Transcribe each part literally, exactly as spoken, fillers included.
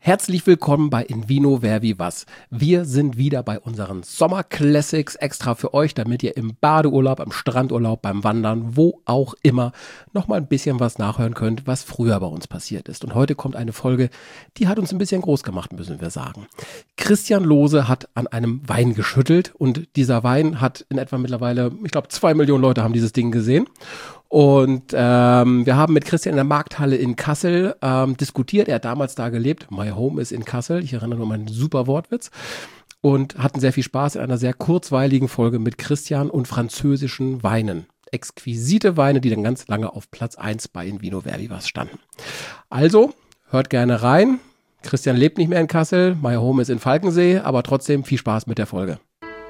Herzlich willkommen bei In Vino Wer Wie Was. Wir sind wieder bei unseren Sommer-Classics extra für euch, damit ihr im Badeurlaub, am Strandurlaub, beim Wandern, wo auch immer, nochmal ein bisschen was nachhören könnt, was früher bei uns passiert ist. Und heute kommt eine Folge, die hat uns ein bisschen groß gemacht, müssen wir sagen. Christian Lohse hat an einem Wein geschüttelt und dieser Wein hat in etwa mittlerweile, ich glaube, zwei Millionen Leute haben dieses Ding gesehen. Und ähm, wir haben mit Christian in der Markthalle in Kassel ähm, diskutiert. Er hat damals da gelebt. My home is in Kassel. Ich erinnere nur an meinen super Wortwitz. Und hatten sehr viel Spaß in einer sehr kurzweiligen Folge mit Christian und französischen Weinen. Exquisite Weine, die dann ganz lange auf Platz eins bei In Vino Wer Wie Was standen. Also, hört gerne rein. Christian lebt nicht mehr in Kassel. My home is in Falkensee. Aber trotzdem viel Spaß mit der Folge.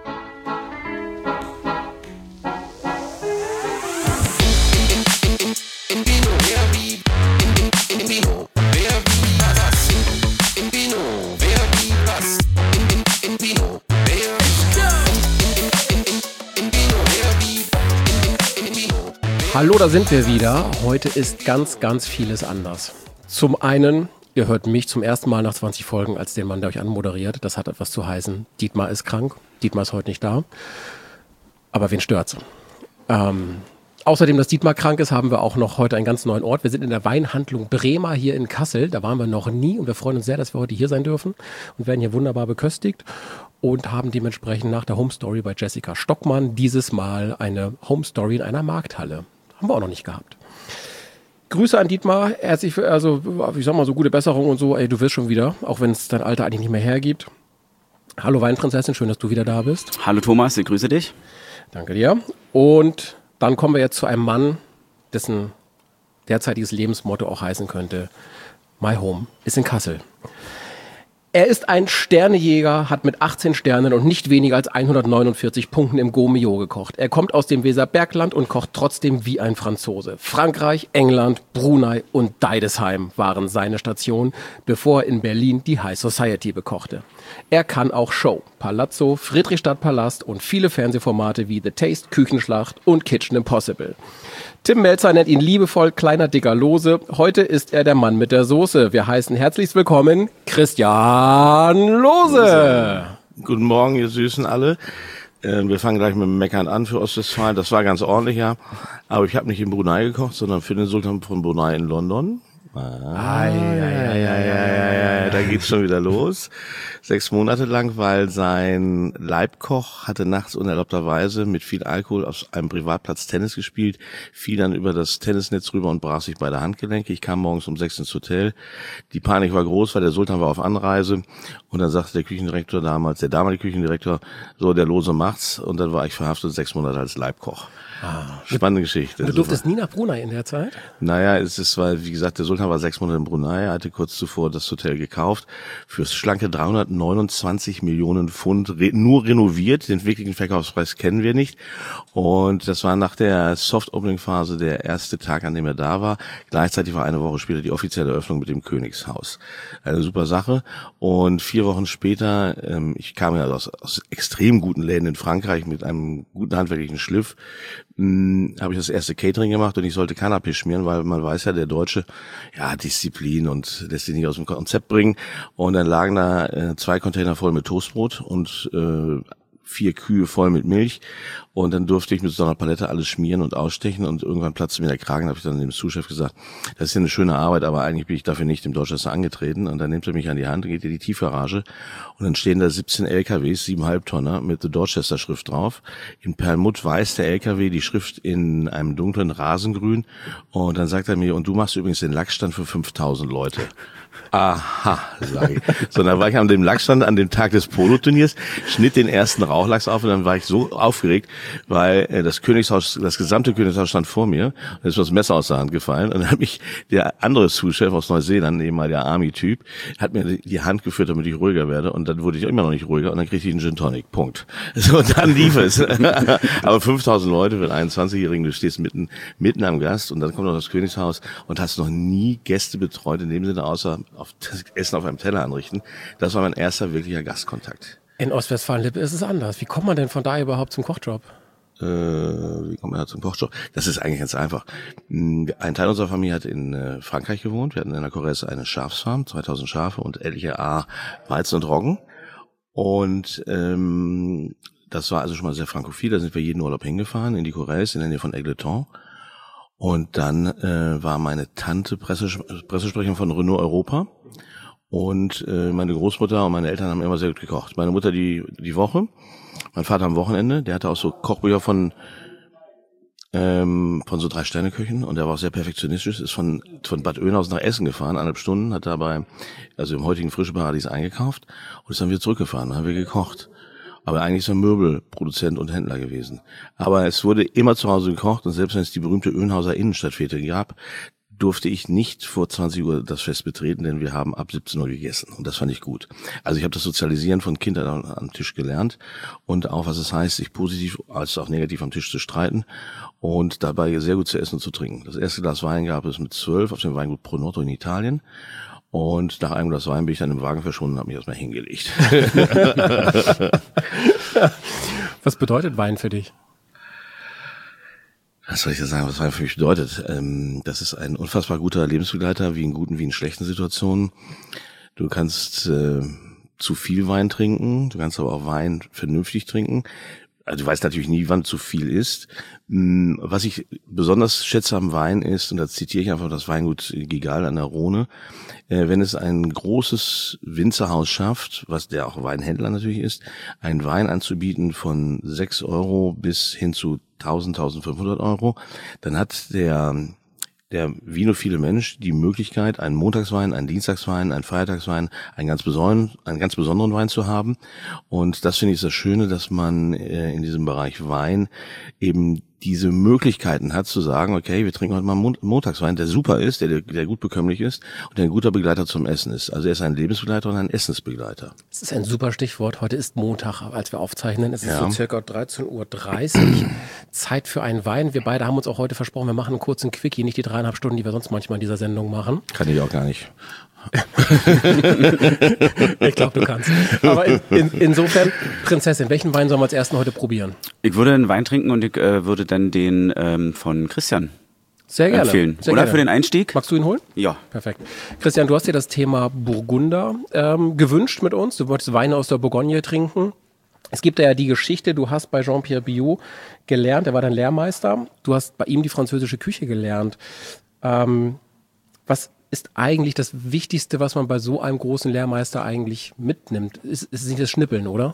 Hallo, da sind wir wieder. Heute ist ganz, ganz vieles anders. Zum einen, ihr hört mich zum ersten Mal nach zwanzig Folgen als den Mann, der euch anmoderiert. Das hat etwas zu heißen. Dietmar ist krank. Dietmar ist heute nicht da. Aber wen stört's? Ähm, außerdem, dass Dietmar krank ist, haben wir auch noch heute einen ganz neuen Ort. Wir sind in der Weinhandlung Bremer hier in Kassel. Da waren wir noch nie und wir freuen uns sehr, dass wir heute hier sein dürfen und werden hier wunderbar beköstigt. Und haben dementsprechend nach der Home Story bei Jessica Stockmann dieses Mal eine Home Story in einer Markthalle. Haben wir auch noch nicht gehabt. Grüße an Dietmar, herzlich, also ich sag mal so gute Besserung und so, ey, du wirst schon wieder, auch wenn es dein Alter eigentlich nicht mehr hergibt. Hallo Weinprinzessin, schön, dass du wieder da bist. Hallo Thomas, ich grüße dich. Danke dir. Und dann kommen wir jetzt zu einem Mann, dessen derzeitiges Lebensmotto auch heißen könnte, My home is in Kassel. Er ist ein Sternejäger, hat mit achtzehn Sternen und nicht weniger als hundertneunundvierzig Punkten im Gaumillot gekocht. Er kommt aus dem Weserbergland und kocht trotzdem wie ein Franzose. Frankreich, England, Brunei und Deidesheim waren seine Stationen, bevor er in Berlin die High Society bekochte. Er kann auch Show, Palazzo, Friedrichstadt-Palast und viele Fernsehformate wie The Taste, Küchenschlacht und Kitchen Impossible. Tim Melzer nennt ihn liebevoll kleiner dicker Lose. Heute ist er der Mann mit der Soße. Wir heißen herzlich willkommen Christian Lohse. Guten Morgen, ihr Süßen alle. Äh, wir fangen gleich mit dem Meckern an für Ostwestfalen. Das war ganz ordentlich, ja. Aber ich habe nicht in Brunei gekocht, sondern für den Sultan von Brunei in London. Ah, ja, ja, ja, ja, ja, da geht's schon wieder los. Sechs Monate lang, weil sein Leibkoch hatte nachts unerlaubterweise mit viel Alkohol auf einem Privatplatz Tennis gespielt, fiel dann über das Tennisnetz rüber und brach sich beide Handgelenke. Ich kam morgens um sechs ins Hotel. Die Panik war groß, weil der Sultan war auf Anreise und dann sagte der Küchendirektor damals, der damalige Küchendirektor, so, der Lose macht's, und dann war ich verhaftet sechs Monate als Leibkoch. Ah, Spannende Geschichte. Und du durftest nie nach Brunei in der Zeit? Naja, es ist, weil, wie gesagt, der Sultan war sechs Monate in Brunei, er hatte kurz zuvor das Hotel gekauft, fürs schlanke dreihundertneunundzwanzig Millionen Pfund, re- nur renoviert, den wirklichen Verkaufspreis kennen wir nicht. Und das war nach der Soft-Opening-Phase der erste Tag, an dem er da war. Gleichzeitig war eine Woche später die offizielle Eröffnung mit dem Königshaus. Eine super Sache. Und vier Wochen später, ähm, ich kam ja aus, aus extrem guten Läden in Frankreich mit einem guten handwerklichen Schliff, habe ich das erste Catering gemacht und ich sollte Canapé schmieren, weil man weiß ja, der Deutsche, ja, Disziplin und lässt sich nicht aus dem Konzept bringen. Und dann lagen da äh, zwei Container voll mit Toastbrot und äh, vier Kühe voll mit Milch. Und dann durfte ich mit so einer Palette alles schmieren und ausstechen und irgendwann platzte mir der Kragen. Da habe ich dann dem Sous-Chef gesagt, das ist ja eine schöne Arbeit, aber eigentlich bin ich dafür nicht im Dorchester angetreten. Und dann nimmt er mich an die Hand und geht in die Tiefgarage und dann stehen da siebzehn L K Ws, siebeneinhalb Tonner mit The Dorchester Schrift drauf. In Perlmutt weiß der L K W, die Schrift in einem dunklen Rasengrün. Und dann sagt er mir, und du machst übrigens den Lachsstand für fünftausend Leute. Aha, sage ich. So, dann war ich an dem Lachsstand an dem Tag des Polo-Turniers, schnitt den ersten Rauchlachs auf und dann war ich so aufgeregt, weil äh, das Königshaus, das gesamte Königshaus stand vor mir. Dann ist mir das Messer aus der Hand gefallen und dann hat mich der andere Sous-Chef aus Neuseeland, eben mal der Army-Typ, hat mir die Hand geführt, damit ich ruhiger werde, und dann wurde ich immer noch nicht ruhiger und dann kriegte ich einen Gin Tonic. Punkt. So, und dann lief es. Aber fünftausend Leute für einen einundzwanzigjährigen, du stehst mitten mitten am Gast und dann kommt noch das Königshaus und hast noch nie Gäste betreut, in dem Sinne, außer auf Essen auf einem Teller anrichten. Das war mein erster wirklicher Gastkontakt. In Ostwestfalen-Lippe ist es anders. Wie kommt man denn von da überhaupt zum Kochjob? Äh, wie kommt man da zum Kochstoff? Das ist eigentlich ganz einfach. Ein Teil unserer Familie hat in äh, Frankreich gewohnt. Wir hatten in der Corrèze eine Schafsfarm, zweitausend Schafe und etliche A Weizen und Roggen. Und ähm, das war also schon mal sehr frankophil. Da sind wir jeden Urlaub hingefahren in die Corrèze in der Nähe von Égletons. Und dann äh, war meine Tante Presses- Pressesprecherin von Renault Europa. Und äh, meine Großmutter und meine Eltern haben immer sehr gut gekocht. Meine Mutter die die Woche, mein Vater am Wochenende. Der hatte auch so Kochbücher von ähm, von so drei Sterne-Köchen und der war auch sehr perfektionistisch. Ist von von Bad Oeynhausen nach Essen gefahren, eineinhalb Stunden, hat dabei also im heutigen Frische Paradies eingekauft und ist dann wieder zurückgefahren. Dann haben wir gekocht. Aber eigentlich ist er Möbelproduzent und Händler gewesen. Aber es wurde immer zu Hause gekocht und selbst wenn es die berühmte Oeynhauser Innenstadtfete gab, durfte ich nicht vor zwanzig Uhr das Fest betreten, denn wir haben ab siebzehn Uhr gegessen und das fand ich gut. Also ich habe das Sozialisieren von Kindern am Tisch gelernt und auch, was es heißt, sich positiv als auch negativ am Tisch zu streiten und dabei sehr gut zu essen und zu trinken. Das erste Glas Wein gab es mit zwölf auf dem Weingut Pronotto in Italien und nach einem Glas Wein bin ich dann im Wagen verschwunden und habe mich erstmal hingelegt. Was bedeutet Wein für dich? Was soll ich da sagen, was Wein für mich bedeutet? Ähm, das ist ein unfassbar guter Lebensbegleiter, wie in guten, wie in schlechten Situationen. Du kannst äh, zu viel Wein trinken, du kannst aber auch Wein vernünftig trinken. Also du weißt natürlich nie, wann zu viel ist. Was ich besonders schätze am Wein ist, und da zitiere ich einfach das Weingut Gigal an der Rhone, äh, wenn es ein großes Winzerhaus schafft, was der auch Weinhändler natürlich ist, einen Wein anzubieten von sechs Euro bis hin zu tausend, tausendfünfhundert Euro, dann hat der der vinophile Mensch die Möglichkeit, einen Montagswein, einen Dienstagswein, einen Feiertagswein, einen ganz besonderen, einen ganz besonderen Wein zu haben. Und das finde ich das Schöne, dass man äh, in diesem Bereich Wein eben diese Möglichkeiten hat zu sagen, okay, wir trinken heute mal einen Montagswein, der super ist, der, der gut bekömmlich ist und der ein guter Begleiter zum Essen ist. Also er ist ein Lebensbegleiter und ein Essensbegleiter. Das ist ein super Stichwort. Heute ist Montag, als wir aufzeichnen. Es ist Ja. so circa dreizehn Uhr dreißig. Zeit für einen Wein. Wir beide haben uns auch heute versprochen, wir machen einen kurzen Quickie, nicht die dreieinhalb Stunden, die wir sonst manchmal in dieser Sendung machen. Kann ich auch gar nicht. Ich glaube, du kannst. Aber in, in, insofern, Prinzessin, welchen Wein sollen wir als ersten heute probieren? Ich würde einen Wein trinken und ich äh, würde dann den ähm, von Christian Sehr gerne. empfehlen. Sehr Oder gerne. für den Einstieg? Magst du ihn holen? Ja. Perfekt. Christian, du hast dir das Thema Burgunder ähm, gewünscht mit uns. Du wolltest Weine aus der Bourgogne trinken. Es gibt ja die Geschichte, du hast bei Jean-Pierre Biot gelernt, er war dein Lehrmeister. Du hast bei ihm die französische Küche gelernt. Ähm, was ist eigentlich das Wichtigste, was man bei so einem großen Lehrmeister eigentlich mitnimmt? Ist, ist nicht das Schnippeln, oder?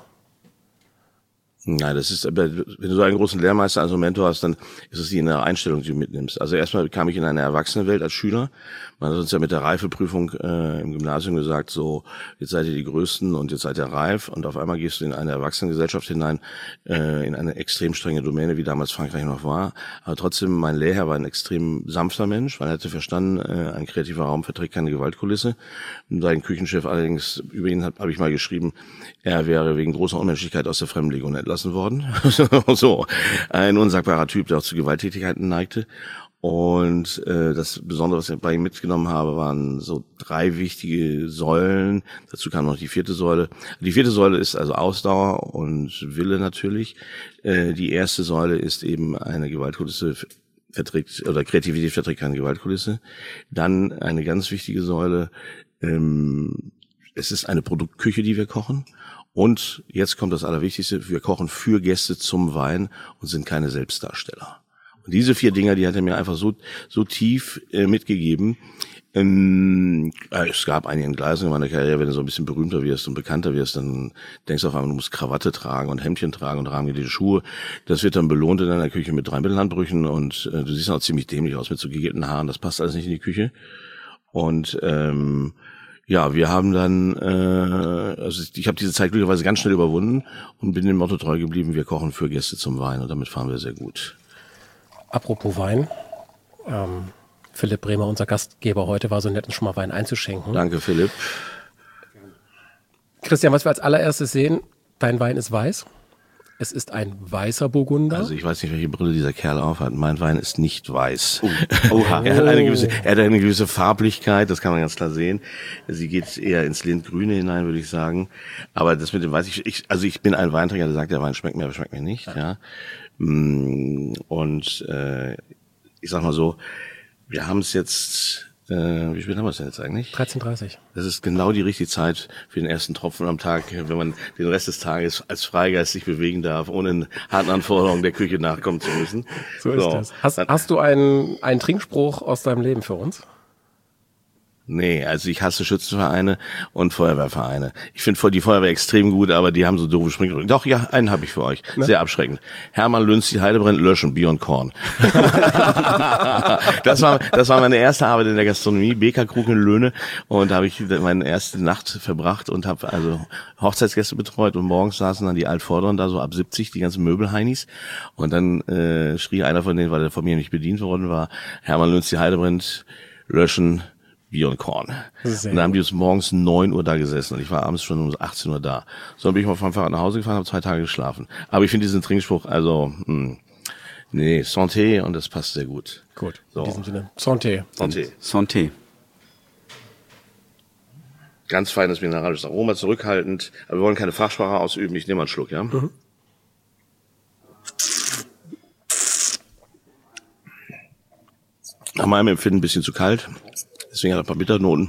Nein, das ist, wenn du so einen großen Lehrmeister als Mentor hast, dann ist es die innere Einstellung, die du mitnimmst. Also erstmal kam ich in eine Erwachsenenwelt als Schüler. Man hat uns ja mit der Reifeprüfung äh, im Gymnasium gesagt, so, jetzt seid ihr die Größten und jetzt seid ihr reif. Und auf einmal gehst du in eine Erwachsenengesellschaft hinein, äh, in eine extrem strenge Domäne, wie damals Frankreich noch war. Aber trotzdem, mein Lehrherr war ein extrem sanfter Mensch, weil er hatte verstanden, äh, ein kreativer Raum verträgt keine Gewaltkulisse. Sein Küchenchef allerdings, über ihn habe hab ich mal geschrieben, er wäre wegen großer Unmenschlichkeit aus der Fremdenlegion entlassen worden. So, ein unsagbarer Typ, der auch zu Gewalttätigkeiten neigte. Und äh, das Besondere, was ich bei ihm mitgenommen habe, waren so drei wichtige Säulen. Dazu kam noch die vierte Säule. Die vierte Säule ist also Ausdauer und Wille natürlich. Äh, die erste Säule ist eben eine Gewaltkulisse verträgt, oder Kreativität verträgt keine Gewaltkulisse. Dann eine ganz wichtige Säule, ähm, es ist eine Produktküche, die wir kochen. Und jetzt kommt das Allerwichtigste, wir kochen für Gäste zum Wein und sind keine Selbstdarsteller. Und diese vier Dinger, die hat er mir einfach so so tief äh, mitgegeben. Ähm, äh, es gab einige Entgleisungen in meiner Karriere, wenn du so ein bisschen berühmter wirst und bekannter wirst, dann denkst du auf einmal, du musst Krawatte tragen und Hemdchen tragen und rahmengenähte Schuhe. Das wird dann belohnt in deiner Küche mit drei Mittelhandbrüchen und äh, du siehst auch ziemlich dämlich aus mit so gegelten Haaren. Das passt alles nicht in die Küche. Und ähm, ja, wir haben dann, äh, also ich habe diese Zeit glücklicherweise ganz schnell überwunden und bin dem Motto treu geblieben, wir kochen für Gäste zum Wein und damit fahren wir sehr gut. Apropos Wein, ähm, Philipp Bremer, unser Gastgeber heute, war so nett, uns schon mal Wein einzuschenken. Danke, Philipp. Christian, was wir als allererstes sehen, dein Wein ist weiß. Es ist ein weißer Burgunder. Also ich weiß nicht, welche Brille dieser Kerl aufhat. Mein Wein ist nicht weiß. Oh. Oha. er, hat eine gewisse, er hat eine gewisse Farblichkeit, das kann man ganz klar sehen. Sie geht eher ins Lindgrüne hinein, würde ich sagen. Aber das mit dem Weiß, ich, ich, also ich bin ein Weintrinker, der sagt, der Wein schmeckt mir, aber schmeckt mir nicht. Ja. Und äh, ich sag mal so, wir haben es jetzt, äh, wie spät haben wir es denn jetzt eigentlich? dreizehn Uhr dreißig. Das ist genau die richtige Zeit für den ersten Tropfen am Tag, wenn man den Rest des Tages als Freigeist sich bewegen darf, ohne den harten Anforderungen der Küche nachkommen zu müssen. So ist so. das. Hast, hast du einen, einen Trinkspruch aus deinem Leben für uns? Nee, also ich hasse Schützenvereine und Feuerwehrvereine. Ich finde die Feuerwehr extrem gut, aber die haben so doofe Springbrunnen. Doch, ja, einen habe ich für euch. Ne? Sehr abschreckend. Hermann Lünz, die Heidebrennt, löschen, Bier und Korn. das war das war meine erste Arbeit in der Gastronomie, B K Krug in Löhne. Und da habe ich meine erste Nacht verbracht und habe also Hochzeitsgäste betreut. Und morgens saßen dann die Altvorderen da so ab siebzig, die ganzen Möbelheinis. Und dann äh, schrie einer von denen, weil der von mir nicht bedient worden war, Hermann Lünz, die Heidebrennt, löschen, Bier und Korn. Sehr und dann haben die bis morgens neun Uhr da gesessen und ich war abends schon um achtzehn Uhr da. So, dann bin ich mal vom Fahrrad nach Hause gefahren, habe zwei Tage geschlafen. Aber ich finde diesen Trinkspruch, also, mh, nee, Santé und das passt sehr gut. Gut, so. In diesem Sinne, Santé. Santé. Santé. Ganz feines mineralisches Aroma, zurückhaltend, aber wir wollen keine Fachsprache ausüben. Ich nehme mal einen Schluck, ja? Mhm. Nach meinem Empfinden ein bisschen zu kalt. Deswegen hat er ein paar Bitternoten.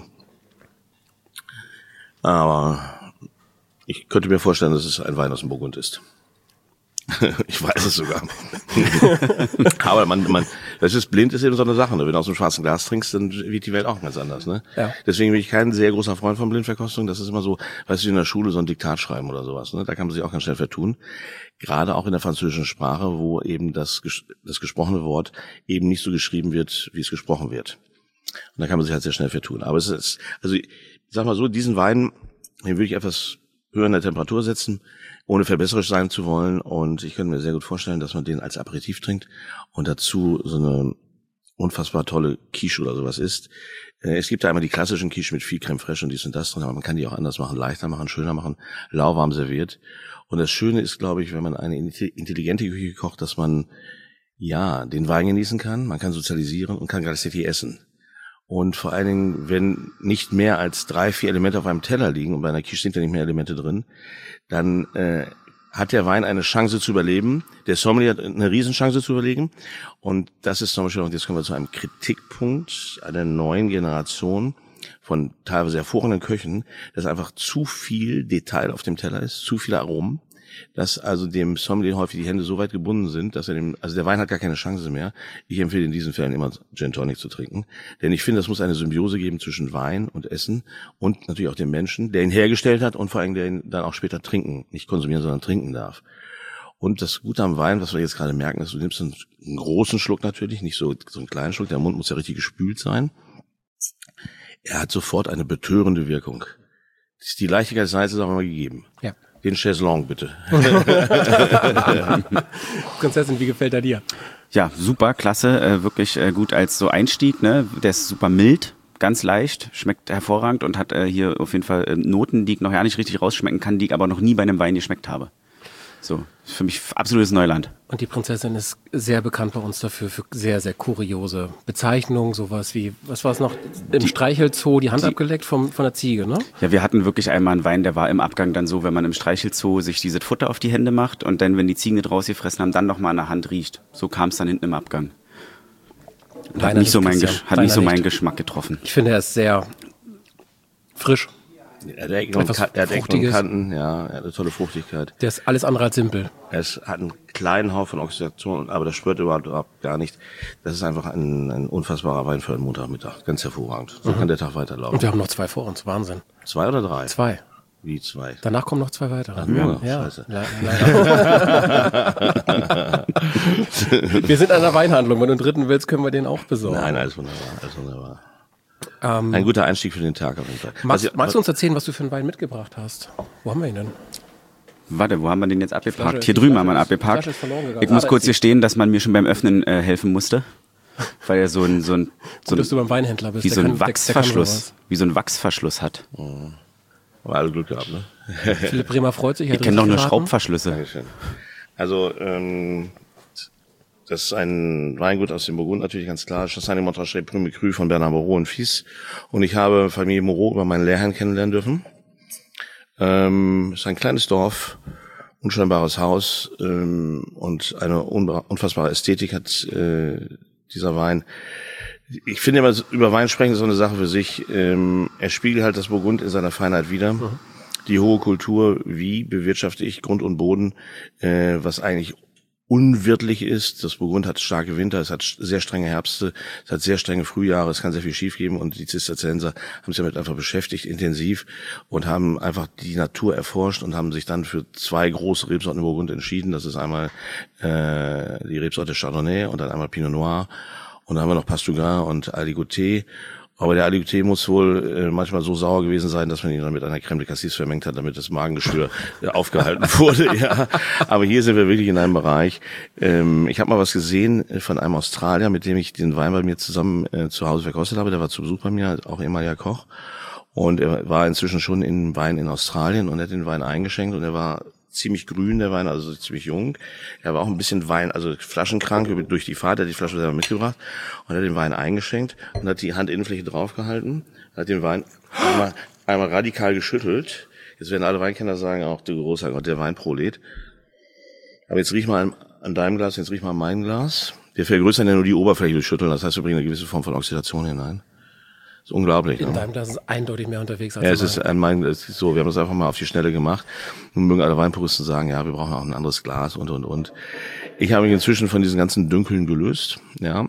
Aber ich könnte mir vorstellen, dass es ein Wein aus dem Burgund ist. Ich weiß es sogar. Aber man, man, das ist blind, ist eben so eine Sache. Ne? Wenn du aus dem schwarzen Glas trinkst, dann wird die Welt auch ganz anders. Ne? Ja. Deswegen bin ich kein sehr großer Freund von Blindverkostung. Das ist immer so, weißt du, in der Schule so ein Diktat schreiben oder sowas. Ne? Da kann man sich auch ganz schnell vertun. Gerade auch in der französischen Sprache, wo eben das, das gesprochene Wort eben nicht so geschrieben wird, wie es gesprochen wird. Und da kann man sich halt sehr schnell vertun. Aber es ist, also ich sag mal so, diesen Wein, den würde ich etwas höher in der Temperatur setzen, ohne verbesserisch sein zu wollen. Und ich könnte mir sehr gut vorstellen, dass man den als Aperitif trinkt und dazu so eine unfassbar tolle Quiche oder sowas isst. Es gibt da einmal die klassischen Quiche mit viel Creme fraiche und dies und das drin, aber man kann die auch anders machen, leichter machen, schöner machen, lauwarm serviert. Und das Schöne ist, glaube ich, wenn man eine intelligente Küche kocht, dass man, ja, den Wein genießen kann, man kann sozialisieren und kann gleichzeitig essen. Und vor allen Dingen, wenn nicht mehr als drei, vier Elemente auf einem Teller liegen, und bei einer Quiche sind ja nicht mehr Elemente drin, dann äh, hat der Wein eine Chance zu überleben. Der Sommelier hat eine Riesenchance zu überlegen. Und das ist zum Beispiel, und jetzt kommen wir zu einem Kritikpunkt einer neuen Generation von teilweise hervorragenden Köchen, dass einfach zu viel Detail auf dem Teller ist, zu viele Aromen, dass also dem Sommelier häufig die Hände so weit gebunden sind, dass er dem, also der Wein hat gar keine Chance mehr. Ich empfehle in diesen Fällen immer Gin Tonic zu trinken, denn ich finde, es muss eine Symbiose geben zwischen Wein und Essen und natürlich auch dem Menschen, der ihn hergestellt hat und vor allem der ihn dann auch später trinken, nicht konsumieren, sondern trinken darf. Und das Gute am Wein, was wir jetzt gerade merken, ist, du nimmst einen, einen großen Schluck natürlich, nicht so, so einen kleinen Schluck, der Mund muss ja richtig gespült sein. Er hat sofort eine betörende Wirkung. Die Leichtigkeit des Weins ist auch immer gegeben. Ja. Den Chaiselong, bitte. Prinzessin, wie gefällt er dir? Ja, super, klasse, äh, wirklich äh, gut als so Einstieg, ne? Der ist super mild, ganz leicht, schmeckt hervorragend und hat äh, hier auf jeden Fall äh, Noten, die ich noch ja nicht richtig rausschmecken kann, die ich aber noch nie bei einem Wein geschmeckt habe. So, für mich absolutes Neuland. Und die Prinzessin ist sehr bekannt bei uns dafür, für sehr, sehr kuriose Bezeichnungen, sowas wie, was war es noch, im die, Streichelzoo die Hand die, abgeleckt vom, von der Ziege, ne? Ja, wir hatten wirklich einmal einen Wein, der war im Abgang dann so, wenn man im Streichelzoo sich dieses Futter auf die Hände macht und dann, wenn die Ziegen nicht rausgefressen haben, dann nochmal an der Hand riecht. So kam es dann hinten im Abgang. Und hat nicht so, mein, hat nicht so meinen Geschmack getroffen. Ich finde, er ist sehr frisch. Er hat Ecken und, er hat Ecken und Kanten, ja, er hat eine tolle Fruchtigkeit. Der ist alles andere als simpel. Es hat einen kleinen Hauch von Oxidation, aber das spürt überhaupt, überhaupt gar nicht. Das ist einfach ein, ein unfassbarer Wein für einen Montagmittag. Ganz hervorragend. So mhm. kann der Tag weiterlaufen. Und wir haben noch zwei vor uns. Wahnsinn. Zwei oder drei? Zwei. Wie zwei? Danach kommen noch zwei weitere. Ach, nur? Ja. Scheiße. Le- wir sind an der Weinhandlung. Wenn du einen dritten willst, können wir den auch besorgen. Nein, alles wunderbar. Alles wunderbar. Um, ein guter Einstieg für den Tag auf jeden Fall. Magst, ich, magst du uns erzählen, was du für einen Wein mitgebracht hast? Wo haben wir ihn denn? Warte, wo haben wir den jetzt abgeparkt? Flasche, hier drüben Flasche haben wir ihn abgeparkt. Ich muss ah, kurz hier stehen, dass man mir schon beim Öffnen äh, helfen musste. Weil er so ein, so ein, so ein, dass du beim Weinhändler bist. Wie so ein Wachsverschluss, wie so ein Wachsverschluss hat. Oh. Aber alle Glück gehabt, ne? Philipp Bremer freut sich. Ich kenne doch nur Schraubverschlüsse. Dankeschön. Also, ähm, das ist ein Weingut aus dem Burgund, natürlich ganz klar. Chassagne Montrachet Prime Cru von Bernard Moreau und Fies. Und ich habe Familie Moreau über meinen Lehrherrn kennenlernen dürfen. Ähm, ist ein kleines Dorf. unscheinbares Haus ähm, und eine unfassbare Ästhetik hat äh, dieser Wein. Ich finde immer, über Wein sprechen ist so eine Sache für sich. Ähm, er spiegelt halt das Burgund in seiner Feinheit wider. Mhm. Die hohe Kultur, wie bewirtschafte ich Grund und Boden, äh, was eigentlich unwirtlich ist. Das Burgund hat starke Winter, es hat sehr strenge Herbste, es hat sehr strenge Frühjahre, es kann sehr viel schief geben und die Zisterzienser haben sich damit einfach beschäftigt, intensiv und haben einfach die Natur erforscht und haben sich dann für zwei große Rebsorten im Burgund entschieden. Das ist einmal äh, die Rebsorte Chardonnay und dann einmal Pinot Noir und dann haben wir noch Pastougan und Aligoté. Aber der Aligoté muss wohl äh, manchmal so sauer gewesen sein, dass man ihn dann mit einer Crème de Cassis vermengt hat, damit das Magengeschwür äh, aufgehalten wurde. Ja. Aber hier sind wir wirklich in einem Bereich. Ähm, ich habe mal was gesehen von einem Australier, mit dem ich den Wein bei mir zusammen äh, zu Hause verkostet habe. Der war zu Besuch bei mir, auch ehemaliger Koch. Und er war inzwischen schon in Wein in Australien und er hat den Wein eingeschenkt und er war ziemlich grün, der Wein, also ziemlich jung. Er war auch ein bisschen Wein, also flaschenkrank durch die Fahrt, er hat die Flasche selber mitgebracht und hat den Wein eingeschenkt und hat die Handinnenfläche draufgehalten, hat den Wein einmal, einmal radikal geschüttelt. Jetzt werden alle Weinkenner sagen, auch du großer Gott, der Weinprolet. Aber jetzt riech mal an, an deinem Glas, jetzt riech mal an meinem Glas. Wir vergrößern ja nur die Oberfläche durch Schütteln, das heißt, wir bringen eine gewisse Form von Oxidation hinein. Das ist unglaublich. In ne? deinem Glas ist eindeutig mehr unterwegs als ja, es ist ein mein, es ist so, wir haben das einfach mal auf die Schnelle gemacht. Nun mögen alle Weinpuristen sagen, ja, wir brauchen auch ein anderes Glas und, und, und. Ich habe mich inzwischen von diesen ganzen Dünkeln gelöst, ja.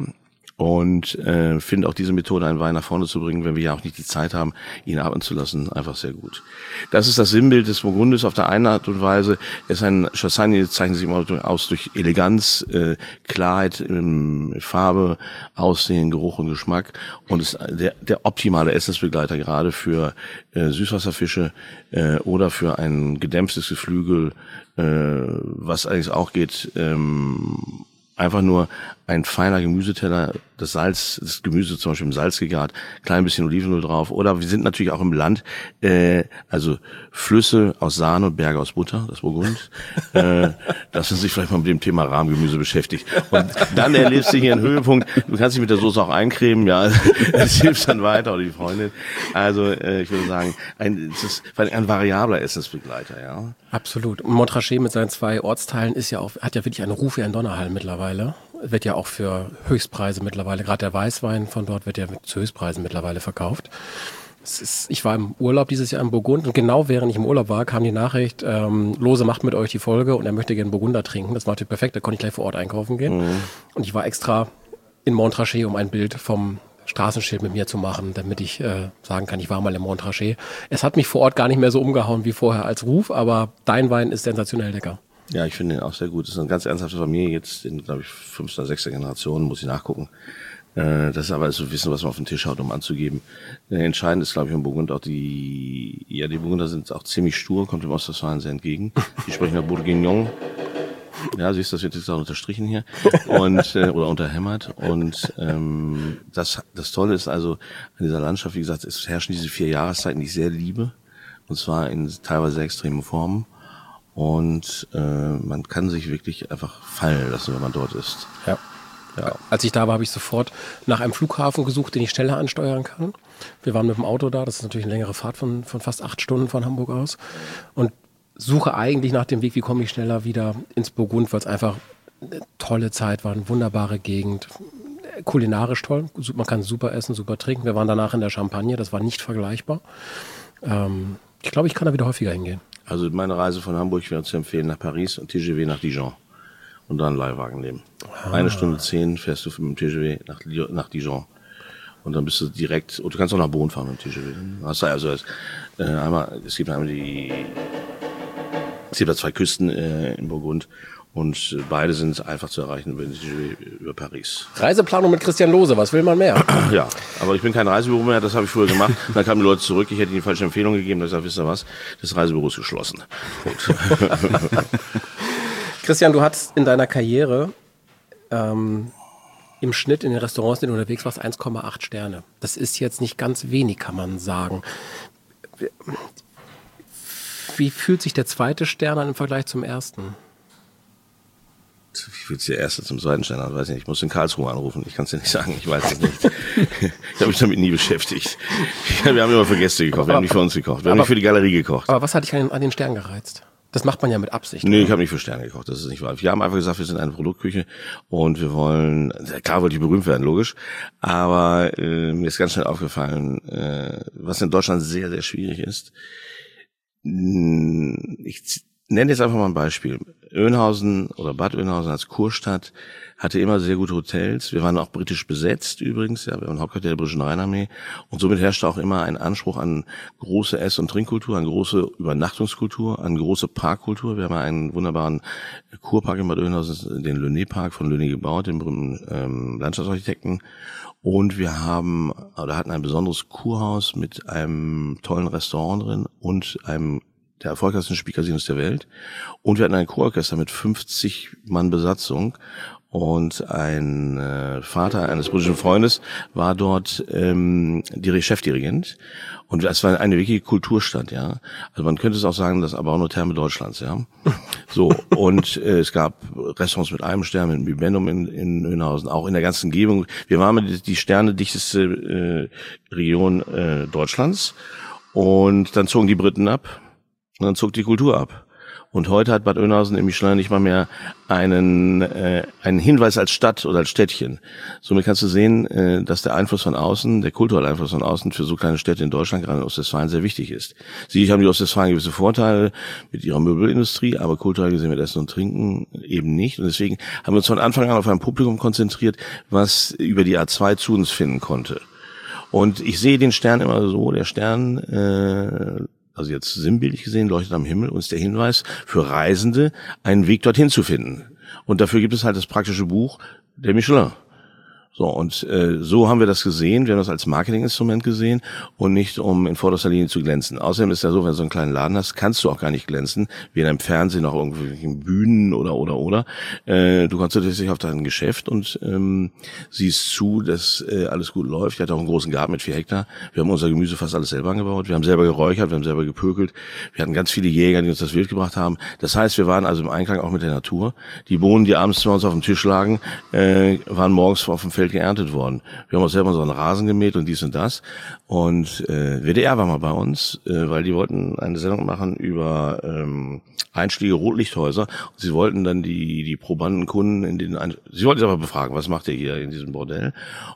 Und äh, finde auch diese Methode, einen Wein nach vorne zu bringen, wenn wir ja auch nicht die Zeit haben, ihn atmen zu lassen, einfach sehr gut. Das ist das Sinnbild des Burgundes auf der einen Art und Weise. Es ist ein Chassagne, zeichnet sich immer aus durch Eleganz, äh, Klarheit, ähm, Farbe, Aussehen, Geruch und Geschmack und ist der, der optimale Essensbegleiter gerade für äh, Süßwasserfische äh, oder für ein gedämpftes Geflügel, äh, was eigentlich auch geht, ähm, einfach nur ein feiner Gemüseteller, das Salz, das Gemüse zum Beispiel im Salz gegart, klein bisschen Olivenöl drauf. Oder wir sind natürlich auch im Land, äh, also Flüsse aus Sahne, Berge aus Butter, das Burgund. äh, dass man sich vielleicht mal mit dem Thema Rahmgemüse beschäftigt. Und dann erlebst du hier einen Höhepunkt. Du kannst dich mit der Soße auch eincremen, ja, das hilft dann weiter, oder die Freundin. Also äh, ich würde sagen, ein, es ist ein variabler Essensbegleiter, ja. Absolut. Und Montrachet mit seinen zwei Ortsteilen ist ja auch, hat ja wirklich einen Ruf wie ein Donnerhall mittlerweile. Wird ja auch für Höchstpreise mittlerweile, gerade der Weißwein von dort wird ja mit, zu Höchstpreisen mittlerweile verkauft. Es ist, ich war im Urlaub dieses Jahr in Burgund und genau während ich im Urlaub war, kam die Nachricht, ähm, Lose macht mit euch die Folge und er möchte gerne Burgunder trinken. Das war natürlich perfekt, da konnte ich gleich vor Ort einkaufen gehen. Mhm. Und ich war extra in Montrachet, um ein Bild vom Straßenschild mit mir zu machen, damit ich äh, sagen kann, ich war mal im Montrachet. Es hat mich vor Ort gar nicht mehr so umgehauen wie vorher als Ruf, aber dein Wein ist sensationell lecker. Ja, ich finde ihn auch sehr gut. Das ist eine ganz ernsthafte Familie, jetzt in, glaube ich, fünfter, sechster Generation, muss ich nachgucken. Äh, das ist aber so Wissen, was man auf den Tisch haut, um anzugeben. Äh, entscheidend ist, glaube ich, im Burgund auch die, ja, die Burgunder sind auch ziemlich stur, kommt dem Ostwestfalen sehr entgegen. Die sprechen ja Bourguignon. Ja, siehst du, das wird jetzt auch unterstrichen hier und äh, oder unterhämmert und ähm, das das Tolle ist also an dieser Landschaft, wie gesagt, es herrschen diese vier Jahreszeiten, die ich sehr liebe, und zwar in teilweise sehr extremen Formen und äh, man kann sich wirklich einfach fallen lassen, wenn man dort ist. Ja. Ja. Als ich da war, habe ich sofort nach einem Flughafen gesucht, den ich schneller ansteuern kann. Wir waren mit dem Auto da, das ist natürlich eine längere Fahrt von von fast acht Stunden von Hamburg aus und suche eigentlich nach dem Weg, wie komme ich schneller wieder ins Burgund, weil es einfach eine tolle Zeit war, eine wunderbare Gegend, kulinarisch toll, man kann super essen, super trinken. Wir waren danach in der Champagne, das war nicht vergleichbar. Ähm, ich glaube, ich kann da wieder häufiger hingehen. Also meine Reise von Hamburg wäre zu empfehlen nach Paris und T G V nach Dijon und dann Leihwagen nehmen. Ah. Eine Stunde zehn fährst du mit dem T G V nach, nach Dijon. Und dann bist du direkt, und du kannst auch nach Beaune fahren mit dem T G V. Hast du also äh, einmal, es gibt einmal die Es gibt da zwei Küsten äh, in Burgund und äh, beide sind einfach zu erreichen über, über Paris. Reiseplanung mit Christian Lose, was will man mehr? Ja, aber ich bin kein Reisebüro mehr, das habe ich früher gemacht. Dann kamen die Leute zurück, ich hätte ihnen falsche Empfehlung gegeben, da ich gesagt, wisst ihr was, das Reisebüro ist geschlossen. Gut. Christian, du hattest in deiner Karriere ähm, im Schnitt in den Restaurants, in denen du unterwegs warst, eins Komma acht Sterne. Das ist jetzt nicht ganz wenig, kann man sagen. Wie fühlt sich der zweite Stern an im Vergleich zum ersten? Wie fühlt sich der erste zum zweiten Stern an? Weiß ich nicht. Ich muss in Karlsruhe anrufen. Ich kann es dir nicht sagen. Ich weiß es nicht. Ich habe mich damit nie beschäftigt. Wir haben immer für Gäste gekocht. Wir aber, haben nicht für uns gekocht. Wir haben nicht für die Galerie gekocht. Aber was hat dich an, an den Stern gereizt? Das macht man ja mit Absicht. Nee, oder? ich habe nicht für Sterne gekocht, das ist nicht wahr. Wir haben einfach gesagt, wir sind eine Produktküche und wir wollen, klar wollte ich berühmt werden, logisch, aber äh, mir ist ganz schnell aufgefallen, äh, was in Deutschland sehr, sehr schwierig ist. Ich nenne jetzt einfach mal ein Beispiel. Oeynhausen oder Bad Oeynhausen als Kurstadt hatte immer sehr gute Hotels. Wir waren auch britisch besetzt übrigens, ja, wir waren Hauptquartier der britischen Rheinarmee und somit herrschte auch immer ein Anspruch an große Ess- und Trinkkultur, an große Übernachtungskultur, an große Parkkultur. Wir haben einen wunderbaren Kurpark in Bad Oeynhausen, den Löné-Park von Löné gebaut, den berühmten ähm, Landschaftsarchitekten. Und wir haben, oder hatten ein besonderes Kurhaus mit einem tollen Restaurant drin und einem der erfolgreichsten Spielcasinos der Welt. Und wir hatten ein Chororchester mit fünfzig Mann Besatzung. Und ein äh, Vater eines britischen Freundes war dort ähm, die Chefdirigent. Und das war eine wirkliche Kulturstadt, ja. Also man könnte es auch sagen, das Abaunor Therme Deutschlands, ja. So, und äh, es gab Restaurants mit einem Stern, mit Bibendum in, in Oeynhausen, auch in der ganzen Umgebung. Wir waren mit die sternedichteste äh, Region äh, Deutschlands. Und dann zogen die Briten ab. Und dann zog die Kultur ab. Und heute hat Bad Oeynhausen im Michelin nicht mal mehr einen äh, einen Hinweis als Stadt oder als Städtchen. Somit kannst du sehen, äh, dass der Einfluss von außen, der kulturelle Einfluss von außen für so kleine Städte in Deutschland, gerade in Ostwestfalen, sehr wichtig ist. Sicherlich haben die Ostwestfalen gewisse Vorteile mit ihrer Möbelindustrie, aber kulturell gesehen mit Essen und Trinken eben nicht. Und deswegen haben wir uns von Anfang an auf ein Publikum konzentriert, was über die A zwei zu uns finden konnte. Und ich sehe den Stern immer so, der Stern äh, also jetzt sinnbildlich gesehen, leuchtet am Himmel und ist der Hinweis für Reisende, einen Weg dorthin zu finden. Und dafür gibt es halt das praktische Buch der Michelin. So, und äh, so haben wir das gesehen. Wir haben das als Marketinginstrument gesehen und nicht, um in vorderster Linie zu glänzen. Außerdem ist ja so, wenn du so einen kleinen Laden hast, kannst du auch gar nicht glänzen, wie in einem Fernsehen, auf irgendwelchen Bühnen oder, oder, oder. Äh, du konzentrierst dich auf dein Geschäft und ähm, siehst zu, dass äh, alles gut läuft. Ich hatte auch einen großen Garten mit vier Hektar. Wir haben unser Gemüse fast alles selber angebaut. Wir haben selber geräuchert, wir haben selber gepökelt. Wir hatten ganz viele Jäger, die uns das Wild gebracht haben. Das heißt, wir waren also im Einklang auch mit der Natur. Die Bohnen, die abends bei uns auf dem Tisch lagen, äh, waren morgens auf dem Feld geerntet worden. Wir haben auch selber unseren Rasen gemäht und dies und das. Und äh, W D R war mal bei uns, äh, weil die wollten eine Sendung machen über ähm, Einstiege Rotlichthäuser. Und sie wollten dann die die probanden Kunden in den Ein- sie wollten sich aber befragen, was macht ihr hier in diesem Bordell?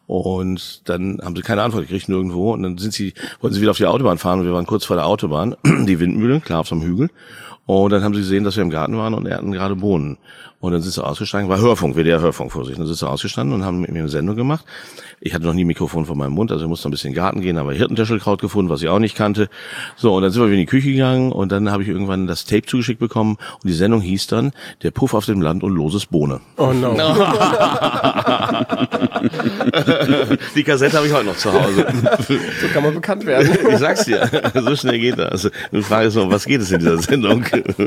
Und dann haben sie keine Antwort gekriegt nirgendwo. Und dann sind sie wollten sie wieder auf die Autobahn fahren und wir waren kurz vor der Autobahn, die Windmühle, klar auf so einem Hügel. Und dann haben sie gesehen, dass wir im Garten waren und ernten gerade Bohnen. Und dann sind sie ausgestanden, war Hörfunk, W D R Hörfunk vor sich. Dann sind sie ausgestanden und haben mit mir eine Sendung gemacht. Ich hatte noch nie ein Mikrofon vor meinem Mund, also ich musste ein bisschen in den Garten gehen, aber Hirtentäschelkraut gefunden, was ich auch nicht kannte. So, und dann sind wir wieder in die Küche gegangen und dann habe ich irgendwann das Tape zugeschickt bekommen und die Sendung hieß dann Der Puff auf dem Land und loses Bohne. Oh no. Die Kassette habe ich heute noch zu Hause. So kann man bekannt werden. Ich sag's dir, so schnell geht das. Also, die Frage ist noch, was geht es in dieser Sendung?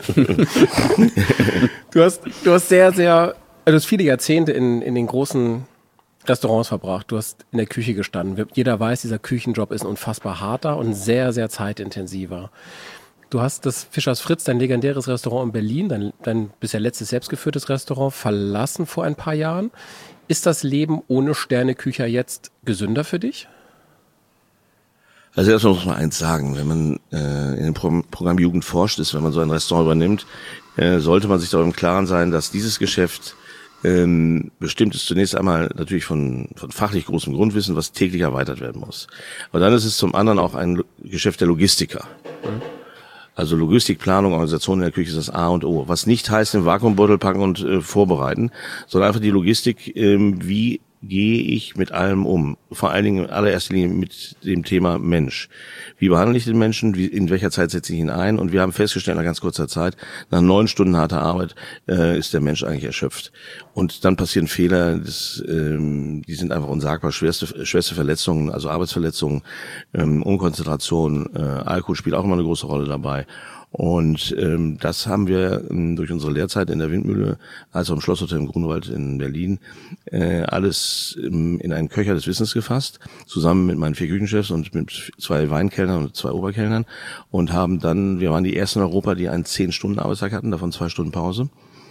Du hast, du hast sehr, sehr, du hast viele Jahrzehnte in, in den großen Restaurants verbracht. Du hast in der Küche gestanden. Jeder weiß, dieser Küchenjob ist ein unfassbar harter und sehr, sehr zeitintensiver. Du hast das Fischers Fritz, dein legendäres Restaurant in Berlin, dein, dein bisher letztes selbstgeführtes Restaurant, verlassen vor ein paar Jahren. Ist das Leben ohne Sterneküche jetzt gesünder für dich? Also erstmal muss man eins sagen, wenn man äh, in dem Pro- Programm Jugend forscht ist, wenn man so ein Restaurant übernimmt, äh, sollte man sich darüber im Klaren sein, dass dieses Geschäft ähm, bestimmt ist zunächst einmal natürlich von, von fachlich großem Grundwissen, was täglich erweitert werden muss. Aber dann ist es zum anderen auch ein Lo- Geschäft der Logistiker. Mhm. Also Logistikplanung, Organisation in der Küche ist das A und O. Was nicht heißt, im Vakuumbeutel packen und äh, vorbereiten, sondern einfach die Logistik, ähm, wie gehe ich mit allem um? Vor allen Dingen in allererster Linie mit dem Thema Mensch. Wie behandle ich den Menschen? Wie, in welcher Zeit setze ich ihn ein? Und wir haben festgestellt, nach ganz kurzer Zeit, nach neun Stunden harter Arbeit, äh, ist der Mensch eigentlich erschöpft. Und dann passieren Fehler, das, ähm, die sind einfach unsagbar. Schwerste, schwerste Verletzungen, also Arbeitsverletzungen, ähm, Unkonzentration, äh, Alkohol spielt auch immer eine große Rolle dabei. Und ähm, das haben wir ähm, durch unsere Lehrzeit in der Windmühle, also im Schlosshotel im Grunewald in Berlin, äh, alles ähm, in einen Köcher des Wissens gefasst, zusammen mit meinen vier Küchenchefs und mit zwei Weinkellnern und zwei Oberkellnern und haben dann, wir waren die ersten in Europa, die einen zehn Stunden Arbeitstag hatten, davon zwei Stunden Pause.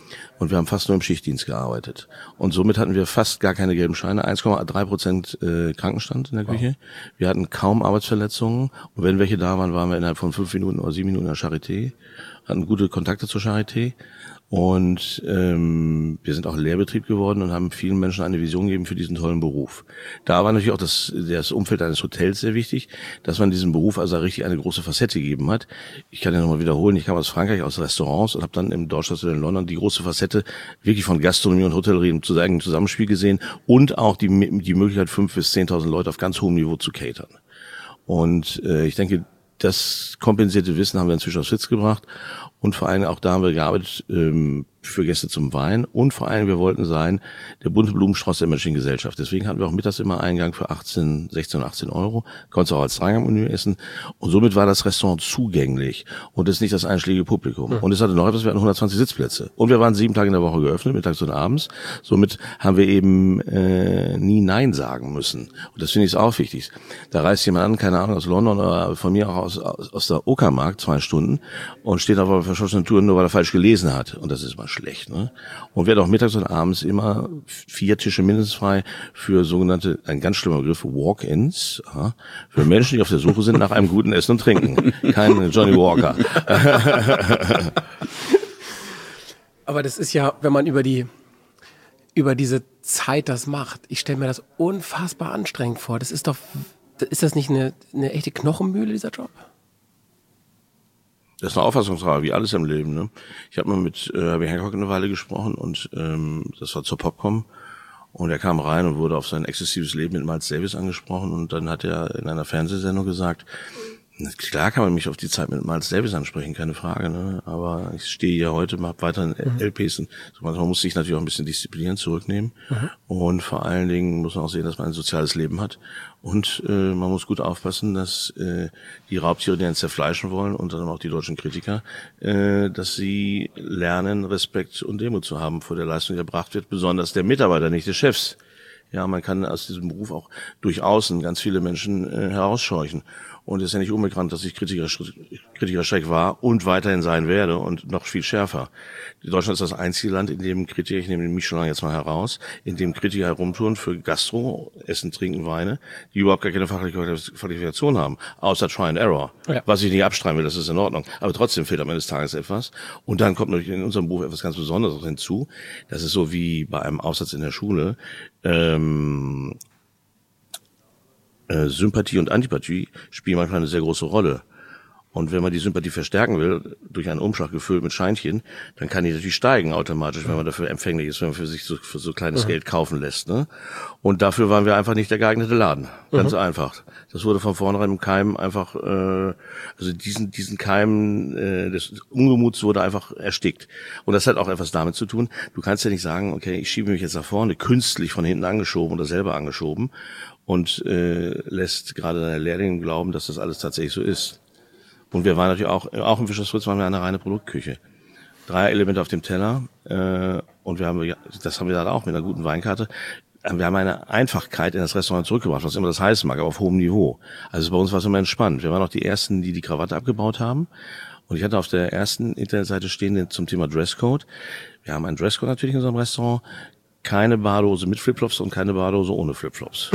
und wir haben fast nur im Schichtdienst gearbeitet. Und somit hatten wir fast gar keine gelben Scheine, eins Komma drei Prozent äh, Krankenstand in der Küche. Wow. Wir hatten kaum Arbeitsverletzungen und wenn welche da waren, waren wir innerhalb von fünf Minuten oder sieben Minuten in der Charité, hatten gute Kontakte zur Charité. Und ähm, wir sind auch Lehrbetrieb geworden und haben vielen Menschen eine Vision gegeben für diesen tollen Beruf. Da war natürlich auch das, das Umfeld eines Hotels sehr wichtig, dass man diesem Beruf also richtig eine große Facette gegeben hat. Ich kann ja nochmal wiederholen, ich kam aus Frankreich, aus Restaurants und habe dann im Deutschland in London die große Facette wirklich von Gastronomie und Hotellerie im Zusammenspiel gesehen und auch die, die Möglichkeit, fünf bis zehntausend Leute auf ganz hohem Niveau zu catern. Und äh, ich denke, das kompensierte Wissen haben wir inzwischen aufs Sitz gebracht. Und vor allem auch da haben wir gearbeitet ähm, für Gäste zum Wein. Und vor allem, wir wollten sein, der bunte Blumenstrauß der menschlichen Gesellschaft. Deswegen hatten wir auch mittags immer Eingang für achtzehn, sechzehn und achtzehn Euro. Konntest auch als Dreigangmenü essen. Und somit war das Restaurant zugänglich. Und es ist nicht das einschlägige Publikum. Mhm. Und es hatte noch etwas, wir hatten hundertzwanzig Sitzplätze. Und wir waren sieben Tage in der Woche geöffnet, mittags und abends. Somit haben wir eben äh, nie Nein sagen müssen. Und das finde ich auch wichtig. Da reist jemand an, keine Ahnung, aus London oder von mir auch aus, aus, aus der Uckermark, zwei Stunden, und steht auf einer verschossenen Tour, nur weil er falsch gelesen hat. Und das ist mal schlecht, ne? Und wir hatten auch mittags und abends immer vier Tische mindestens frei für sogenannte, ein ganz schlimmer Begriff, Walk-ins, ja, für Menschen, die auf der Suche sind nach einem guten Essen und Trinken. Kein Johnny Walker. Aber das ist ja, wenn man über die, über diese Zeit das macht, ich stelle mir das unfassbar anstrengend vor. Das ist doch, ist das nicht eine, eine echte Knochenmühle, dieser Job? Das ist eine Auffassungsfrage, wie alles im Leben, ne? Ich habe mal mit äh, Herbie Hancock eine Weile gesprochen und ähm, das war zur Popcom und er kam rein und wurde auf sein exzessives Leben mit Miles Davis angesprochen und dann hat er in einer Fernsehsendung gesagt, klar kann man mich auf die Zeit mit Miles Davis ansprechen, keine Frage, ne? Aber ich stehe hier heute, habe weiterhin mhm. L Ps und so, man muss sich natürlich auch ein bisschen disziplinieren, zurücknehmen mhm. und vor allen Dingen muss man auch sehen, dass man ein soziales Leben hat und äh, man muss gut aufpassen, dass äh, die Raubtiere, die einen zerfleischen wollen und dann auch die deutschen Kritiker, äh, dass sie lernen, Respekt und Demut zu haben vor der Leistung, die erbracht wird, besonders der Mitarbeiter, nicht des Chefs. Ja, man kann aus diesem Beruf auch durch außen ganz viele Menschen äh, herausscheuchen. Und es ist ja nicht unbekannt, dass ich Kritiker, Kritiker Schreck war und weiterhin sein werde und noch viel schärfer. Deutschland ist das einzige Land, in dem Kritiker, ich nehme den Michelin jetzt mal heraus, in dem Kritiker herumtouren für Gastro, Essen, Trinken, Weine, die überhaupt gar keine fachliche Qualifikation haben, außer Try and Error. Ja. Was ich nicht abstreiten will, das ist in Ordnung. Aber trotzdem fehlt am Ende des Tages etwas. Und dann kommt natürlich in unserem Beruf etwas ganz Besonderes hinzu. Das ist so wie bei einem Aufsatz in der Schule. Ähm, Äh, Sympathie und Antipathie spielen manchmal eine sehr große Rolle. Und wenn man die Sympathie verstärken will, durch einen Umschlag gefüllt mit Scheinchen, dann kann die natürlich steigen automatisch, wenn man dafür empfänglich ist, wenn man für sich so, für so kleines mhm. Geld kaufen lässt, ne? Und dafür waren wir einfach nicht der geeignete Laden. Ganz mhm. einfach. Das wurde von vornherein im Keim einfach, äh, also diesen, diesen Keim äh, des Ungemuts wurde einfach erstickt. Und das hat auch etwas damit zu tun, du kannst ja nicht sagen, okay, ich schiebe mich jetzt nach vorne, künstlich von hinten angeschoben oder selber angeschoben und äh, lässt gerade deine Lehrlinge glauben, dass das alles tatsächlich so ist. Und wir waren natürlich auch, auch im Fischers Fritz waren wir eine reine Produktküche. Drei Elemente auf dem Teller, äh, und wir haben, das haben wir dann auch mit einer guten Weinkarte. Wir haben eine Einfachkeit in das Restaurant zurückgebracht, was immer das heißen mag, aber auf hohem Niveau. Also bei uns war es immer entspannt. Wir waren auch die Ersten, die die Krawatte abgebaut haben. Und ich hatte auf der ersten Internetseite stehen zum Thema Dresscode. Wir haben einen Dresscode natürlich in unserem Restaurant. Keine Badehose mit Flipflops und keine Badehose ohne Flipflops.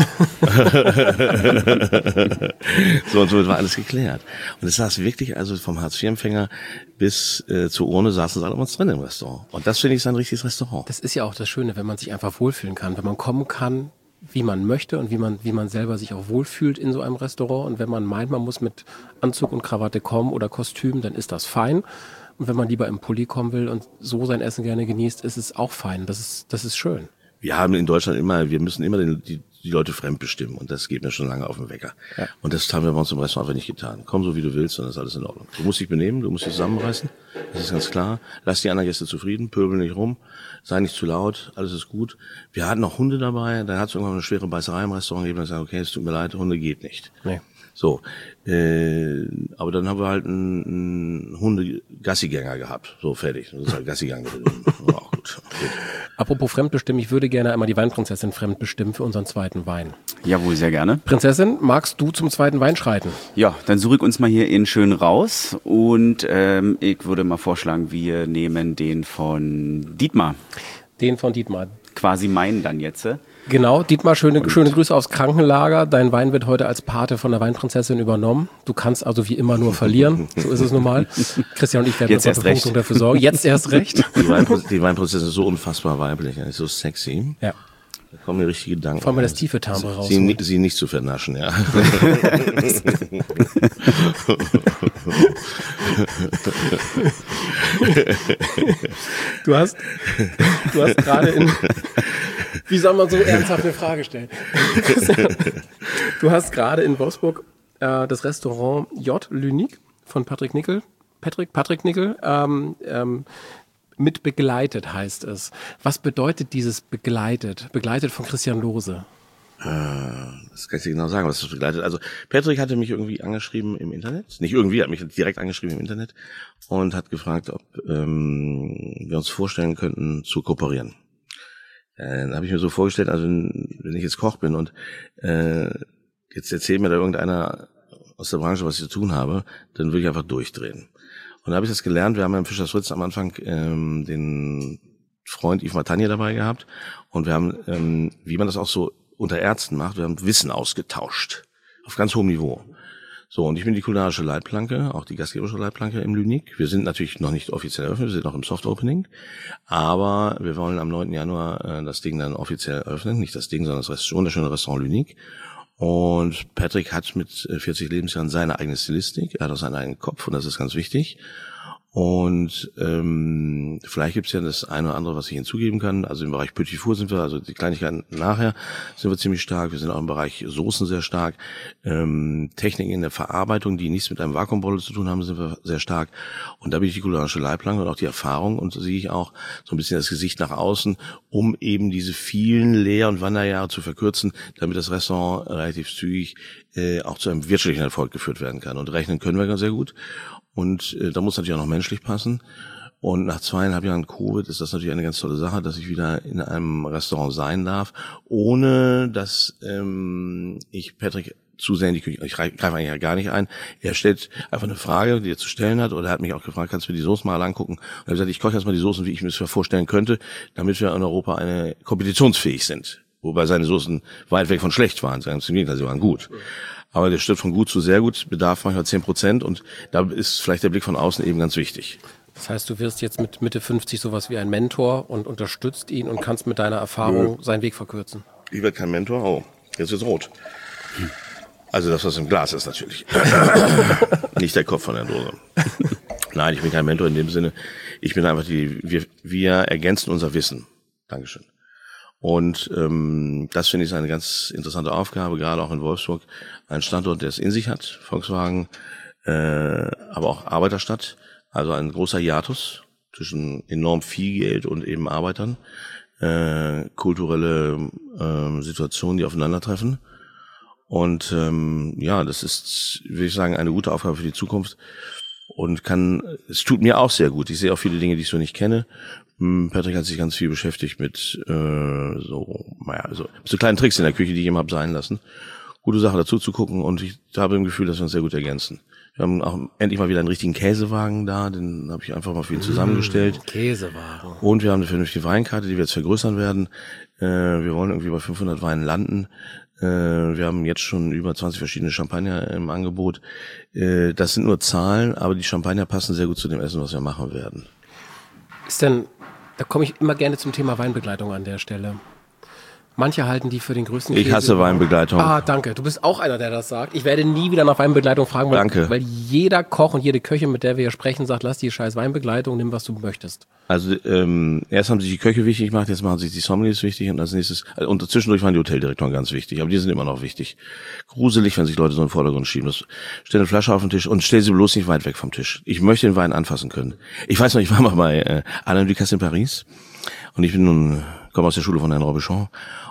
So, und somit war alles geklärt. Und es saß wirklich, also vom Hartz-vier-Empfänger bis äh, zur Urne saßen sie alle uns drin im Restaurant. Und das finde ich ist ein richtiges Restaurant. Das ist ja auch das Schöne, wenn man sich einfach wohlfühlen kann, wenn man kommen kann, wie man möchte und wie man wie man selber sich auch wohlfühlt in so einem Restaurant. Und wenn man meint, man muss mit Anzug und Krawatte kommen oder Kostüm, dann ist das fein. Und wenn man lieber im Pulli kommen will und so sein Essen gerne genießt, ist es auch fein. Das ist, das ist schön. Wir haben in Deutschland immer, wir müssen immer den, die, die Leute fremdbestimmen und das geht mir schon lange auf den Wecker. Ja. Und das haben wir bei uns im Restaurant einfach nicht getan. Komm so wie du willst und das ist alles in Ordnung. Du musst dich benehmen, du musst dich zusammenreißen, das ist ganz klar. Lass die anderen Gäste zufrieden, pöbel nicht rum, sei nicht zu laut, alles ist gut. Wir hatten auch Hunde dabei, da hat es irgendwann eine schwere Beißerei im Restaurant gegeben und gesagt, okay, es tut mir leid, Hunde geht nicht. Nee. So, äh, aber dann haben wir halt einen, einen Hunde-Gassigänger gehabt. So, fertig. Das ist halt Gassigang drin. Ja, gut. gut. Apropos fremdbestimmen, ich würde gerne einmal die Weinprinzessin fremdbestimmen für unseren zweiten Wein. Jawohl, sehr gerne. Prinzessin, magst du zum zweiten Wein schreiten? Ja, dann suche ich uns mal hier in schön raus und ähm, ich würde mal vorschlagen, wir nehmen den von Dietmar. Den von Dietmar. Quasi meinen dann jetzt. Genau, Dietmar, schöne, schöne Grüße aufs Krankenlager. Dein Wein wird heute als Pate von der Weinprinzessin übernommen. Du kannst also wie immer nur verlieren. So ist es nun mal. Christian und ich werden jetzt uns erst Bepunktung dafür sorgen. Jetzt erst recht. Die, Weinprinz, die Weinprinzessin ist so unfassbar weiblich, so sexy. Ja. Da kommen mir richtige Gedanken. Vor allem das tiefe Timbre raus. Sie, sie nicht zu vernaschen, ja. Du hast, du hast gerade in, wie soll man so ernsthaft eine Frage stellen? Du hast gerade in Wolfsburg äh, das Restaurant J. L'Unique von Patrick Nickel, Patrick, Patrick Nickel, ähm, ähm, mit begleitet heißt es. Was bedeutet dieses begleitet? Begleitet von Christian Lose. Das kann ich dir genau sagen, was das begleitet. Also Patrick hatte mich irgendwie angeschrieben im Internet. Nicht irgendwie, hat mich direkt angeschrieben im Internet und hat gefragt, ob ähm, wir uns vorstellen könnten, zu kooperieren. Äh, dann habe ich mir so vorgestellt, also wenn ich jetzt Koch bin und äh, jetzt erzählt mir da irgendeiner aus der Branche, was ich zu tun habe, dann würde ich einfach durchdrehen. Und da habe ich das gelernt. Wir haben ja im Fischers Fritz am Anfang ähm, den Freund Yves Montagnier dabei gehabt und wir haben, ähm, wie man das auch so unter Ärzten macht, wir haben Wissen ausgetauscht. Auf ganz hohem Niveau. So, und ich bin die kulinarische Leitplanke, auch die gastgeberische Leitplanke im L'Unique. Wir sind natürlich noch nicht offiziell eröffnet, wir sind noch im Soft-Opening. Aber wir wollen am neunten Januar äh, das Ding dann offiziell eröffnen. Nicht das Ding, sondern das Rest, wunderschöne Restaurant L'Unique. Und Patrick hat mit vierzig Lebensjahren seine eigene Stilistik. Er hat auch seinen eigenen Kopf und das ist ganz wichtig. Und ähm, vielleicht gibt's ja das eine oder andere, was ich hinzugeben kann. Also im Bereich Petit Four sind wir, also die Kleinigkeiten nachher sind wir ziemlich stark. Wir sind auch im Bereich Soßen sehr stark. Ähm, Techniken in der Verarbeitung, die nichts mit einem Vakuumbolle zu tun haben, sind wir sehr stark. Und da bin ich die kulinarische Leitplanke und auch die Erfahrung und so sehe ich auch so ein bisschen das Gesicht nach außen, um eben diese vielen Lehr- und Wanderjahre zu verkürzen, damit das Restaurant relativ zügig äh, auch zu einem wirtschaftlichen Erfolg geführt werden kann. Und rechnen können wir ganz sehr gut. Und äh, da muss natürlich auch noch menschlich passen. Und nach zweieinhalb Jahren Covid ist das natürlich eine ganz tolle Sache, dass ich wieder in einem Restaurant sein darf, ohne dass ähm, ich Patrick zu sehr in die Küche, ich greife eigentlich ja gar nicht ein. Er stellt einfach eine Frage, die er zu stellen hat, oder er hat mich auch gefragt, kannst du mir die Soßen mal angucken? Und er hat gesagt, ich koche jetzt mal die Soßen, wie ich mir das vorstellen könnte, damit wir in Europa eine kompetitionsfähig sind. Wobei seine Soßen weit weg von schlecht waren, ganz im Gegenteil, sie waren gut. Aber der Schritt von gut zu sehr gut bedarf manchmal zehn Prozent und da ist vielleicht der Blick von außen eben ganz wichtig. Das heißt, du wirst jetzt mit Mitte fünfzig sowas wie ein Mentor und unterstützt ihn und kannst mit deiner Erfahrung ja. seinen Weg verkürzen. Ich werde kein Mentor. Oh, jetzt wird's rot. Also das, was im Glas ist natürlich. Nicht der Kopf von der Dose. Nein, ich bin kein Mentor in dem Sinne. Ich bin einfach die, wir, wir ergänzen unser Wissen. Dankeschön. Und ähm, das finde ich eine ganz interessante Aufgabe, gerade auch in Wolfsburg. Ein Standort, der es in sich hat, Volkswagen, äh, aber auch Arbeiterstadt. Also ein großer Hiatus zwischen enorm viel Geld und eben Arbeitern. Äh, kulturelle äh, Situationen, die aufeinandertreffen. Und ähm, ja, das ist, würde ich sagen, eine gute Aufgabe für die Zukunft. Und kann, es tut mir auch sehr gut. Ich sehe auch viele Dinge, die ich so nicht kenne. Patrick hat sich ganz viel beschäftigt mit äh, so, naja, also so kleinen Tricks in der Küche, die ich ihm habe sein lassen. Gute Sache dazu zu gucken und ich habe im Gefühl, dass wir uns sehr gut ergänzen. Wir haben auch endlich mal wieder einen richtigen Käsewagen da, den habe ich einfach mal für ihn zusammengestellt. Käsewagen. Und wir haben eine vernünftige Weinkarte, die wir jetzt vergrößern werden. Äh, wir wollen irgendwie bei fünfhundert Weinen landen. Äh, wir haben jetzt schon über zwanzig verschiedene Champagner im Angebot. Äh, das sind nur Zahlen, aber die Champagner passen sehr gut zu dem Essen, was wir machen werden. Ist denn, da komme ich immer gerne zum Thema Weinbegleitung an der Stelle. Manche halten die für den größten Ich Käse hasse Weinbegleitung. Ah, danke. Du bist auch einer, der das sagt. Ich werde nie wieder nach Weinbegleitung fragen, weil, danke. weil jeder Koch und jede Köchin, mit der wir hier sprechen, sagt, lass die scheiß Weinbegleitung, nimm, was du möchtest. Also ähm, erst haben sich die Köche wichtig gemacht, jetzt machen sich die Sommeliers wichtig und als nächstes, also, und zwischendurch waren die Hoteldirektoren ganz wichtig, aber die sind immer noch wichtig. Gruselig, wenn sich Leute so in den Vordergrund schieben. Das, stell eine Flasche auf den Tisch und stell sie bloß nicht weit weg vom Tisch. Ich möchte den Wein anfassen können. Ich weiß noch, ich war mal bei äh, Alain Ducasse in Paris und ich bin nun, komme aus der Schule von Herrn Robichon.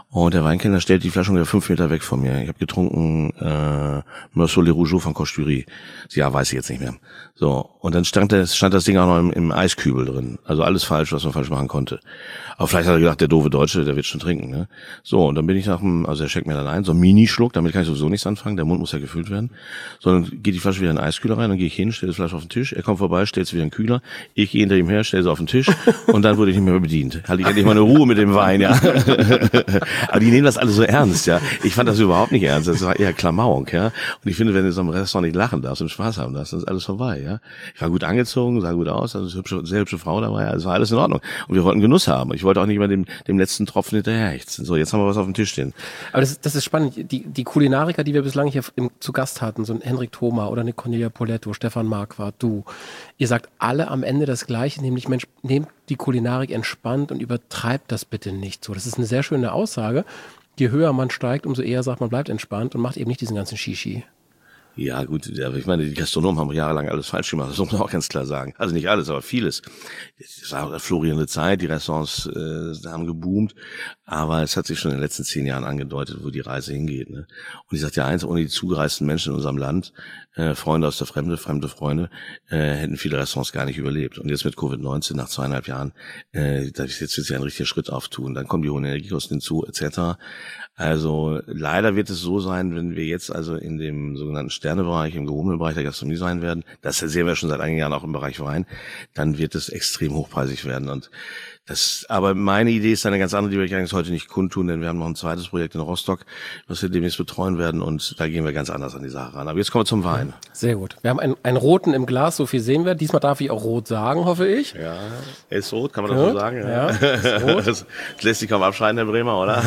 Und der Weinkellner stellt die Flasche ungefähr fünf Meter weg von mir. Ich habe getrunken äh, Meursault Les Rougeaux von Costurie. Ja, weiß ich jetzt nicht mehr. So, und dann stand das, stand das Ding auch noch im, im Eiskübel drin. Also alles falsch, was man falsch machen konnte. Aber vielleicht hat er gedacht, der doofe Deutsche, der wird schon trinken. Ne? So, und dann bin ich nach dem, also er schenkt mir dann ein, so ein Minischluck, damit kann ich sowieso nichts anfangen, der Mund muss ja gefüllt werden. So, dann geht die Flasche wieder in den Eiskühler rein, dann gehe ich hin, stelle die Flasche auf den Tisch, er kommt vorbei, stellt sie wieder in den Kühler, ich gehe hinter ihm her, stelle sie auf den Tisch und dann wurde ich nicht mehr bedient. Hatte ich endlich mal eine Ruhe mit dem Wein, ja. Aber die nehmen das alle so ernst, ja. Ich fand das überhaupt nicht ernst, das war eher Klamauk, ja. Und ich finde, wenn du so im Restaurant nicht lachen darfst und Spaß haben darfst, dann ist alles vorbei, ja. Ich war gut angezogen, sah gut aus, also eine hübsche, sehr hübsche Frau dabei, also war alles in Ordnung. Und wir wollten Genuss haben. Ich wollte auch nicht mal dem, dem letzten Tropfen hinterherhechten. So, jetzt haben wir was auf dem Tisch stehen. Aber das, das ist spannend. Die, die Kulinariker, die wir bislang hier im, zu Gast hatten, so ein Henrik Thoma oder eine Cornelia Poletto, Stefan Marquardt, du, ihr sagt alle am Ende das Gleiche, nämlich, Mensch, nehmt die Kulinarik entspannt und übertreibt das bitte nicht so. Das ist eine sehr schöne Aussage. Je höher man steigt, umso eher sagt man, bleibt entspannt und macht eben nicht diesen ganzen Shishi. Ja, gut, aber ich meine, die Gastronomen haben jahrelang alles falsch gemacht, das muss man auch ganz klar sagen. Also nicht alles, aber vieles. Es war eine florierende Zeit, die Restaurants äh, haben geboomt, aber es hat sich schon in den letzten zehn Jahren angedeutet, wo die Reise hingeht. Ne? Und ich sage ja eins, ohne die zugereisten Menschen in unserem Land, äh, Freunde aus der Fremde, fremde Freunde, äh, hätten viele Restaurants gar nicht überlebt. Und jetzt mit Covid neunzehn, nach zweieinhalb Jahren, äh, da jetzt wird sich ein richtiger Schritt auftun. Dann kommen die hohen Energiekosten hinzu, et cetera. Also leider wird es so sein, wenn wir jetzt also in dem sogenannten Sternebereich, im gehobenen Bereich der Gastronomie sein werden, das sehen wir schon seit einigen Jahren auch im Bereich Wein, dann wird es extrem hochpreisig werden. Und das, aber meine Idee ist eine ganz andere, die wir eigentlich heute nicht kundtun, denn wir haben noch ein zweites Projekt in Rostock, was wir demnächst betreuen werden und da gehen wir ganz anders an die Sache ran. Aber jetzt kommen wir zum Wein. Sehr gut. Wir haben einen, einen roten im Glas, so viel sehen wir. Diesmal darf ich auch rot sagen, hoffe ich. Ja, er ist rot, kann man das so sagen? Ja, ja, ist rot. Das lässt sich kaum abschneiden, Herr Bremer, oder?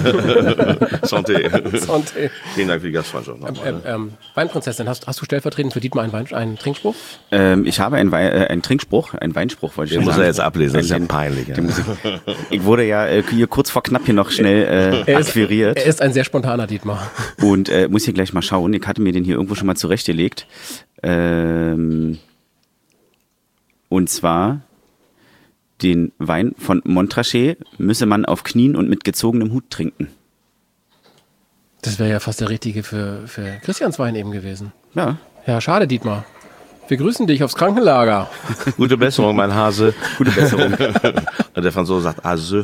Santé. Santé. Vielen Dank für die Gastfreundschaft. Ähm, ähm, ähm, Weinprinzessin, hast, hast du stellvertretend für Dietmar einen, Wein, einen Trinkspruch? Ähm, ich habe einen, Wei äh, einen Trinkspruch, einen Weinspruch, wollte ich Den schon muss sagen. er jetzt ablesen, das ist ja Den- peinlich. Ja. den muss ich, ich wurde ja äh, hier kurz vor knapp hier noch schnell äh, Er ist, akquiriert. er ist ein sehr spontaner Dietmar. Und äh, muss hier gleich mal schauen. Ich hatte mir den hier irgendwo schon mal zurechtgelegt. Ähm, und zwar den Wein von Montrachet müsse man auf Knien und mit gezogenem Hut trinken. Das wäre ja fast der richtige für, für Christians Wein eben gewesen. Ja. Ja, schade, Dietmar. Wir grüßen dich aufs Krankenlager. Gute Besserung, mein Hase. Gute Besserung. Und der Franzose sagt Ase.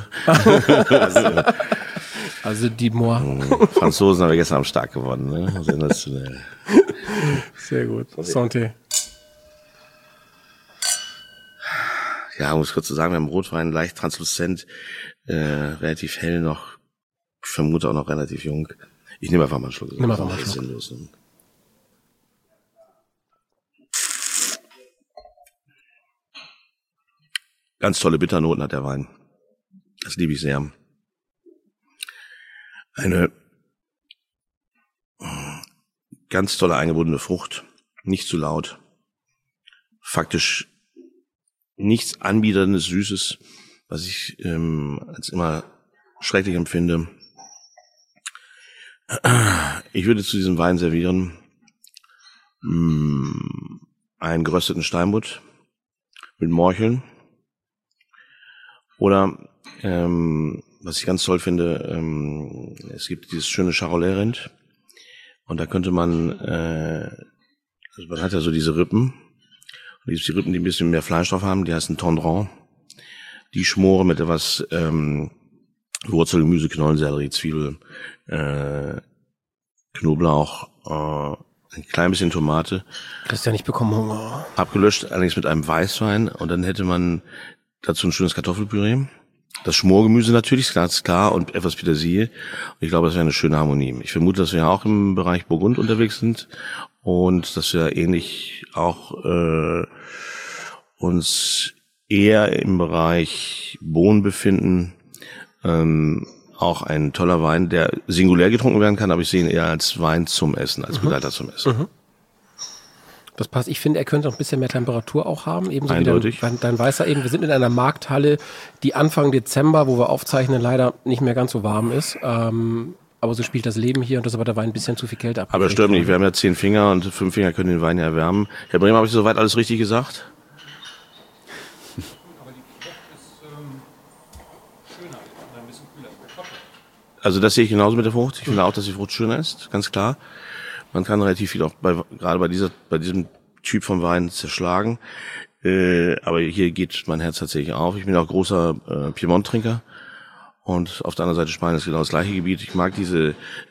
Also Dietmar. Franzosen haben wir gestern Abend stark geworden. Ne? Sensationell. Sehr gut. Santé. Ja, um es kurz zu sagen, wir haben Rotwein leicht transluzent, äh, relativ hell noch, ich vermute auch noch relativ jung. Ich nehme einfach mal einen Schluck. Nimm einfach mal einen Das ist Schluck. sinnlos, ne? Ganz tolle Bitternoten hat der Wein. Das liebe ich sehr. Eine ganz tolle eingebundene Frucht. Nicht zu laut. Faktisch nichts Anbieterndes, Süßes, was ich ähm, als immer schrecklich empfinde. Ich würde zu diesem Wein servieren mh, einen gerösteten Steinbutt mit Morcheln. Oder, ähm, was ich ganz toll finde, ähm, es gibt dieses schöne Charolais-Rind. Und da könnte man, äh, also man hat ja so diese Rippen. Und es gibt die Rippen, die ein bisschen mehr Fleisch drauf haben, die heißen Tendron. Die schmoren mit etwas ähm, Wurzel, Gemüse, Knollen, Sellerie, Zwiebel, äh, Knoblauch, äh, ein klein bisschen Tomate. Christian, ich bekomme Hunger. Abgelöscht, allerdings mit einem Weißwein. Und dann hätte man dazu ein schönes Kartoffelpüree. Das Schmorgemüse natürlich, ganz klar, und etwas Petersilie. Und ich glaube, das wäre eine schöne Harmonie. Ich vermute, dass wir ja auch im Bereich Burgund unterwegs sind und dass wir ähnlich auch äh, uns eher im Bereich Bohnen befinden. Ähm, auch ein toller Wein, der singulär getrunken werden kann, aber ich sehe ihn eher als Wein zum Essen, als Begleiter zum Essen. Mhm. Das passt. Ich finde, er könnte noch ein bisschen mehr Temperatur auch haben. Ebenso Eindeutig. wie dein, dein Weißer eben. Wir sind in einer Markthalle, die Anfang Dezember, wo wir aufzeichnen, leider nicht mehr ganz so warm ist. Ähm, aber so spielt das Leben hier und das ist aber der Wein ein bisschen zu viel Kälte ab. Aber stimmt nicht, wir haben ja zehn Finger und fünf Finger können den Wein ja erwärmen. Herr Bremer, habe ich soweit alles richtig gesagt? Also das sehe ich genauso mit der Frucht. Ich finde auch, dass die Frucht schöner ist, ganz klar. Man kann relativ viel auch bei, gerade bei dieser, bei diesem Typ von Wein zerschlagen. Äh, aber hier geht mein Herz tatsächlich auf. Ich bin auch großer äh, Piemont-Trinker. Und auf der anderen Seite Spanien ist genau das gleiche Gebiet. Ich mag diese,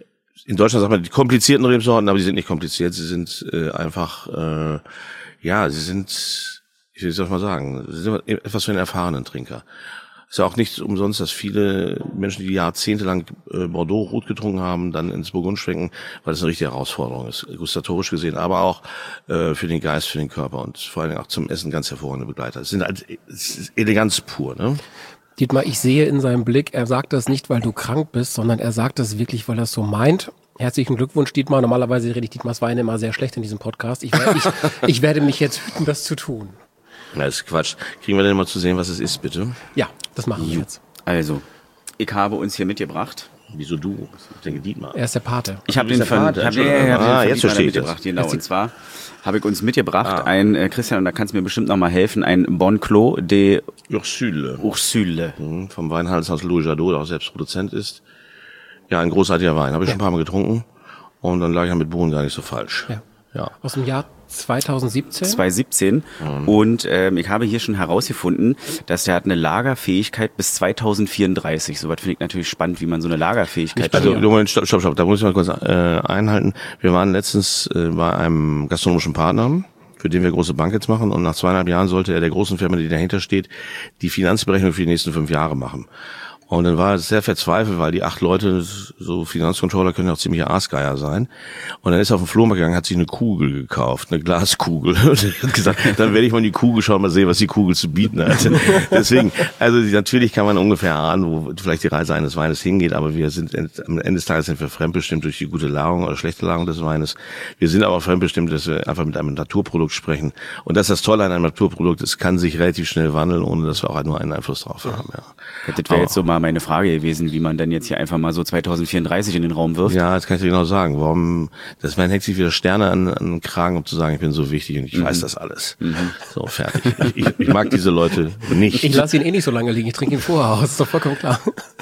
in Deutschland sagt man die komplizierten Rebsorten, aber die sind nicht kompliziert. Sie sind äh, einfach, äh, ja, sie sind, wie soll ich mal sagen, sie sind etwas für einen erfahrenen Trinker. Ist ja auch nicht umsonst, dass viele Menschen, die jahrzehntelang äh, Bordeaux Rot getrunken haben, dann ins Burgund schwenken, weil das eine richtige Herausforderung ist, gustatorisch gesehen, aber auch äh, für den Geist, für den Körper und vor allen Dingen auch zum Essen ganz hervorragende Begleiter. Es sind halt es ist Eleganz pur, ne? Dietmar, ich sehe in seinem Blick, er sagt das nicht, weil du krank bist, sondern er sagt das wirklich, weil er es so meint. Herzlichen Glückwunsch, Dietmar. Normalerweise rede ich Dietmars Weine immer sehr schlecht in diesem Podcast. Ich, ich, ich werde mich jetzt hüten, das zu tun. Das ist Quatsch. Kriegen wir denn mal zu sehen, was es ist, bitte? Ja, das machen wir jetzt. Also, ich habe uns hier mitgebracht. Wieso du? Ich denke Dietmar. Er ist der Pate. Ich habe Du bist den der von, Pate, ich hab, Entschuldigung. ja, ja, Ah, den jetzt von verstehe ich mitgebracht. das. Genau, und zwar habe ich uns mitgebracht ah. ein, äh, Christian, und da kannst du mir bestimmt noch mal helfen, ein Bon Clos de Ursule. Ursule. Mhm, vom Weinhandelshaus Louis Jadot, der auch selbst Produzent ist. Ja, ein großartiger Wein. Habe ich ja. schon ein paar Mal getrunken. Und dann lag ich ja mit Bohnen gar nicht so falsch. Ja. Ja. Aus dem Jahr zweitausendsiebzehn? zweitausendsiebzehn. Mhm. Und ähm, ich habe hier schon herausgefunden, dass der hat eine Lagerfähigkeit bis zweitausendvierunddreißig. Soweit finde ich natürlich spannend, wie man so eine Lagerfähigkeit Also, hat. Moment, stopp, stopp, stopp. Da muss ich mal kurz äh, einhalten. Wir waren letztens äh, bei einem gastronomischen Partner, für den wir große Bankets machen. Und nach zweieinhalb Jahren sollte er der großen Firma, die dahinter steht, die Finanzberechnung für die nächsten fünf Jahre machen. Und dann war er sehr verzweifelt, weil die acht Leute, so Finanzcontroller können ja auch ziemliche Aasgeier sein. Und dann ist er auf den Flohmarkt gegangen, hat sich eine Kugel gekauft, eine Glaskugel. Und er hat gesagt, dann werde ich mal in die Kugel schauen, mal sehen, was die Kugel zu bieten hat. Deswegen, also natürlich kann man ungefähr ahnen, wo vielleicht die Reise eines Weines hingeht, aber wir sind, am Ende des Tages sind wir fremdbestimmt durch die gute Lagerung oder schlechte Lagerung des Weines. Wir sind aber fremdbestimmt, dass wir einfach mit einem Naturprodukt sprechen. Und das ist das Tolle an einem Naturprodukt, es kann sich relativ schnell wandeln, ohne dass wir auch nur einen Einfluss drauf haben. Ja. Das wäre jetzt so mal meine Frage gewesen, wie man denn jetzt hier einfach mal so zweitausendvierunddreißig in den Raum wirft. Ja, das kann ich dir genau sagen. Warum, das man hängt sich wieder Sterne an, an den Kragen, um zu sagen, ich bin so wichtig und ich mhm. weiß das alles. Mhm. So, fertig. Ich, ich, ich mag diese Leute nicht. Ich lasse ihn eh nicht so lange liegen, ich trinke ihn vorher aus, ist doch vollkommen klar.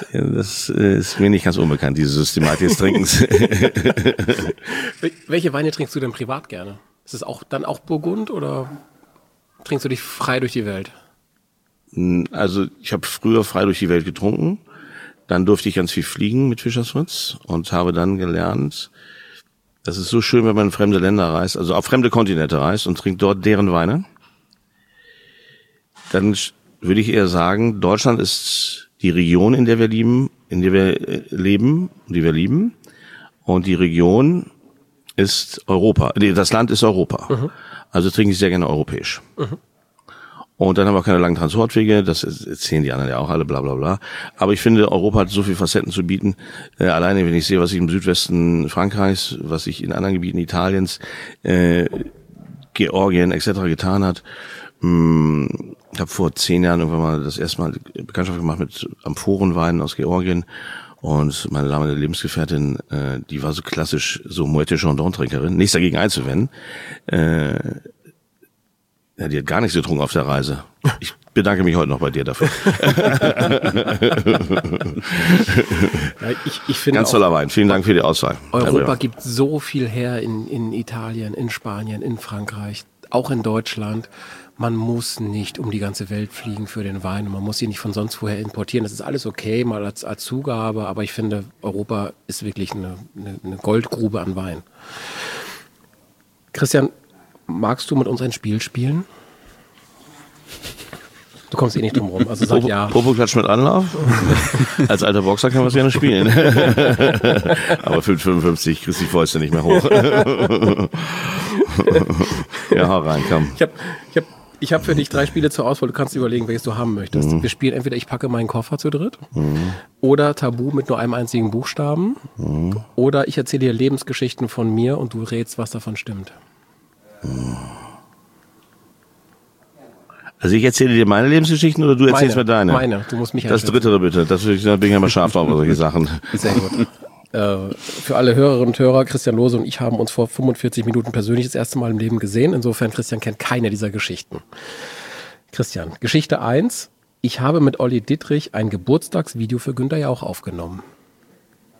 Das ist mir nicht ganz unbekannt, diese Systematik des Trinkens. Welche Weine trinkst du denn privat gerne? Ist es auch dann auch Burgund oder trinkst du dich frei durch die Welt? Also ich habe früher frei durch die Welt getrunken, dann durfte ich ganz viel fliegen mit Fischers Fritz und habe dann gelernt, das ist so schön, wenn man in fremde Länder reist, also auf fremde Kontinente reist und trinkt dort deren Weine. Dann würde ich eher sagen, Deutschland ist die Region, in der wir lieben, in der wir leben, die wir lieben, und die Region ist Europa. Das Land ist Europa. Mhm. Also trinke ich sehr gerne europäisch. Mhm. Und dann haben wir auch keine langen Transportwege, das erzählen die anderen ja auch alle, bla bla bla. Aber ich finde, Europa hat so viele Facetten zu bieten. Äh, alleine, wenn ich sehe, was ich im Südwesten Frankreichs, was ich in anderen Gebieten Italiens, äh, Georgien et cetera getan hat. Hm, ich habe vor zehn Jahren irgendwann mal das erste Mal Bekanntschaft gemacht mit Amphorenweinen aus Georgien. Und meine damalige Lebensgefährtin, äh, die war so klassisch, so Moët Chandon-Trinkerin, nichts dagegen einzuwenden. Äh, Ja, die hat gar nichts getrunken auf der Reise. Ich bedanke mich heute noch bei dir dafür. Ja, ich, ich finde Ganz toller Wein. Vielen Dank für die Auswahl. Europa gibt so viel her in, in Italien, in Spanien, in Frankreich, auch in Deutschland. Man muss nicht um die ganze Welt fliegen für den Wein. Man muss ihn nicht von sonst woher importieren. Das ist alles okay, mal als, als Zugabe. Aber ich finde, Europa ist wirklich eine, eine, eine Goldgrube an Wein. Christian, magst du mit uns ein Spiel spielen? Du kommst eh nicht drum rum, also sag Popo, ja. Popo-Klatsch mit Anlauf? Als alter Boxer kann man es gerne spielen. Aber fünf fünfundfünfzig kriegst die Fäuste nicht mehr hoch. Ja, hau rein, komm. Ich habe ich hab, ich hab für dich drei Spiele zur Auswahl. Du kannst überlegen, welches du haben möchtest. Mhm. Wir spielen entweder Ich packe meinen Koffer zu dritt mhm. oder Tabu mit nur einem einzigen Buchstaben mhm. oder ich erzähle dir Lebensgeschichten von mir und du rätst, was davon stimmt. Also ich erzähle dir meine Lebensgeschichten oder du erzählst meine, mir deine? Meine, du musst mich Das dritte bitte, das bin ich ja mal scharf drauf, solche Sachen. Sehr gut. Äh, für alle Hörerinnen und Hörer, Christian Lohse und ich haben uns vor fünfundvierzig Minuten persönlich das erste Mal im Leben gesehen. Insofern, Christian kennt keine dieser Geschichten. Christian, Geschichte eins. Ich habe mit Olli Dittrich ein Geburtstagsvideo für Günther Jauch aufgenommen.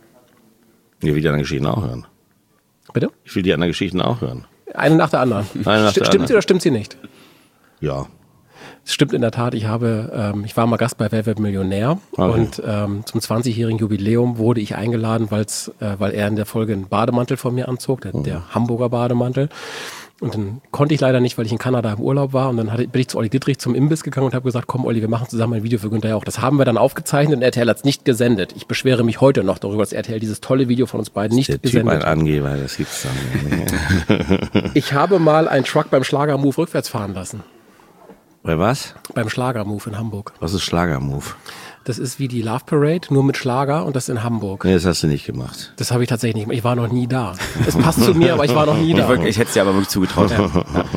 Ich will die anderen Geschichten auch hören. Bitte? Ich will die anderen Geschichten auch hören. Eine nach der anderen. Eine nach St- der stimmt anderen. sie oder stimmt sie nicht? Ja. Es stimmt in der Tat, ich habe, ähm, ich war mal Gast bei Wer wird Millionär Okay. und ähm, zum zwanzigjährigen Jubiläum wurde ich eingeladen, weil's, äh, weil er in der Folge einen Bademantel von mir anzog, der, Mhm. der Hamburger Bademantel. Und dann konnte ich leider nicht, weil ich in Kanada im Urlaub war. Und dann hatte, bin ich zu Olli Dittrich zum Imbiss gegangen und habe gesagt, komm Olli, wir machen zusammen ein Video für Günther Jauch. Das haben wir dann aufgezeichnet und R T L hat es nicht gesendet. Ich beschwere mich heute noch darüber, dass R T L dieses tolle Video von uns beiden nicht Der Typ gesendet ein hat. Angeber, das gibt's dann nicht. Ich habe mal einen Truck beim Schlagermove rückwärts fahren lassen. Bei was? Beim Schlagermove in Hamburg. Was ist Schlagermove? Das ist wie die Love Parade, nur mit Schlager und das in Hamburg. Nee, das hast du nicht gemacht. Das habe ich tatsächlich nicht gemacht. Ich war noch nie da. Es passt zu mir, aber ich war noch nie Ich, da. wirklich, ich hätte es dir aber wirklich zugetraut. Ja.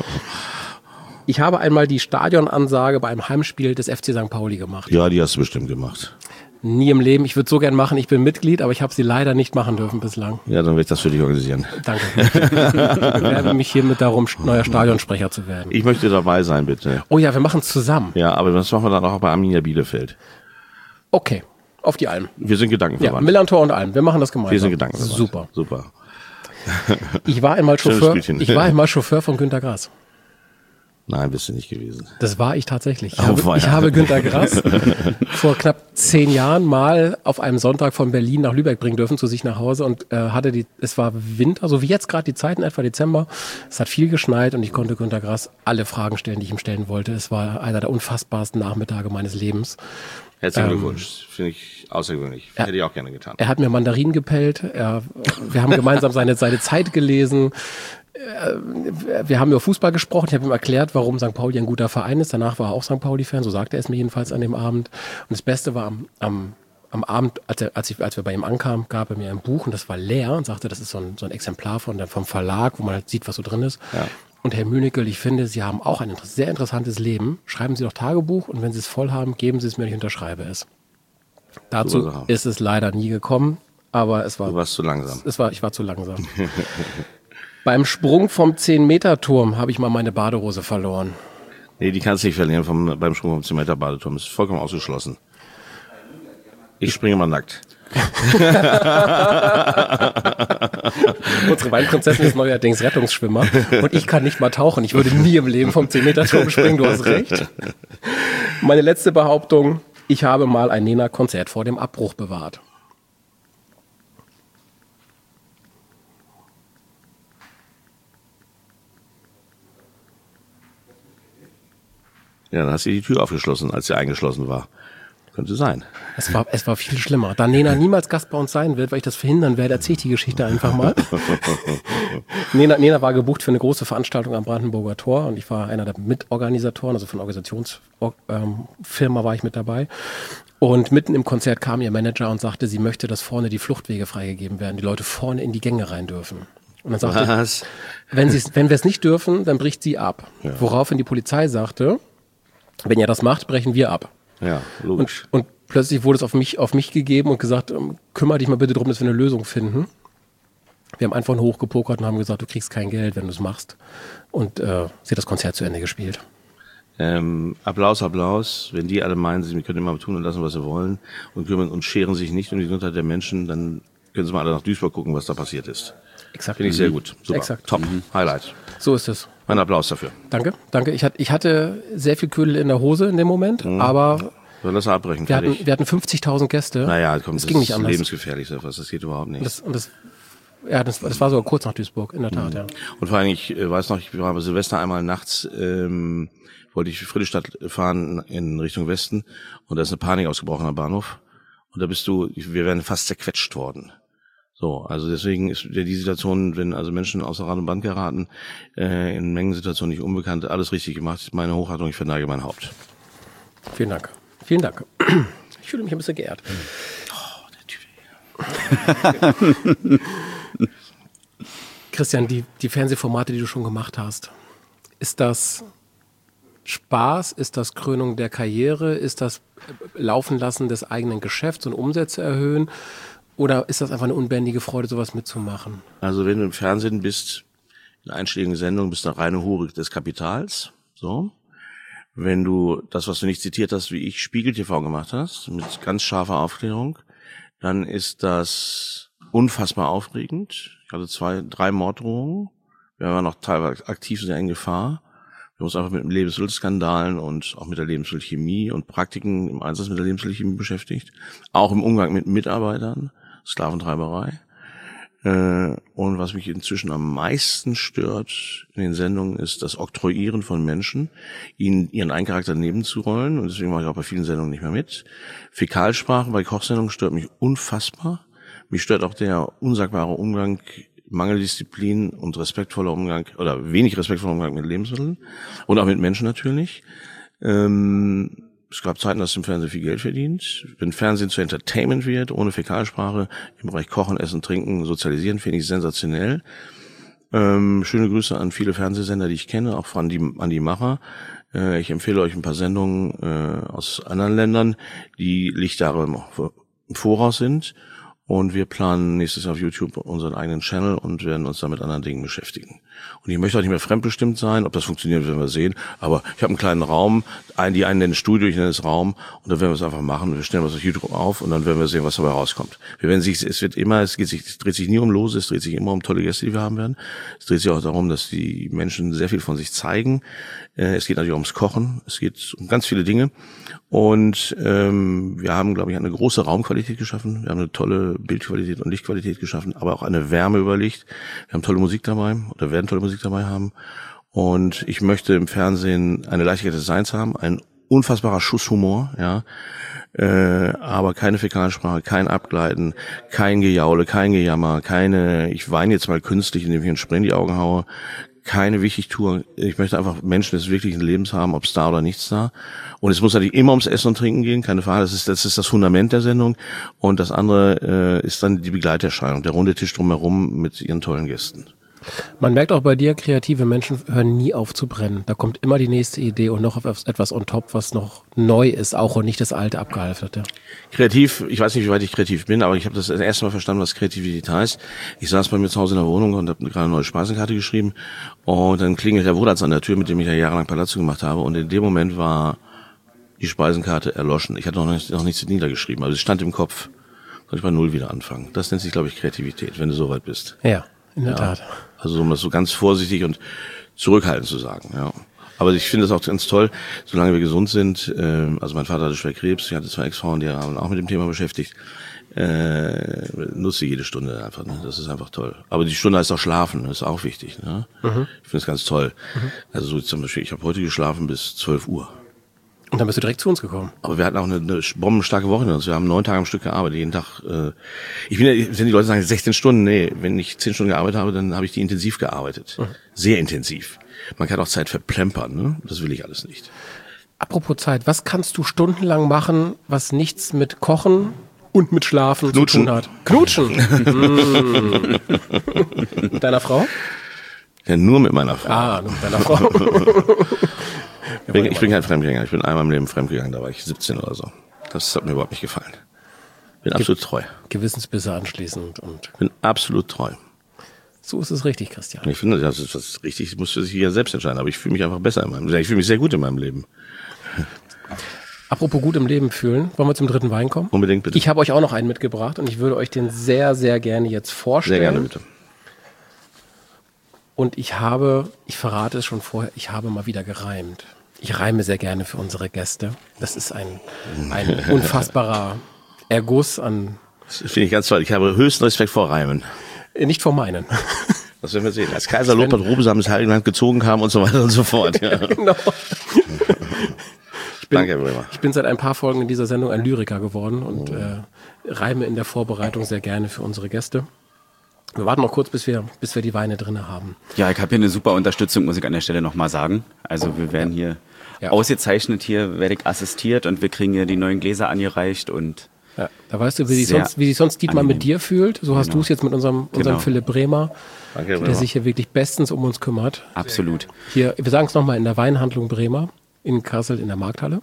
Ich habe einmal die Stadionansage bei einem Heimspiel des F C Sankt Pauli gemacht. Ja, die hast du bestimmt gemacht. Nie im Leben. Ich würde so gern machen. Ich bin Mitglied, aber ich habe sie leider nicht machen dürfen bislang. Ja, dann werde ich das für dich organisieren. Danke. Ich bewerbe mich hiermit darum, neuer Stadionsprecher zu werden. Ich möchte dabei sein, bitte. Oh ja, wir machen es zusammen. Ja, aber das machen wir dann auch bei Arminia Bielefeld. Okay, auf die Alm. Wir sind Ja, Gedankenverwandt. Millantor und Alm. Wir machen das gemeinsam. Wir sind Gedankenverwandt. Super. Super. Ich war einmal Schönes Chauffeur. Spielchen. Ich war einmal Chauffeur von Günter Grass. Nein, bist du nicht gewesen. Das war ich tatsächlich. Ich, Oh, habe, weia. ich habe Günter Grass vor knapp zehn Jahren mal auf einem Sonntag von Berlin nach Lübeck bringen dürfen, zu sich nach Hause und äh, hatte die, es war Winter, so wie jetzt gerade die Zeiten, etwa Dezember. Es hat viel geschneit und ich konnte Günter Grass alle Fragen stellen, die ich ihm stellen wollte. Es war einer der unfassbarsten Nachmittage meines Lebens. Herzlichen Ähm, Glückwunsch. Finde ich außergewöhnlich. Ja. Hätte ich auch gerne getan. Er hat mir Mandarinen gepellt. Er, wir haben gemeinsam seine, seine Zeit gelesen. Wir haben über Fußball gesprochen. Ich habe ihm erklärt, warum Sankt Pauli ein guter Verein ist. Danach war er auch Sankt Pauli-Fan. So sagte er es mir jedenfalls an dem Abend. Und das Beste war am, am, am Abend, als, er, als, ich, als wir bei ihm ankamen, gab er mir ein Buch und das war leer und sagte, das ist so ein, so ein Exemplar von der, vom Verlag, wo man halt sieht, was so drin ist. Ja. Und Herr Münickel, ich finde, Sie haben auch ein sehr interessantes Leben. Schreiben Sie doch Tagebuch und wenn Sie es voll haben, geben Sie es mir, ich unterschreibe es. Dazu Super Sache. ist es leider nie gekommen, aber es war, Du warst zu langsam. es war, ich war zu langsam. Beim Sprung vom zehn-Meter-Turm habe ich mal meine Badehose verloren. Nee, die kannst du nicht verlieren vom, beim Sprung vom zehn Meter Badeturm. Das ist vollkommen ausgeschlossen. Ich springe mal nackt. Unsere Weinprinzessin ist neuerdings Rettungsschwimmer und ich kann nicht mal tauchen. Ich würde nie im Leben vom zehn-Meter-Turm springen, du hast recht. Meine letzte Behauptung, ich habe mal ein Nena-Konzert vor dem Abbruch bewahrt. Ja, dann hast du die Tür aufgeschlossen, als sie eingeschlossen war. Könnte sein. Es war, es war viel schlimmer. Da Nena niemals Gast bei uns sein wird, weil ich das verhindern werde, erzähle ich die Geschichte einfach mal. Nena, Nena war gebucht für eine große Veranstaltung am Brandenburger Tor und ich war einer der Mitorganisatoren, also von Organisationsfirma war ich mit dabei. Und mitten im Konzert kam ihr Manager und sagte, sie möchte, dass vorne die Fluchtwege freigegeben werden, die Leute vorne in die Gänge rein dürfen. Und dann sagte, Was? wenn, sie's, wenn wir es nicht dürfen, dann bricht sie ab. Ja. Woraufhin die Polizei sagte, wenn ihr das macht, brechen wir ab. Ja, logisch. Und, und plötzlich wurde es auf mich, auf mich gegeben und gesagt, ähm, kümmere dich mal bitte darum, dass wir eine Lösung finden. Wir haben einfach hochgepokert und haben gesagt, du kriegst kein Geld, wenn du es machst. Und äh, sie hat das Konzert zu Ende gespielt. Ähm, Applaus, Applaus. Wenn die alle meinen, sie können immer tun und lassen, was sie wollen und kümmern und scheren sich nicht um die Gesundheit der Menschen, dann können sie mal alle nach Duisburg gucken, was da passiert ist. Exakt. Finde ich sehr gut. Super. Exakt. Top. Mhm. Highlight. So ist es. Mein Applaus dafür. Danke, danke. Ich, hat, ich hatte sehr viel Ködel in der Hose in dem Moment, mhm. aber so, lass abbrechen. wir hatten, wir hatten fünfzigtausend Gäste. Naja, komm, das, das ging nicht ist anders. lebensgefährlich, sowas. Das geht überhaupt nicht. Das, und das, ja, das, das war sogar kurz nach Duisburg, in der Tat, mhm. ja. Und vor allem, ich äh, weiß noch, ich war bei Silvester einmal nachts, ähm, wollte ich Friedrichstadt fahren in Richtung Westen und da ist eine Panik ausgebrochen am Bahnhof und da bist du, wir wären fast zerquetscht worden. So, also deswegen ist ja die Situation, wenn also Menschen außer Rand und Band geraten, äh, in Mengensituationen nicht unbekannt, alles richtig gemacht. Meine Hochachtung, ich verneige mein Haupt. Vielen Dank. Vielen Dank. Ich fühle mich ein bisschen geehrt. Oh, der Typ. Christian, die, die Fernsehformate, die du schon gemacht hast, ist das Spaß? Ist das Krönung der Karriere? Ist das Laufen lassen des eigenen Geschäfts und Umsätze erhöhen? Oder ist das einfach eine unbändige Freude, sowas mitzumachen? Also wenn du im Fernsehen bist, in einschlägigen Sendungen, bist du eine reine Hure des Kapitals. So. Wenn du das, was du nicht zitiert hast, wie ich Spiegel T V gemacht hast, mit ganz scharfer Aufklärung, dann ist das unfassbar aufregend. Ich hatte zwei, drei Morddrohungen. Wir waren noch teilweise aktiv sehr in Gefahr. Wir haben uns einfach mit Lebensmittelskandalen und auch mit der Lebensmittelchemie und Praktiken im Einsatz mit der Lebensmittelchemie beschäftigt. Auch im Umgang mit Mitarbeitern, Sklaventreiberei. Und was mich inzwischen am meisten stört in den Sendungen ist das Oktroyieren von Menschen, ihnen ihren Eigencharakter nebenzurollen. Und deswegen mache ich auch bei vielen Sendungen nicht mehr mit. Fäkalsprache bei Kochsendungen stört mich unfassbar. Mich stört auch der unsagbare Umgang, Mangeldisziplin und respektvoller Umgang oder wenig respektvoller Umgang mit Lebensmitteln und auch mit Menschen natürlich. Ähm, es gab Zeiten, dass im Fernsehen viel Geld verdient. Wenn Fernsehen zu Entertainment wird, ohne Fäkalsprache, im Bereich Kochen, Essen, Trinken, Sozialisieren, finde ich sensationell. Ähm, schöne Grüße an viele Fernsehsender, die ich kenne, auch an die, an die Macher. Äh, ich empfehle euch ein paar Sendungen äh, aus anderen Ländern, die Lichtjahre im, im Voraus sind. Und wir planen nächstes Jahr auf YouTube unseren eigenen Channel und werden uns da mit anderen Dingen beschäftigen. Und ich möchte auch nicht mehr fremdbestimmt sein. Ob das funktioniert, werden wir sehen. Aber ich habe einen kleinen Raum. Die einen nennen es Studio, ich nenne es Raum. Und dann werden wir es einfach machen. Wir stellen was auf YouTube auf und dann werden wir sehen, was dabei rauskommt. Wir werden sich, es wird immer, es geht sich, es dreht sich nie um Lose, es dreht sich immer um tolle Gäste, die wir haben werden. Es dreht sich auch darum, dass die Menschen sehr viel von sich zeigen. Es geht natürlich ums Kochen. Es geht um ganz viele Dinge. Und ähm, wir haben, glaube ich, eine große Raumqualität geschaffen. Wir haben eine tolle Bildqualität und Lichtqualität geschaffen, aber auch eine Wärme über Licht. Wir haben tolle Musik dabei oder werden tolle Musik dabei haben. Und ich möchte im Fernsehen eine Leichtigkeit des Seins haben, ein unfassbarer Schuss Humor, ja, äh, aber keine Fäkalsprache, kein Abgleiten, kein Gejaule, kein Gejammer, keine, ich weine jetzt mal künstlich, indem ich einen Spray in die Augen haue, keine Wichtigtour. Ich möchte einfach Menschen des wirklichen Lebens haben, ob es da oder nichts da. Und es muss natürlich immer ums Essen und Trinken gehen, keine Frage. Das ist das, ist das Fundament der Sendung. Und das andere äh, ist dann die Begleiterscheinung, der runde Tisch drumherum mit ihren tollen Gästen. Man merkt auch bei dir, kreative Menschen hören nie auf zu brennen. Da kommt immer die nächste Idee und noch etwas on top, was noch neu ist, auch und nicht das alte abgehalfterte. Kreativ, ich weiß nicht, wie weit ich kreativ bin, aber ich habe das, das erste Mal verstanden, was Kreativität heißt. Ich saß bei mir zu Hause in der Wohnung und habe gerade eine neue Speisenkarte geschrieben und dann klingelt der Wohlarzt an der Tür, mit dem ich ja jahrelang Palazzo gemacht habe, und in dem Moment war die Speisenkarte erloschen. Ich hatte noch, nicht, noch nichts niedergeschrieben, aber es stand im Kopf. Soll ich bei Null wieder anfangen? Das nennt sich, glaube ich, Kreativität, wenn du so weit bist. Ja, in der ja. Tat. Also um das so ganz vorsichtig und zurückhaltend zu sagen, ja. Aber ich finde es auch ganz toll, solange wir gesund sind. Äh, also mein Vater hatte schwer Krebs, ich hatte zwei Ex-Frauen, die haben auch mit dem Thema beschäftigt. Äh, nutze jede Stunde einfach, ne? Das ist einfach toll. Aber die Stunde heißt auch schlafen, das ist auch wichtig, ne? Mhm. Ich finde es ganz toll. Mhm. Also so zum Beispiel, ich habe heute geschlafen bis zwölf Uhr. Und dann bist du direkt zu uns gekommen. Aber wir hatten auch eine, eine bombenstarke Woche. Wir haben neun Tage am Stück gearbeitet, jeden Tag. Äh, ich bin ja, wenn die Leute sagen sechzehn Stunden, nee, wenn ich zehn Stunden gearbeitet habe, dann habe ich die intensiv gearbeitet. Mhm. Sehr intensiv. Man kann auch Zeit verplempern, ne? Das will ich alles nicht. Apropos Zeit, was kannst du stundenlang machen, was nichts mit Kochen und mit Schlafen Knutschen. zu tun hat? Knutschen. mm. Mit deiner Frau? Ja, nur mit meiner Frau. Ah, nur mit deiner Frau. Ich bin, ich bin kein Fremdgänger. Ich bin einmal im Leben fremdgegangen, da war ich siebzehn oder so. Das hat mir überhaupt nicht gefallen. Bin Ge- absolut treu. Gewissensbisse anschließend und. Bin absolut treu. So ist es richtig, Christian. Und ich finde, das ist, das ist richtig, das muss sich jeder selbst entscheiden. Aber ich fühle mich einfach besser in meinem Leben. Ich fühle mich sehr gut in meinem Leben. Apropos gut im Leben fühlen, wollen wir zum dritten Wein kommen? Unbedingt, bitte. Ich habe euch auch noch einen mitgebracht und ich würde euch den sehr, sehr gerne jetzt vorstellen. Sehr gerne, bitte. Und ich habe, ich verrate es schon vorher, ich habe mal wieder gereimt. Ich reime sehr gerne für unsere Gäste. Das ist ein, ein unfassbarer Erguss an... Das finde ich ganz toll. Ich habe höchsten Respekt vor Reimen. Nicht vor meinen. Das werden wir sehen. Als Kaiser Lothar Robesam ins Heilige Land gezogen kam und so weiter und so fort. Ja. Genau. Ich bin, Danke, Herr Bremer. Ich bin seit ein paar Folgen in dieser Sendung ein Lyriker geworden und oh. äh, reime in der Vorbereitung sehr gerne für unsere Gäste. Wir warten noch kurz, bis wir, bis wir die Weine drin haben. Ja, ich habe hier eine super Unterstützung, muss ich an der Stelle nochmal sagen. Also wir werden hier ja. ausgezeichnet, hier werde ich assistiert und wir kriegen hier die neuen Gläser angereicht und ja, da weißt du, wie sich sonst, wie sich sonst Dietmar angenehm. mit dir fühlt. So hast genau. du es jetzt mit unserem, unserem genau. Philipp Bremer, Danke, der Bremer. sich hier wirklich bestens um uns kümmert. Absolut. Hier, wir sagen es nochmal, in der Weinhandlung Bremer in Kassel in der Markthalle.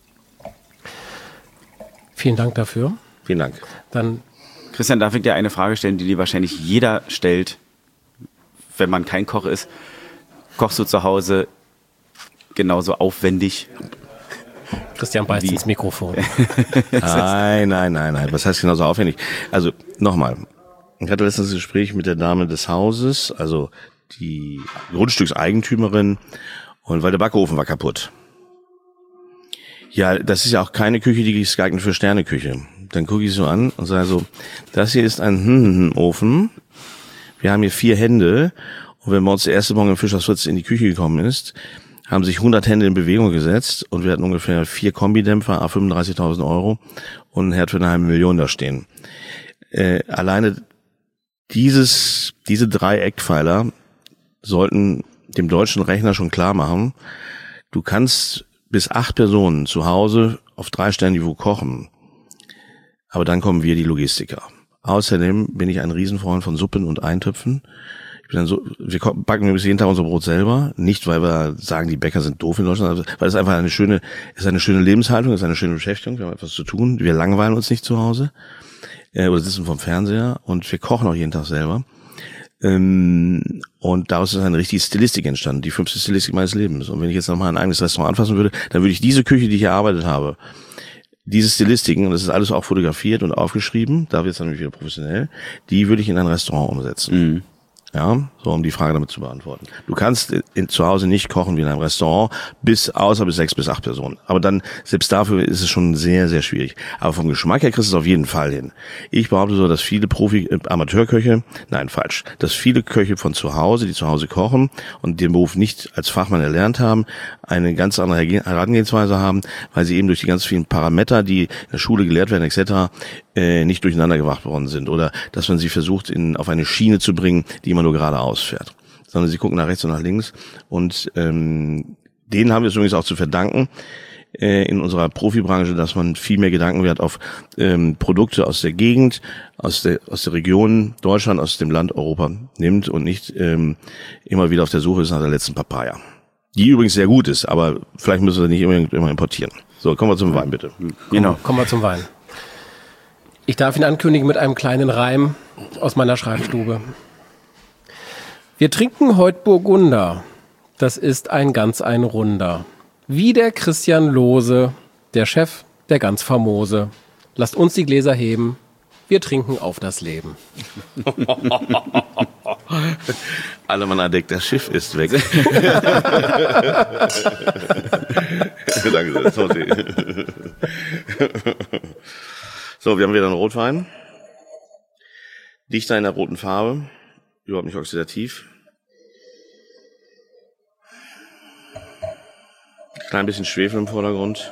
Vielen Dank dafür. Vielen Dank. Dann Christian, darf ich dir eine Frage stellen, die dir wahrscheinlich jeder stellt, wenn man kein Koch ist? Kochst du zu Hause genauso aufwendig? Christian beißt Wie? ins Mikrofon. Nein, nein, nein, nein. Was heißt genauso aufwendig? Also, nochmal. Ich hatte letztens ein Gespräch mit der Dame des Hauses, also die Grundstückseigentümerin, und weil der Backofen war kaputt. Ja, das ist ja auch keine Küche, die ist geeignet für Sterneküche. Dann gucke ich so an und sage so, das hier ist ein Ofen. Wir haben hier vier Hände. Und wenn bei uns der erste Morgen im Fischers Fritz in die Küche gekommen ist, haben sich hundert Hände in Bewegung gesetzt und wir hatten ungefähr vier Kombidämpfer, à fünfunddreißigtausend Euro und einen Herd für eine halbe Million da stehen. Äh, alleine dieses, diese drei Eckpfeiler sollten dem deutschen Rechner schon klar machen, du kannst bis acht Personen zu Hause auf drei Sternniveau kochen. Aber dann kommen wir, die Logistiker. Außerdem bin ich ein Riesenfreund von Suppen und Eintöpfen. Ich bin dann so, wir backen übrigens jeden Tag unser Brot selber. Nicht, weil wir sagen, die Bäcker sind doof in Deutschland, weil es einfach eine schöne, es ist eine schöne Lebenshaltung, es ist eine schöne Beschäftigung. Wir haben etwas zu tun. Wir langweilen uns nicht zu Hause. Äh, oder sitzen vom Fernseher und wir kochen auch jeden Tag selber. Ähm, und daraus ist eine richtige Stilistik entstanden, die fünfte Stilistik meines Lebens. Und wenn ich jetzt nochmal ein eigenes Restaurant anfassen würde, dann würde ich diese Küche, die ich hier erarbeitet habe, diese Stilistiken, und das ist alles auch fotografiert und aufgeschrieben, da wird es dann wieder professionell, die würde ich in ein Restaurant umsetzen. Mhm. Ja, so um die Frage damit zu beantworten. Du kannst in, zu Hause nicht kochen wie in einem Restaurant, bis außer bis sechs bis acht Personen. Aber dann, selbst dafür ist es schon sehr, sehr schwierig. Aber vom Geschmack her kriegst du es auf jeden Fall hin. Ich behaupte so, dass viele Profi, äh, Amateurköche, nein, falsch, dass viele Köche von zu Hause, die zu Hause kochen und den Beruf nicht als Fachmann erlernt haben, eine ganz andere Herangehensweise haben, weil sie eben durch die ganz vielen Parameter, die in der Schule gelehrt werden, et cetera, äh, nicht durcheinander gebracht worden sind. Oder dass man sie versucht, in, auf eine Schiene zu bringen, die immer nur geradeaus fährt. Sondern sie gucken nach rechts und nach links. Und ähm, denen haben wir es übrigens auch zu verdanken äh, in unserer Profibranche, dass man viel mehr Gedankenwert auf ähm, Produkte aus der Gegend, aus der aus der Region Deutschland, aus dem Land Europa nimmt und nicht ähm, immer wieder auf der Suche ist nach der letzten Papaya. Die übrigens sehr gut ist, aber vielleicht müssen wir nicht immer, immer importieren. So, kommen wir zum Wein, bitte. Genau. Kommen wir zum Wein. Ich darf ihn ankündigen mit einem kleinen Reim aus meiner Schreibstube. Wir trinken heute Burgunder. Das ist ein ganz ein Runder. Wie der Christian Lohse, der Chef der ganz famose. Lasst uns die Gläser heben. Wir trinken auf das Leben. Allemann entdeckt, das Schiff ist weg. Danke sehr. So, wir haben wieder einen Rotwein. Dichter in der roten Farbe. Überhaupt nicht oxidativ. Klein bisschen Schwefel im Vordergrund.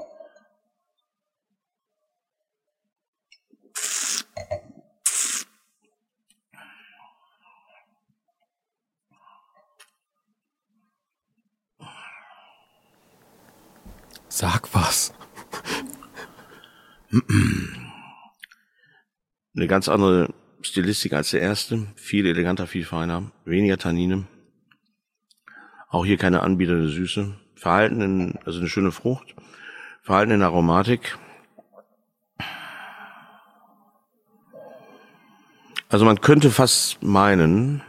Sag was. Eine ganz andere Stilistik als der erste. Viel eleganter, viel feiner. Weniger Tannine. Auch hier keine anbietende Süße. Verhalten in, also eine schöne Frucht. Verhalten in Aromatik. Also man könnte fast meinen,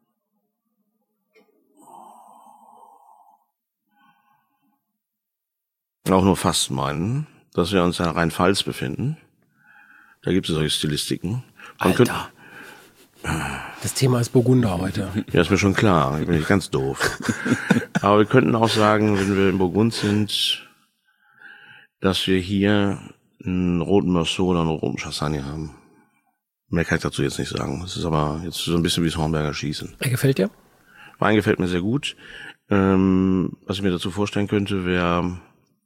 auch nur fast meinen, dass wir uns in Rheinpfalz befinden. Da gibt es solche Stilistiken. Man Alter. Das Thema ist Burgunder heute. Ja, ist mir schon klar. Ich bin nicht ganz doof. Aber wir könnten auch sagen, wenn wir in Burgund sind, dass wir hier einen roten Meursault oder einen roten Chassagne haben. Mehr kann ich dazu jetzt nicht sagen. Das ist aber jetzt so ein bisschen wie das Hornberger Schießen. Er gefällt dir? Wein gefällt mir sehr gut. Ähm, was ich mir dazu vorstellen könnte, wäre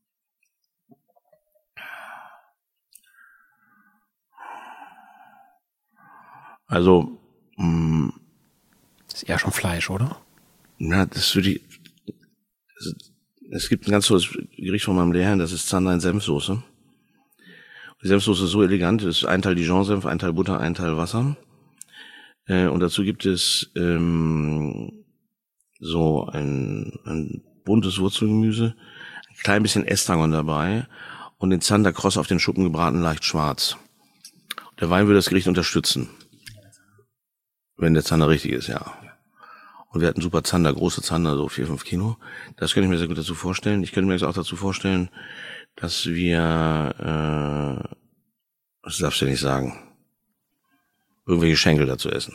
also mh, ist eher schon Fleisch, oder? Na, das würde ich. Das, es gibt ein ganz tolles Gericht von meinem Lehrherrn, das ist Zander in Senfsoße. Die Senfsoße ist so elegant, es ist ein Teil Dijon-Senf, ein Teil Butter, ein Teil Wasser. Äh, und dazu gibt es ähm, so ein, ein buntes Wurzelgemüse, ein klein bisschen Estragon dabei und den Zander kross auf den Schuppen gebraten, leicht schwarz. Der Wein würde das Gericht unterstützen. Wenn der Zander richtig ist, ja. Und wir hatten super Zander, große Zander, so vier, fünf Kilo. Das könnte ich mir sehr gut dazu vorstellen. Ich könnte mir jetzt auch dazu vorstellen, dass wir, äh, das darfst du ja nicht sagen. irgendwelche Schenkel dazu essen.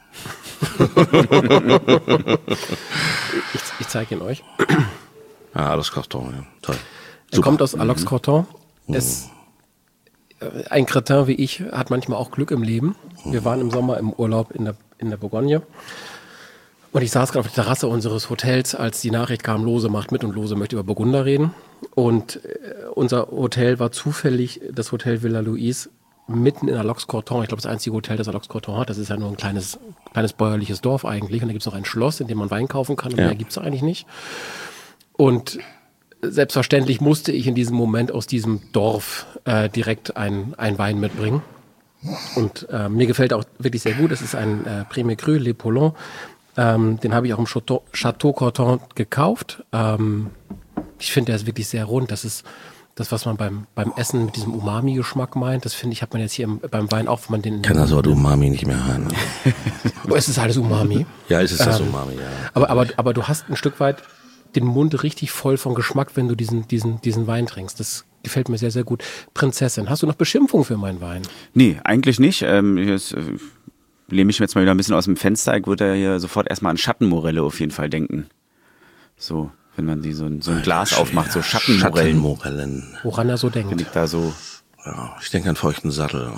ich ich zeige ihn euch. Ah, Alox Corton, ja. Toll. Er Super. kommt aus Alox Corton. Mhm. Es, ein Cretin wie ich hat manchmal auch Glück im Leben. Wir waren im Sommer im Urlaub in der, in der Bourgogne. Und ich saß gerade auf der Terrasse unseres Hotels, als die Nachricht kam, Lose macht mit und Lose möchte über Burgunder reden. Und äh, unser Hotel war zufällig das Hotel Villa Louise mitten in Alox Corton. Ich glaube, das einzige Hotel, das Alox Corton hat. Das ist ja nur ein kleines, kleines bäuerliches Dorf eigentlich. Und da gibt es noch ein Schloss, in dem man Wein kaufen kann. Und ja. mehr gibt es eigentlich nicht. Und selbstverständlich musste ich in diesem Moment aus diesem Dorf äh, direkt ein, ein Wein mitbringen. Und äh, mir gefällt auch wirklich sehr gut. Es ist ein äh, Premier Cru, Le Poulon. Ähm, den habe ich auch im Chateau, Chateau Corton gekauft. Ähm, ich finde, der ist wirklich sehr rund. Das ist das, was man beim, beim Essen mit diesem Umami-Geschmack meint. Das finde ich, hat man jetzt hier im, beim Wein auch, wenn man den... Ich kann das Wort Umami nicht mehr hören. Oh, es ist alles Umami. Ja, es ist das ähm, Umami, ja. Aber, aber, aber du hast ein Stück weit den Mund richtig voll von Geschmack, wenn du diesen, diesen, diesen Wein trinkst. Das gefällt mir sehr, sehr gut. Prinzessin, hast du noch Beschimpfung für meinen Wein? Nee, eigentlich nicht. Ähm, jetzt, äh, lehne ich jetzt mal wieder ein bisschen aus dem Fenster. Ich würde ja hier sofort erstmal an Schattenmorelle auf jeden Fall denken. So, wenn man die so ein, so ein Glas aufmacht, so Schattenmorellen. Schattenmorellen. Woran er so denkt. Bin ich da so... Ja, ich denke an feuchten Sattel.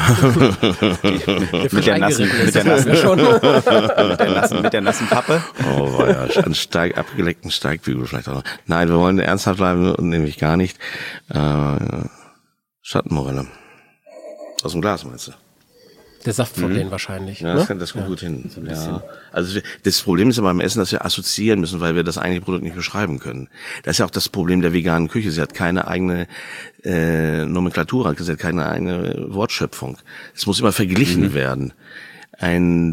mit, der nassen, mit, der nassen, schon. mit, der nassen, mit der nassen Pappe. Oh, war ja an Steig, abgeleckten Steigbügel vielleicht auch noch. Nein, wir wollen ernsthaft bleiben, nämlich gar nicht. Äh, Schattenmorelle. Aus dem Glas, meinst du? Der Saft von mhm. denen wahrscheinlich. Ja, ne? das kann das kommt ja. gut hin. Ja. Also das Problem ist ja beim Essen, dass wir assoziieren müssen, weil wir das eigentliche Produkt nicht beschreiben können. Das ist ja auch das Problem der veganen Küche. Sie hat keine eigene äh, Nomenklatur, sie hat keine eigene Wortschöpfung. Es muss immer verglichen mhm. werden. Ein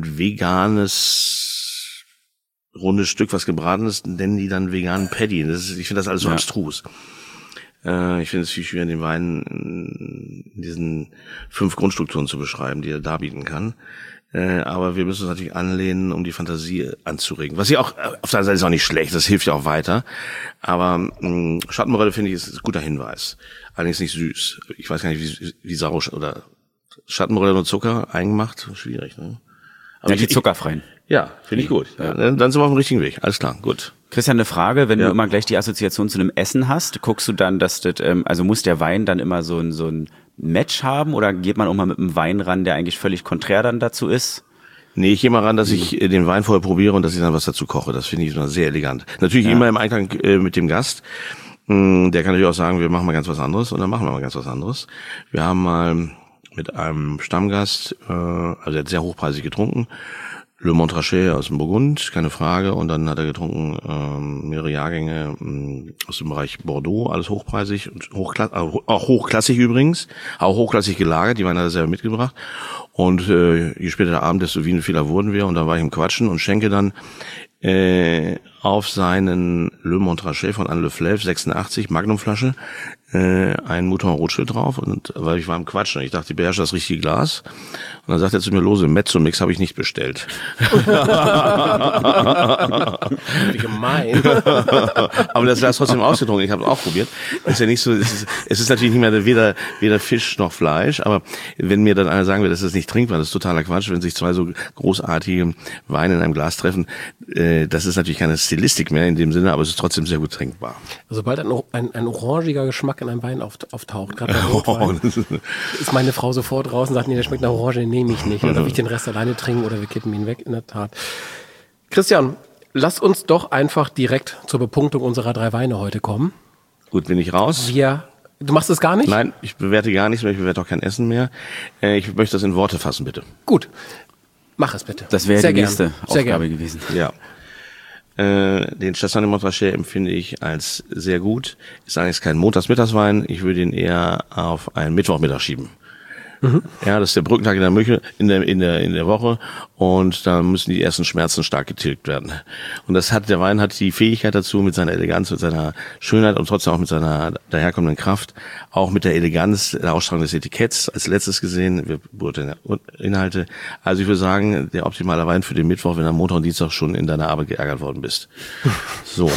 veganes rundes Stück, was gebraten ist, nennen die dann veganen Patty. Das ist, ich finde das alles so ja. abstrus. Ich finde es viel schwieriger, den Wein in diesen fünf Grundstrukturen zu beschreiben, die er darbieten kann. Aber wir müssen uns natürlich anlehnen, um die Fantasie anzuregen. Was ja auch, auf der einen Seite ist auch nicht schlecht, das hilft ja auch weiter. Aber Schattenmorelle, finde ich, ist ein guter Hinweis. Allerdings nicht süß. Ich weiß gar nicht, wie, wie Sau oder Schattenmorelle und Zucker eingemacht, schwierig, ne? Aber ja, die zuckerfreien. Ja, finde ich gut. Ja. Dann sind wir auf dem richtigen Weg. Alles klar, gut. Christian, eine Frage, wenn ja. du immer gleich die Assoziation zu einem Essen hast, guckst du dann, dass das, ähm, also muss der Wein dann immer so ein, so ein Match haben oder geht man auch mal mit einem Wein ran, der eigentlich völlig konträr dann dazu ist? Nee, ich gehe mal ran, dass ich den Wein vorher probiere und dass ich dann was dazu koche. Das finde ich immer sehr elegant. Natürlich ja. immer im Einklang äh, mit dem Gast. Der kann natürlich auch sagen, wir machen mal ganz was anderes und dann machen wir mal ganz was anderes. Wir haben mal mit einem Stammgast, äh, also er hat sehr hochpreisig getrunken, Le Montrachet aus dem Burgund, keine Frage. Und dann hat er getrunken ähm, mehrere Jahrgänge ähm, aus dem Bereich Bordeaux, alles hochpreisig und hochkla- auch hochklassig übrigens, auch hochklassig gelagert. Die Weine hat er selber mitgebracht. Und äh, je später der Abend, desto wiener wurden wir. Und dann war ich im Quatschen und schenke dann äh, auf seinen Le Montrachet von Anne Le Fleuve sechsundachtzig Magnumflasche äh, ein Mouton Rothschild drauf, und weil ich war im Quatschen, ich dachte, ich beherrsche das richtige Glas, und dann sagt er zu mir, Lose, Mezzo-Mix habe ich nicht bestellt. Wie gemein. Aber das Glas trotzdem ausgetrunken, ich habe es auch probiert. Das ist ja nicht so, es ist, es ist natürlich nicht mehr weder weder Fisch noch Fleisch, aber wenn mir dann einer sagen will, das ist nicht trinkbar, das ist totaler Quatsch, wenn sich zwei so großartige Weine in einem Glas treffen, äh, das ist natürlich keine Stilistik mehr in dem Sinne, aber es ist trotzdem sehr gut trinkbar. Sobald ein, ein, ein orangiger Geschmack in einem Wein auftaucht, gerade bei Rotwein, ist meine Frau sofort raus und sagt, nee, der schmeckt nach Orange, den nehme ich nicht. Dann darf ich den Rest alleine trinken oder wir kippen ihn weg, in der Tat. Christian, lass uns doch einfach direkt zur Bepunktung unserer drei Weine heute kommen. Gut, bin ich raus? Wir, du machst es gar nicht? Nein, ich bewerte gar nichts mehr, ich bewerte auch kein Essen mehr. Ich möchte das in Worte fassen, bitte. Gut, mach es bitte. Das wäre die gern. nächste Sehr Aufgabe gern. gewesen. Ja. Äh, den Chassagne de Montrachet empfinde ich als sehr gut. Ist eigentlich kein Montagsmittagswein. Ich würde ihn eher auf einen Mittwochmittag schieben. Mhm. Ja, das ist der Brückentag in der Küche, in der, in der, in der Woche, und da müssen die ersten Schmerzen stark getilgt werden. Und das hat, der Wein hat die Fähigkeit dazu, mit seiner Eleganz, mit seiner Schönheit und trotzdem auch mit seiner daherkommenden Kraft, auch mit der Eleganz der Ausstrahlung des Etiketts als letztes gesehen, wir beurteilen Inhalte. Also ich würde sagen, der optimale Wein für den Mittwoch, wenn du am Montag und Dienstag schon in deiner Arbeit geärgert worden bist. So.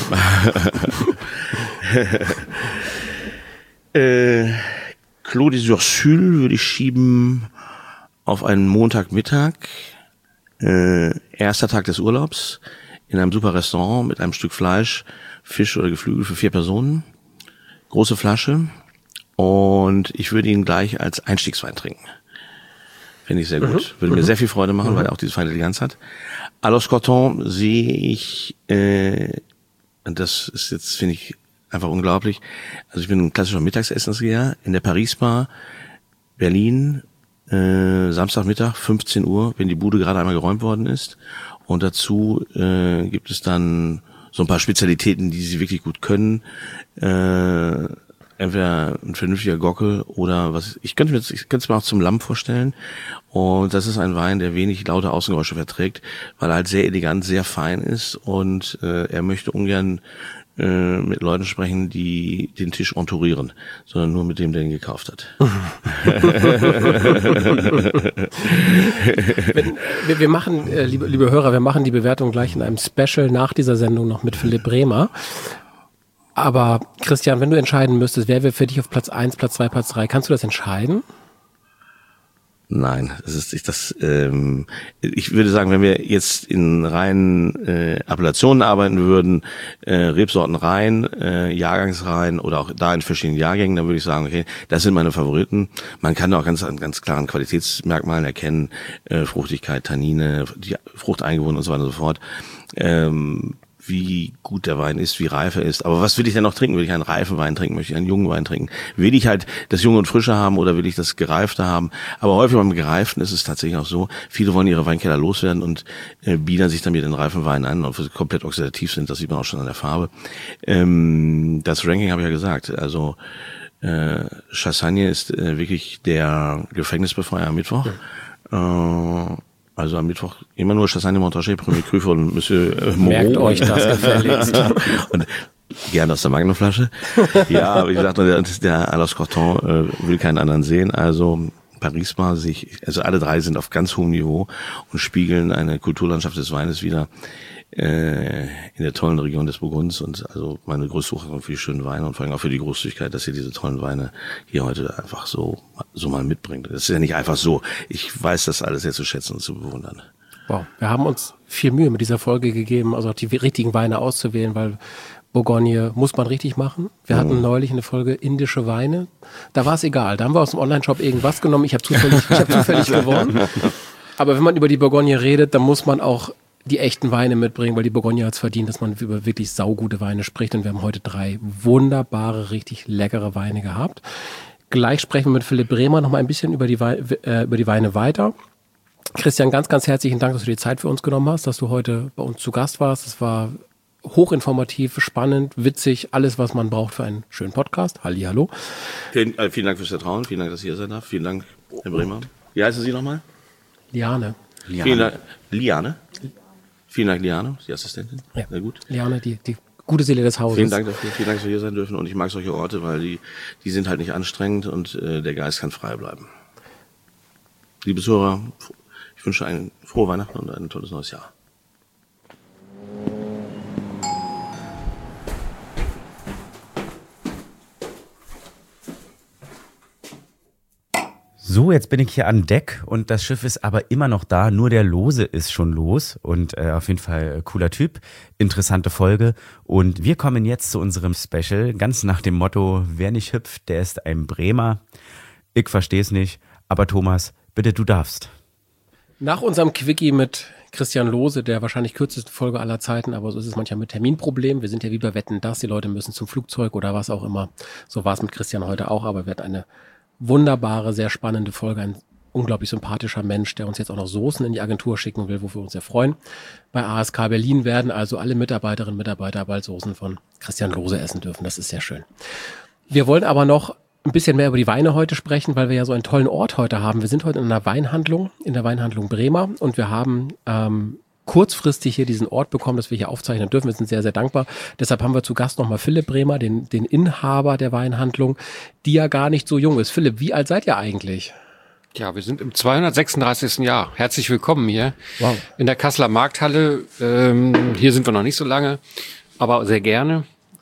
äh, Clos des Ursules würde ich schieben auf einen Montagmittag, äh, erster Tag des Urlaubs, in einem super Restaurant mit einem Stück Fleisch, Fisch oder Geflügel für vier Personen, große Flasche, und ich würde ihn gleich als Einstiegswein trinken. Finde ich sehr gut. Mhm. Würde mir mhm. sehr viel Freude machen, mhm. weil er auch diese feine Eleganz hat. Alois Corton sehe ich, äh, und das ist jetzt, finde ich, einfach unglaublich. Also ich bin ein klassischer Mittagsessensgeher in der Paris Bar, Berlin, äh, Samstagmittag, fünfzehn Uhr, wenn die Bude gerade einmal geräumt worden ist. Und dazu äh, gibt es dann so ein paar Spezialitäten, die sie wirklich gut können. Äh, entweder ein vernünftiger Gockel oder was. Ich könnte mir jetzt, ich könnte es mir auch zum Lamm vorstellen. Und das ist ein Wein, der wenig laute Außengeräusche verträgt, weil er halt sehr elegant, sehr fein ist, und äh, er möchte ungern äh, mit Leuten sprechen, die den Tisch entourieren, sondern nur mit dem, der ihn gekauft hat. Wenn, wir, wir machen, äh, liebe, liebe Hörer, wir machen die Bewertung gleich in einem Special nach dieser Sendung noch mit Philipp Bremer. Aber Christian, wenn du entscheiden müsstest, wer wäre für dich auf Platz eins, Platz zwei, Platz drei, kannst du das entscheiden? Nein, das ist ich das. Ähm, ich würde sagen, wenn wir jetzt in reinen äh, Appellationen arbeiten würden, äh, Rebsorten rein, äh, Jahrgangsreihen oder auch da in verschiedenen Jahrgängen, dann würde ich sagen, okay, das sind meine Favoriten. Man kann auch ganz an ganz klaren Qualitätsmerkmalen erkennen, äh, Fruchtigkeit, Tannine, die Frucht eingebunden und so weiter und so fort. Ähm, wie gut der Wein ist, wie reif er ist. Aber was will ich denn noch trinken? Will ich einen reifen Wein trinken? Möchte ich einen jungen Wein trinken? Will ich halt das Junge und Frische haben oder will ich das Gereifte haben? Aber häufig beim Gereiften ist es tatsächlich auch so, viele wollen ihre Weinkeller loswerden und äh, biedern sich dann mit den reifen Weinen an, obwohl sie komplett oxidativ sind. Das sieht man auch schon an der Farbe. Ähm, das Ranking habe ich ja gesagt. Also äh, Chassagne ist äh, wirklich der Gefängnisbefreier am Mittwoch. Ja. Äh, Also am Mittwoch immer nur Chassagne Montrachet, Premier Cru von Monsieur äh, Moreau. Merkt euch das gefälligst. Und gerne aus der Magnumflasche. Ja, wie gesagt, der, der Alois Corton äh, will keinen anderen sehen. Also Paris Bar sich, also alle drei sind auf ganz hohem Niveau und spiegeln eine Kulturlandschaft des Weines wieder äh, in der tollen Region des Burgunds. Und also meine größte Hochachtung für die schönen Weine und vor allem auch für die Großzügigkeit, dass ihr diese tollen Weine hier heute einfach so so mal mitbringt. Das ist ja nicht einfach so. Ich weiß das alles sehr zu schätzen und zu bewundern. Wow, wir haben uns viel Mühe mit dieser Folge gegeben, also auch die richtigen Weine auszuwählen, weil Bourgogne muss man richtig machen. Wir hatten mhm. neulich eine Folge indische Weine. Da war es egal. Da haben wir aus dem Online-Shop irgendwas genommen. Ich habe zufällig, ich hab zufällig gewonnen. Aber wenn man über die Bourgogne redet, dann muss man auch die echten Weine mitbringen, weil die Bourgogne hat es verdient, dass man über wirklich saugute Weine spricht. Und wir haben heute drei wunderbare, richtig leckere Weine gehabt. Gleich sprechen wir mit Philipp Bremer noch mal ein bisschen über die, Weine, äh, über die Weine weiter. Christian, ganz, ganz herzlichen Dank, dass du die Zeit für uns genommen hast, dass du heute bei uns zu Gast warst. Es war hochinformativ, spannend, witzig, alles, was man braucht für einen schönen Podcast. Hallihallo. Vielen, äh, vielen Dank fürs Vertrauen, vielen Dank, dass ich hier sein darf. Vielen Dank, Herr Bremer. Wie heißen Sie nochmal? Liane. Liane. Vielen Dank, Liane. Vielen Dank, Liane, die Assistentin. Ja. Sehr gut. Liane, die, die gute Seele des Hauses. Vielen Dank dafür, vielen Dank, dass wir hier sein dürfen. Und ich mag solche Orte, weil die, die sind halt nicht anstrengend und äh, der Geist kann frei bleiben. Liebe Zuhörer, ich wünsche ein frohe Weihnachten und ein tolles neues Jahr. So, jetzt bin ich hier an Deck und das Schiff ist aber immer noch da, nur der Lose ist schon los und äh, auf jeden Fall cooler Typ, interessante Folge und wir kommen jetzt zu unserem Special, ganz nach dem Motto, wer nicht hüpft, der ist ein Bremer. Ich versteh's nicht, aber Thomas, bitte, du darfst. Nach unserem Quickie mit Christian Lose, der wahrscheinlich kürzeste Folge aller Zeiten, aber so ist es manchmal mit Terminproblemen. Wir sind ja wie bei Wetten, dass die Leute müssen zum Flugzeug oder was auch immer. So war es mit Christian heute auch, aber wir hatten eine wunderbare, sehr spannende Folge. Ein unglaublich sympathischer Mensch, der uns jetzt auch noch Soßen in die Agentur schicken will, wofür wir uns sehr freuen. Bei A S K Berlin werden also alle Mitarbeiterinnen und Mitarbeiter bald Soßen von Christian Lose essen dürfen. Das ist sehr schön. Wir wollen aber noch ein bisschen mehr über die Weine heute sprechen, weil wir ja so einen tollen Ort heute haben. Wir sind heute in einer Weinhandlung, in der Weinhandlung Bremer und wir haben ähm, kurzfristig hier diesen Ort bekommen, dass wir hier aufzeichnen dürfen. Wir sind sehr, sehr dankbar. Deshalb haben wir zu Gast nochmal Philipp Bremer, den, den Inhaber der Weinhandlung, die ja gar nicht so jung ist. Philipp, wie alt seid ihr eigentlich? Ja, wir sind im zweihundertsechsunddreißigsten Jahr. Herzlich willkommen hier Wow. in der Kasseler Markthalle. Ähm, hier sind wir noch nicht so lange, aber sehr gerne.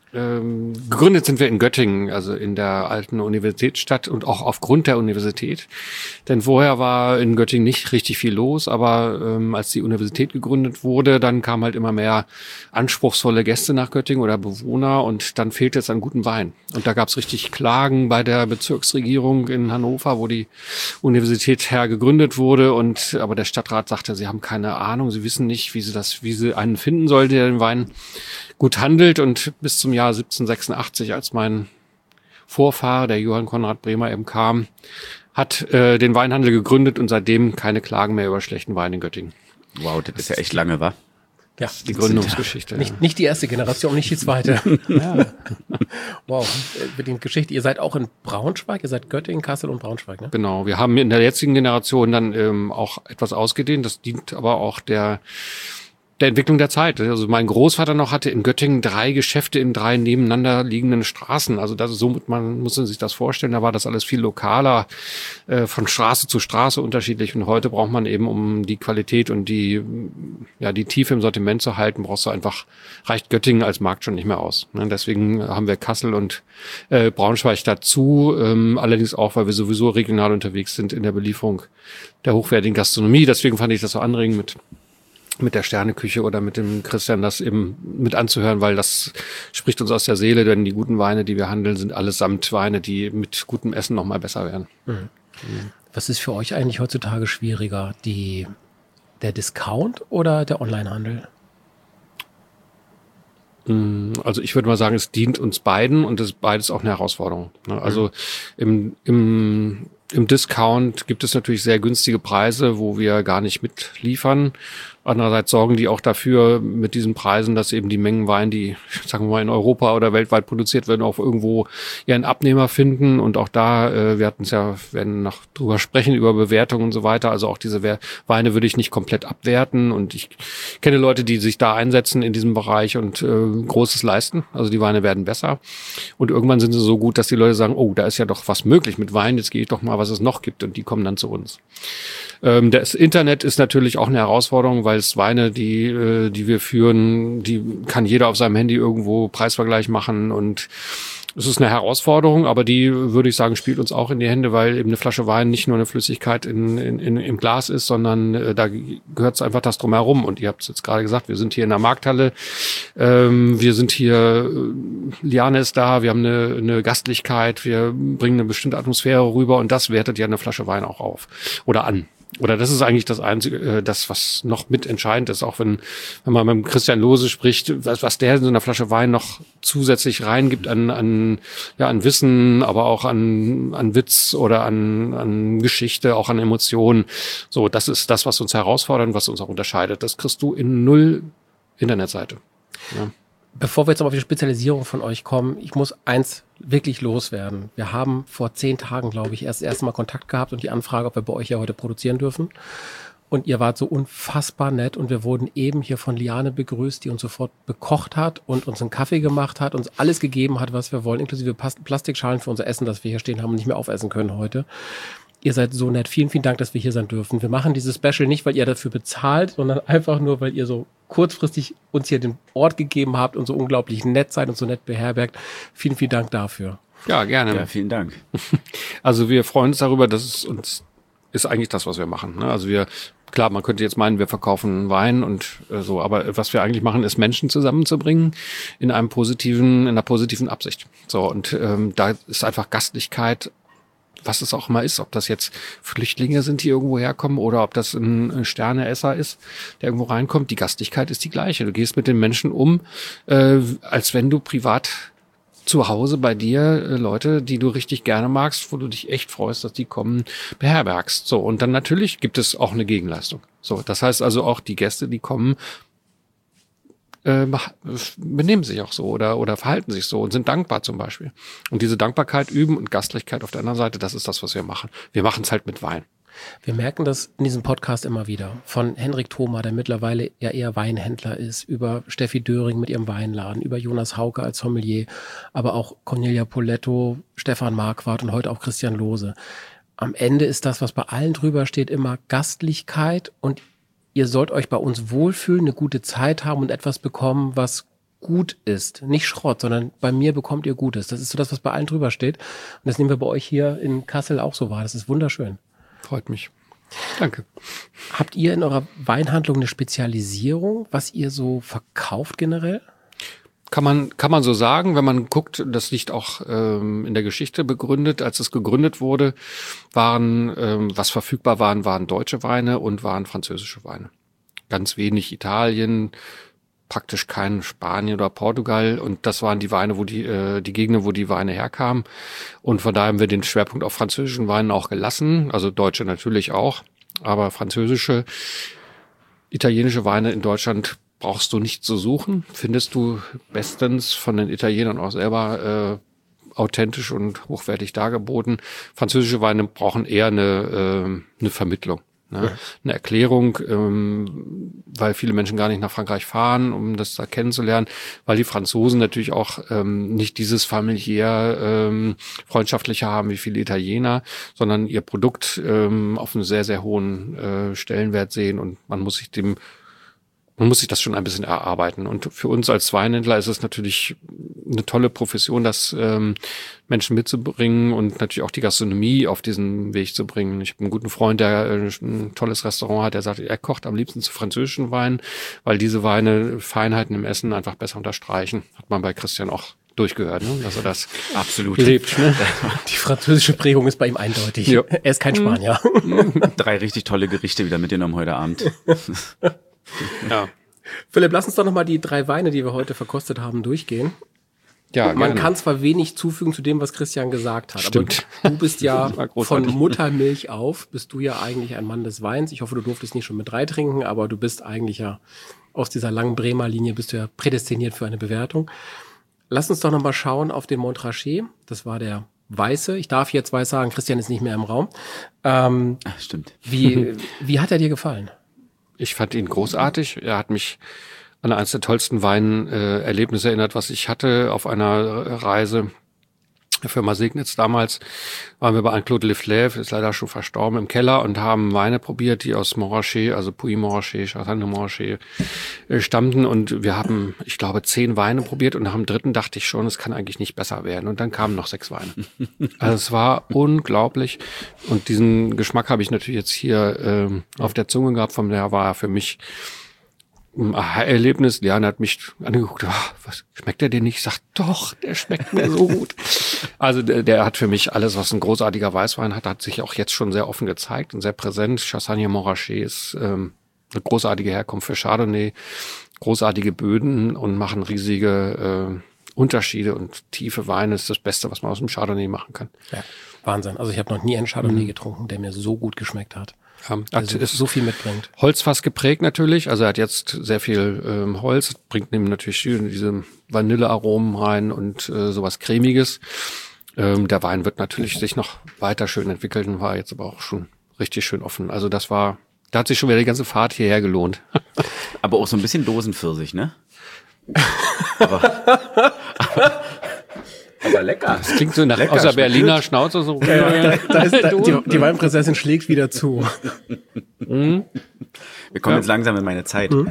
Ähm, gegründet sind wir in Göttingen, also in der alten Universitätsstadt und auch aufgrund der Universität. Denn vorher war in Göttingen nicht richtig viel los, aber ähm, als die Universität gegründet wurde, dann kamen halt immer mehr anspruchsvolle Gäste nach Göttingen oder Bewohner und dann fehlte es an gutem Wein. Und da gab es richtig Klagen bei der Bezirksregierung in Hannover, wo die Universität her gegründet wurde und aber der Stadtrat sagte, sie haben keine Ahnung, sie wissen nicht, wie sie das, wie sie einen finden soll, der den Wein gut handelt. Und bis zum Jahr siebzehnhundertsechsundachtzig, als mein Vorfahre, der Johann Konrad Bremer, eben kam, hat äh, den Weinhandel gegründet und seitdem keine Klagen mehr über schlechten Wein in Göttingen. Wow, das ist ja echt lange, wa? Ja, Die Gründungsgeschichte. Nicht, ja. nicht die erste Generation, nicht die zweite. Ja. Wow, mit der Geschichte. Ihr seid auch in Braunschweig, ihr seid Göttingen, Kassel und Braunschweig, ne? Genau, wir haben in der jetzigen Generation dann ähm, auch etwas ausgedehnt. Das dient aber auch der der Entwicklung der Zeit. Also mein Großvater noch hatte in Göttingen drei Geschäfte in drei nebeneinander liegenden Straßen. Also das ist so, man muss sich das vorstellen, da war das alles viel lokaler, äh, von Straße zu Straße unterschiedlich. Und heute braucht man eben, um die Qualität und die, ja, die Tiefe im Sortiment zu halten, brauchst du einfach, reicht Göttingen als Markt schon nicht mehr aus. Ne? Deswegen haben wir Kassel und äh, Braunschweig dazu, ähm, allerdings auch, weil wir sowieso regional unterwegs sind in der Belieferung der hochwertigen Gastronomie. Deswegen fand ich das so anregend mit mit der Sterneküche oder mit dem Christian das eben mit anzuhören, weil das spricht uns aus der Seele, denn die guten Weine, die wir handeln, sind allesamt Weine, die mit gutem Essen noch mal besser werden. Mhm. Was ist für euch eigentlich heutzutage schwieriger, die, der Discount oder der Onlinehandel? Also ich würde mal sagen, es dient uns beiden und es ist beides auch eine Herausforderung. Also im, im Im Discount gibt es natürlich sehr günstige Preise, wo wir gar nicht mitliefern. Andererseits sorgen die auch dafür mit diesen Preisen, dass eben die Mengen Wein, die, sagen wir mal, in Europa oder weltweit produziert werden, auch irgendwo ihren Abnehmer finden. Und auch da, äh, wir hatten es ja, werden noch drüber sprechen, über Bewertungen und so weiter. Also auch diese We- Weine würde ich nicht komplett abwerten. Und ich kenne Leute, die sich da einsetzen in diesem Bereich und äh, Großes leisten. Also die Weine werden besser. Und irgendwann sind sie so gut, dass die Leute sagen, oh, da ist ja doch was möglich mit Wein. Jetzt gehe ich doch mal, was es noch gibt. Und die kommen dann zu uns. Ähm, das Internet ist natürlich auch eine Herausforderung, weil es Weine, die äh, die wir führen, die kann jeder auf seinem Handy irgendwo Preisvergleich machen und es ist eine Herausforderung, aber die, würde ich sagen, spielt uns auch in die Hände, weil eben eine Flasche Wein nicht nur eine Flüssigkeit in, in, in, im Glas ist, sondern äh, da gehört es einfach das drumherum. Und ihr habt es jetzt gerade gesagt, wir sind hier in der Markthalle, ähm, wir sind hier, äh, Liane ist da, wir haben eine, eine Gastlichkeit, wir bringen eine bestimmte Atmosphäre rüber und das wertet ja eine Flasche Wein auch auf oder an. Oder das ist eigentlich das Einzige, das, was noch mit entscheidend ist, auch wenn, wenn man mit Christian Lohse spricht, was, was der in so einer Flasche Wein noch zusätzlich reingibt an, an, ja, an Wissen, aber auch an, an Witz oder an, an Geschichte, auch an Emotionen. So, das ist das, was uns herausfordert und was uns auch unterscheidet. Das kriegst du in null Internetseite. Ja. Bevor wir jetzt aber auf die Spezialisierung von euch kommen, ich muss eins wirklich loswerden. Wir haben vor zehn Tagen, glaube ich, erst das erste Mal Kontakt gehabt und die Anfrage, ob wir bei euch ja heute produzieren dürfen. Und ihr wart so unfassbar nett und wir wurden eben hier von Liane begrüßt, die uns sofort bekocht hat und uns einen Kaffee gemacht hat, uns alles gegeben hat, was wir wollen, inklusive Plastikschalen für unser Essen, das wir hier stehen haben und nicht mehr aufessen können heute. Ihr seid so nett. Vielen, vielen Dank, dass wir hier sein dürfen. Wir machen dieses Special nicht, weil ihr dafür bezahlt, sondern einfach nur, weil ihr so kurzfristig uns hier den Ort gegeben habt und so unglaublich nett seid und so nett beherbergt. Vielen, vielen Dank dafür. Ja, gerne. Ja, vielen Dank. Also wir freuen uns darüber, dass es uns ist eigentlich das, was wir machen. Ne? Also wir, klar, man könnte jetzt meinen, wir verkaufen Wein und äh, so, aber was wir eigentlich machen, ist Menschen zusammenzubringen in einem positiven, in einer positiven Absicht. So, und ähm, da ist einfach Gastlichkeit, was es auch immer ist, ob das jetzt Flüchtlinge sind, die irgendwo herkommen oder ob das ein Sterneesser ist, der irgendwo reinkommt. Die Gastlichkeit ist die gleiche. Du gehst mit den Menschen um, äh, als wenn du privat zu Hause bei dir äh, Leute, die du richtig gerne magst, wo du dich echt freust, dass die kommen, beherbergst. So, und dann natürlich gibt es auch eine Gegenleistung. So, das heißt also auch die Gäste, die kommen, benehmen sich auch so oder oder verhalten sich so und sind dankbar zum Beispiel. Und diese Dankbarkeit üben und Gastlichkeit auf der anderen Seite, das ist das, was wir machen. Wir machen es halt mit Wein. Wir merken das in diesem Podcast immer wieder. Von Henrik Thoma, der mittlerweile ja eher Weinhändler ist, über Steffi Döring mit ihrem Weinladen, über Jonas Hauke als Sommelier, aber auch Cornelia Poletto, Stefan Marquardt und heute auch Christian Lohse. Am Ende ist das, was bei allen drüber steht, immer Gastlichkeit und ihr sollt euch bei uns wohlfühlen, eine gute Zeit haben und etwas bekommen, was gut ist. Nicht Schrott, sondern bei mir bekommt ihr Gutes. Das ist so das, was bei allen drüber steht. Und das nehmen wir bei euch hier in Kassel auch so wahr. Das ist wunderschön. Freut mich. Danke. Habt ihr in eurer Weinhandlung eine Spezialisierung, was ihr so verkauft generell? Kann man, kann man so sagen, wenn man guckt, das liegt auch ähm, in der Geschichte begründet. Als es gegründet wurde, waren, ähm, was verfügbar waren, waren deutsche Weine und waren französische Weine. Ganz wenig Italien, praktisch kein Spanien oder Portugal. Und das waren die Weine, wo die, äh, die Gegenden, wo die Weine herkamen. Und von daher haben wir den Schwerpunkt auf französischen Weinen auch gelassen. Also deutsche natürlich auch, aber französische, italienische Weine in Deutschland brauchst du nicht zu suchen, findest du bestens von den Italienern auch selber äh, authentisch und hochwertig dargeboten. Französische Weine brauchen eher eine, äh, eine Vermittlung, ne? Ja. Eine Erklärung, ähm, weil viele Menschen gar nicht nach Frankreich fahren, um das da kennenzulernen, weil die Franzosen natürlich auch ähm, nicht dieses familiär ähm, freundschaftliche haben wie viele Italiener, sondern ihr Produkt ähm, auf einen sehr, sehr hohen äh, Stellenwert sehen und man muss sich dem Man muss sich das schon ein bisschen erarbeiten. Und für uns als Weinhändler ist es natürlich eine tolle Profession, das ähm, Menschen mitzubringen und natürlich auch die Gastronomie auf diesen Weg zu bringen. Ich habe einen guten Freund, der äh, ein tolles Restaurant hat, der sagt, er kocht am liebsten zu französischen Weinen, weil diese Weine Feinheiten im Essen einfach besser unterstreichen. Hat man bei Christian auch durchgehört, ne? Dass er das absolut lebt. Ne? Die französische Prägung ist bei ihm eindeutig. Ja. Er ist kein Spanier. Drei richtig tolle Gerichte wieder mitgenommen heute Abend. Ja. Philipp, lass uns doch nochmal die drei Weine, die wir heute verkostet haben, durchgehen. Ja, Man gerne. kann zwar wenig zufügen zu dem, was Christian gesagt hat, Stimmt. aber du bist ja War von großartig. Muttermilch auf, bist du ja eigentlich ein Mann des Weins. Ich hoffe, du durftest nicht schon mit drei trinken, aber du bist eigentlich ja aus dieser langen Bremer Linie bist du ja prädestiniert für eine Bewertung. Lass uns doch nochmal schauen auf den Montrachet. Das war der Weiße. Ich darf jetzt weiß sagen, Christian ist nicht mehr im Raum. Ähm, Ach, stimmt. wie, wie hat er dir gefallen? Ich fand ihn großartig. Er hat mich an eines der tollsten Weinerlebnisse erinnert, was ich hatte auf einer Reise der Firma Segnitz damals. Waren wir bei Anne-Claude Leflèvre, ist leider schon verstorben, im Keller und haben Weine probiert, die aus Montrachet, also Puy Montrachet, Chassagne de Montrachet äh, stammten. Und wir haben, ich glaube, zehn Weine probiert und nach dem dritten dachte ich schon, es kann eigentlich nicht besser werden. Und dann kamen noch sechs Weine. Also es war unglaublich. Und diesen Geschmack habe ich natürlich jetzt hier ähm, auf der Zunge gehabt. Von daher war er für mich ein Aha-Erlebnis. Diana hat mich angeguckt, oh, was schmeckt der dir nicht? Ich sag, doch, der schmeckt mir so gut. Also der, der hat für mich alles, was ein großartiger Weißwein hat, hat sich auch jetzt schon sehr offen gezeigt und sehr präsent. Chassagne Montrachet ist ähm, eine großartige Herkunft für Chardonnay, großartige Böden und machen riesige äh, Unterschiede und tiefe Weine. Ist das Beste, was man aus dem Chardonnay machen kann. Ja, Wahnsinn. Also ich habe noch nie einen Chardonnay mhm. getrunken, der mir so gut geschmeckt hat. Ja, also ist so viel mitbringt. Holzfass geprägt natürlich, also er hat jetzt sehr viel ähm, Holz, bringt ihm natürlich diese Vanillearomen rein und äh, sowas Cremiges. Ähm, der Wein wird natürlich sich noch weiter schön entwickeln, war jetzt aber auch schon richtig schön offen. Also das war, da hat sich schon wieder die ganze Fahrt hierher gelohnt. Aber auch so ein bisschen Dosenpfirsich, ne? aber, aber Aber lecker. Das klingt so nach lecker, aus der schmeckt Berliner gut. Schnauze so. Ja, da, da ist, da, die, die Weinprinzessin schlägt wieder zu. Wir kommen Ja. jetzt langsam in meine Zeit. Mhm.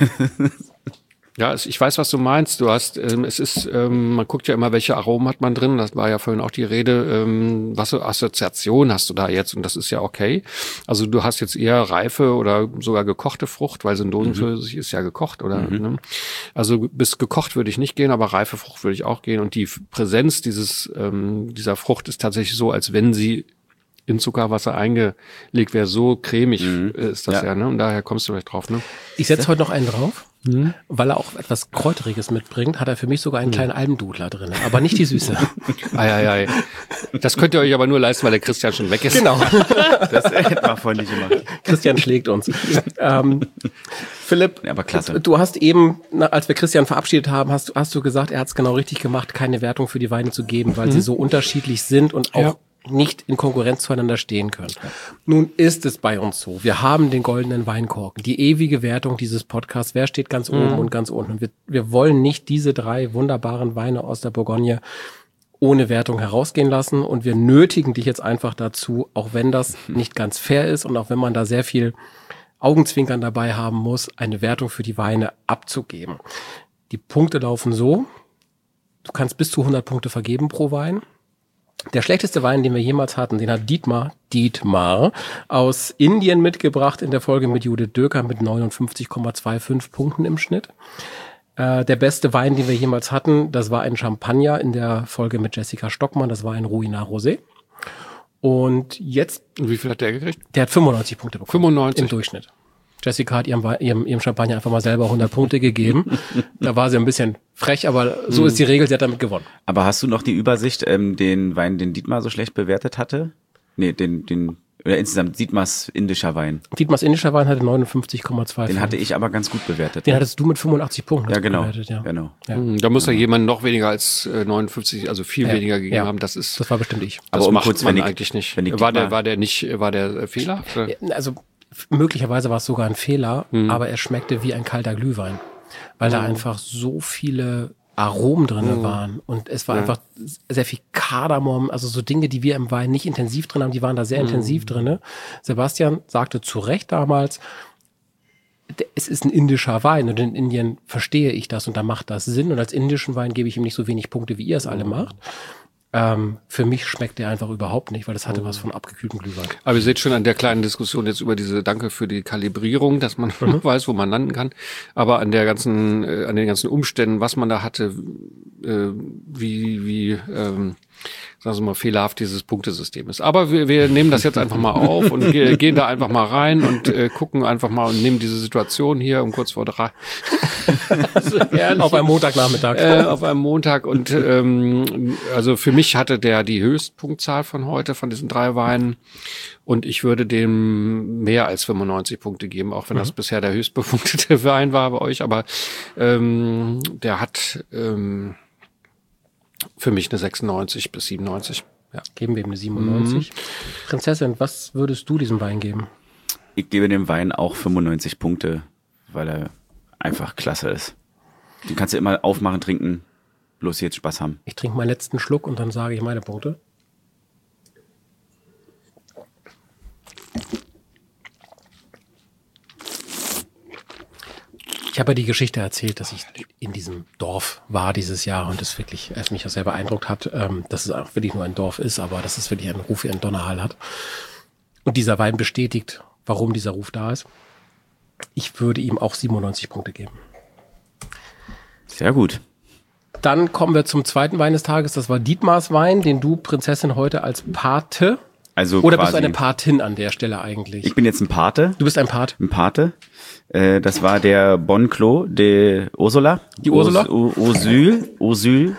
Ja, es- ich weiß, was du meinst. Du hast, ähm, es ist, ähm, man guckt ja immer, welche Aromen hat man drin. Das war ja vorhin auch die Rede. Ähm, was für Assoziation hast du da jetzt? Und das ist ja okay. Also du hast jetzt eher reife oder sogar gekochte Frucht, weil so ein Dosenpfirsich ist ja gekocht, oder? Ne? Also bis gekocht würde ich nicht gehen, aber reife Frucht würde ich auch gehen. Und die F- Präsenz dieses ähm, dieser Frucht ist tatsächlich so, als wenn sie in Zuckerwasser eingelegt wäre. So cremig äh, ist das ja. Ja. ne? Und daher kommst du vielleicht drauf, ne? Ich setze heute noch einen drauf, weil er auch etwas Kräuteriges mitbringt, hat er für mich sogar einen kleinen Almdudler drin, aber nicht die Süße. Ei, ei, ei. Das könnt ihr euch aber nur leisten, weil der Christian schon weg ist. Genau. Das hätten wir vorhin nicht gemacht. Christian schlägt uns. ähm, Philipp, Ja, aber klasse. du hast eben, na, als wir Christian verabschiedet haben, hast, hast du gesagt, er hat es genau richtig gemacht, keine Wertung für die Weine zu geben, weil sie so unterschiedlich sind und auch Ja. nicht in Konkurrenz zueinander stehen können. Nun ist es bei uns so. Wir haben den goldenen Weinkorken, die ewige Wertung dieses Podcasts. Wer steht ganz oben und ganz unten? Und wir, wir wollen nicht diese drei wunderbaren Weine aus der Bourgogne ohne Wertung herausgehen lassen. Und wir nötigen dich jetzt einfach dazu, auch wenn das nicht ganz fair ist und auch wenn man da sehr viel Augenzwinkern dabei haben muss, eine Wertung für die Weine abzugeben. Die Punkte laufen so, du kannst bis zu hundert Punkte vergeben pro Wein. Der schlechteste Wein, den wir jemals hatten, den hat Dietmar, Dietmar aus Indien mitgebracht in der Folge mit Judith Döker mit neunundfünfzig Komma fünfundzwanzig Punkten im Schnitt. Äh, der beste Wein, den wir jemals hatten, das war ein Champagner in der Folge mit Jessica Stockmann, das war ein Ruinart Rosé. Und jetzt... Und wie viel hat der gekriegt? Der hat fünfundneunzig Punkte bekommen. fünfundneunzig? Im Durchschnitt. Jessica hat ihrem, ihrem, ihrem Champagner einfach mal selber hundert Punkte gegeben. Da war sie ein bisschen frech, aber so ist die Regel, sie hat damit gewonnen. Aber hast du noch die Übersicht, ähm, den Wein, den Dietmar so schlecht bewertet hatte? Nee, den, den, oder insgesamt Dietmars indischer Wein. Dietmars indischer Wein hatte neunundfünfzig Komma fünfundzwanzig. Den hatte ich aber ganz gut bewertet. Den hattest du mit fünfundachtzig Punkten ja, genau, bewertet, ja. genau. Ja. Da muss ja jemand noch weniger als äh, neunundfünfzig, also viel Ja, weniger gegeben ja. haben. Das ist, Das war bestimmt ich. das Aber um macht kurz, man wenn ich- eigentlich nicht. wenn ich War der, Dietmar- war der nicht, war der äh, Fehler? Ja, also f- möglicherweise war es sogar ein Fehler, aber er schmeckte wie ein kalter Glühwein, weil da einfach so viele Aromen drin waren und es war einfach sehr viel Kardamom, also so Dinge, die wir im Wein nicht intensiv drin haben, die waren da sehr intensiv drin. Sebastian sagte zu Recht damals, d- es ist ein indischer Wein und in Indien verstehe ich das und da macht das Sinn und als indischen Wein gebe ich ihm nicht so wenig Punkte, wie ihr es alle macht. Ähm, für mich schmeckt der einfach überhaupt nicht, weil das hatte was von abgekühltem Glühwein. Aber ihr seht schon an der kleinen Diskussion jetzt über diese Danke für die Kalibrierung, dass man weiß, wo man landen kann. Aber an der ganzen, äh, an den ganzen Umständen, was man da hatte, äh, wie, wie, ähm, sagen wir mal, fehlerhaft dieses Punktesystem ist. Aber wir, wir nehmen das jetzt einfach mal auf und ge gehen da einfach mal rein und äh, gucken einfach mal und nehmen diese Situation hier um kurz vor drei. Also, ehrlich. Auf einem Montagnachmittag. Äh, auf einem Montag und ähm, also für mich hatte der die Höchstpunktzahl von heute, von diesen drei Weinen und ich würde dem mehr als fünfundneunzig Punkte geben, auch wenn das bisher der höchstbepunktete Wein war bei euch, aber ähm, der hat ähm, für mich eine sechsundneunzig bis siebenundneunzig. Ja. Geben wir ihm eine siebenundneunzig. Prinzessin, was würdest du diesem Wein geben? Ich gebe dem Wein auch fünfundneunzig Punkte, weil er einfach klasse ist. Den kannst du immer aufmachen, trinken, bloß jetzt Spaß haben. Ich trinke meinen letzten Schluck und dann sage ich meine Punkte. Ich habe ja die Geschichte erzählt, dass ich in diesem Dorf war dieses Jahr und es wirklich, es mich auch sehr beeindruckt hat, ähm, dass es auch wirklich nur ein Dorf ist, aber dass es wirklich einen Ruf wie ein Donnerhall hat. Und dieser Wein bestätigt, warum dieser Ruf da ist. Ich würde ihm auch siebenundneunzig Punkte geben. Sehr gut. Dann kommen wir zum zweiten Wein des Tages. Das war Dietmars Wein, den du, Prinzessin, heute als Pate. Also Oder quasi, bist du eine Patin an der Stelle eigentlich? ich bin jetzt ein Pate. Du bist ein Part. Ein Pate. Äh, das war der Bon Clos de Ursula. Die Ursula? Urs- Ursül. Ursül.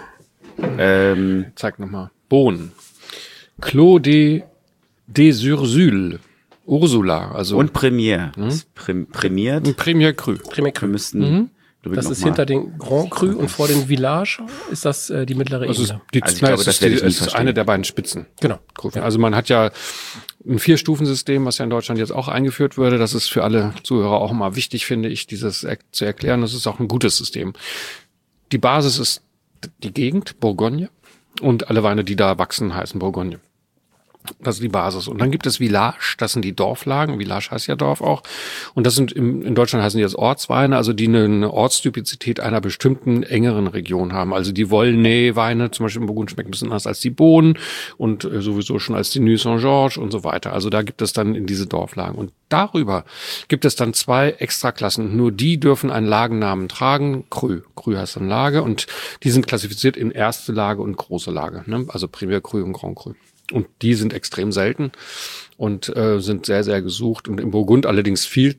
Ähm, Zeig nochmal. Bohnen. Clos de, de Sursul. Ursula, also und Premier. Prim, prämiert. ein Premier Cru. Premier Wir Cru. müssten. Das ist hinter den Grand Cru und vor den Village ist das äh, die mittlere Das ist, Ebene. die, Also ich na, glaube, es das ist, werde die, ich nie es ist verstehen. eine der beiden Spitzen. Genau. Ja. Also man hat ja ein Vier-Stufen-System, was ja in Deutschland jetzt auch eingeführt würde. Das ist für alle Zuhörer auch immer wichtig, finde ich, dieses er- zu erklären. Das ist auch ein gutes System. Die Basis ist die Gegend, Bourgogne. Und alle Weine, die da wachsen, heißen Bourgogne. Das ist die Basis. Und dann gibt es Village, das sind die Dorflagen. Village heißt ja Dorf auch. Und das sind im, in Deutschland heißen die jetzt Ortsweine, also die eine, eine Ortstypizität einer bestimmten engeren Region haben. Also die Volnay-Weine, zum Beispiel im Burgund, schmecken ein bisschen anders als die Bohnen und äh, sowieso schon als die Nuits Saint-Georges und so weiter. Also da gibt es dann in diese Dorflagen. Und darüber gibt es dann zwei Extraklassen. Nur die dürfen einen Lagennamen tragen. Cru. Cru heißt dann Lage. Und die sind klassifiziert in erste Lage und große Lage. Ne? Also Premier Cru und Grand Cru. Und die sind extrem selten und äh, sind sehr, sehr gesucht. Und im Burgund allerdings viel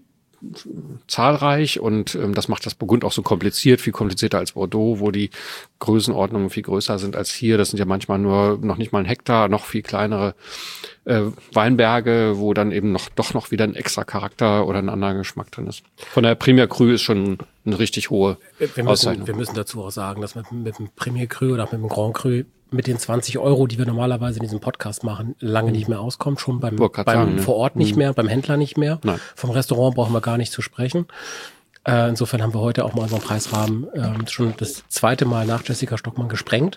zahlreich. Und ähm, das macht das Burgund auch so kompliziert, viel komplizierter als Bordeaux, wo die Größenordnungen viel größer sind als hier. Das sind ja manchmal nur noch nicht mal ein Hektar, noch viel kleinere äh, Weinberge, wo dann eben noch doch noch wieder ein extra Charakter oder ein anderer Geschmack drin ist. Von der Premier Cru ist schon eine richtig hohe Wir müssen, Auszeichnung. wir müssen dazu auch sagen, dass mit, mit dem Premier Cru oder mit dem Grand Cru mit den zwanzig Euro, die wir normalerweise in diesem Podcast machen, lange nicht mehr auskommt. Schon beim, Wollte grad beim sagen, ne? vor Ort nicht mehr, beim Händler nicht mehr. Nein. Vom Restaurant brauchen wir gar nicht zu sprechen. Äh, insofern haben wir heute auch mal unseren Preisrahmen äh, schon das zweite Mal nach Jessica Stockmann gesprengt.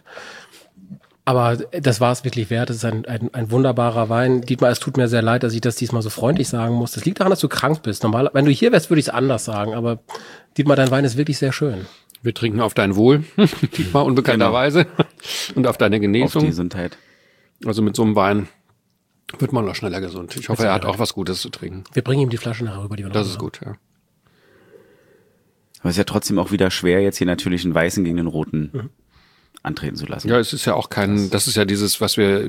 Aber das war es wirklich wert. Es ist ein, ein, ein wunderbarer Wein. Dietmar, es tut mir sehr leid, dass ich das diesmal so freundlich sagen muss. Das liegt daran, dass du krank bist. Normal, wenn du hier wärst, würde ich es anders sagen. Aber Dietmar, dein Wein ist wirklich sehr schön. Wir trinken auf dein Wohl, Dietmar, unbekannterweise, genau. Und auf deine Genesung. Auf die Gesundheit. Also mit so einem Wein wird man noch schneller gesund. Ich hoffe, er hat auch was Gutes zu trinken. Wir bringen ihm die Flasche nachher rüber, die wir noch Das ist haben. gut, ja. Aber es ist ja trotzdem auch wieder schwer, jetzt hier natürlich einen weißen gegen den roten mhm. antreten zu lassen. Ja, es ist ja auch kein, das ist ja dieses, was wir,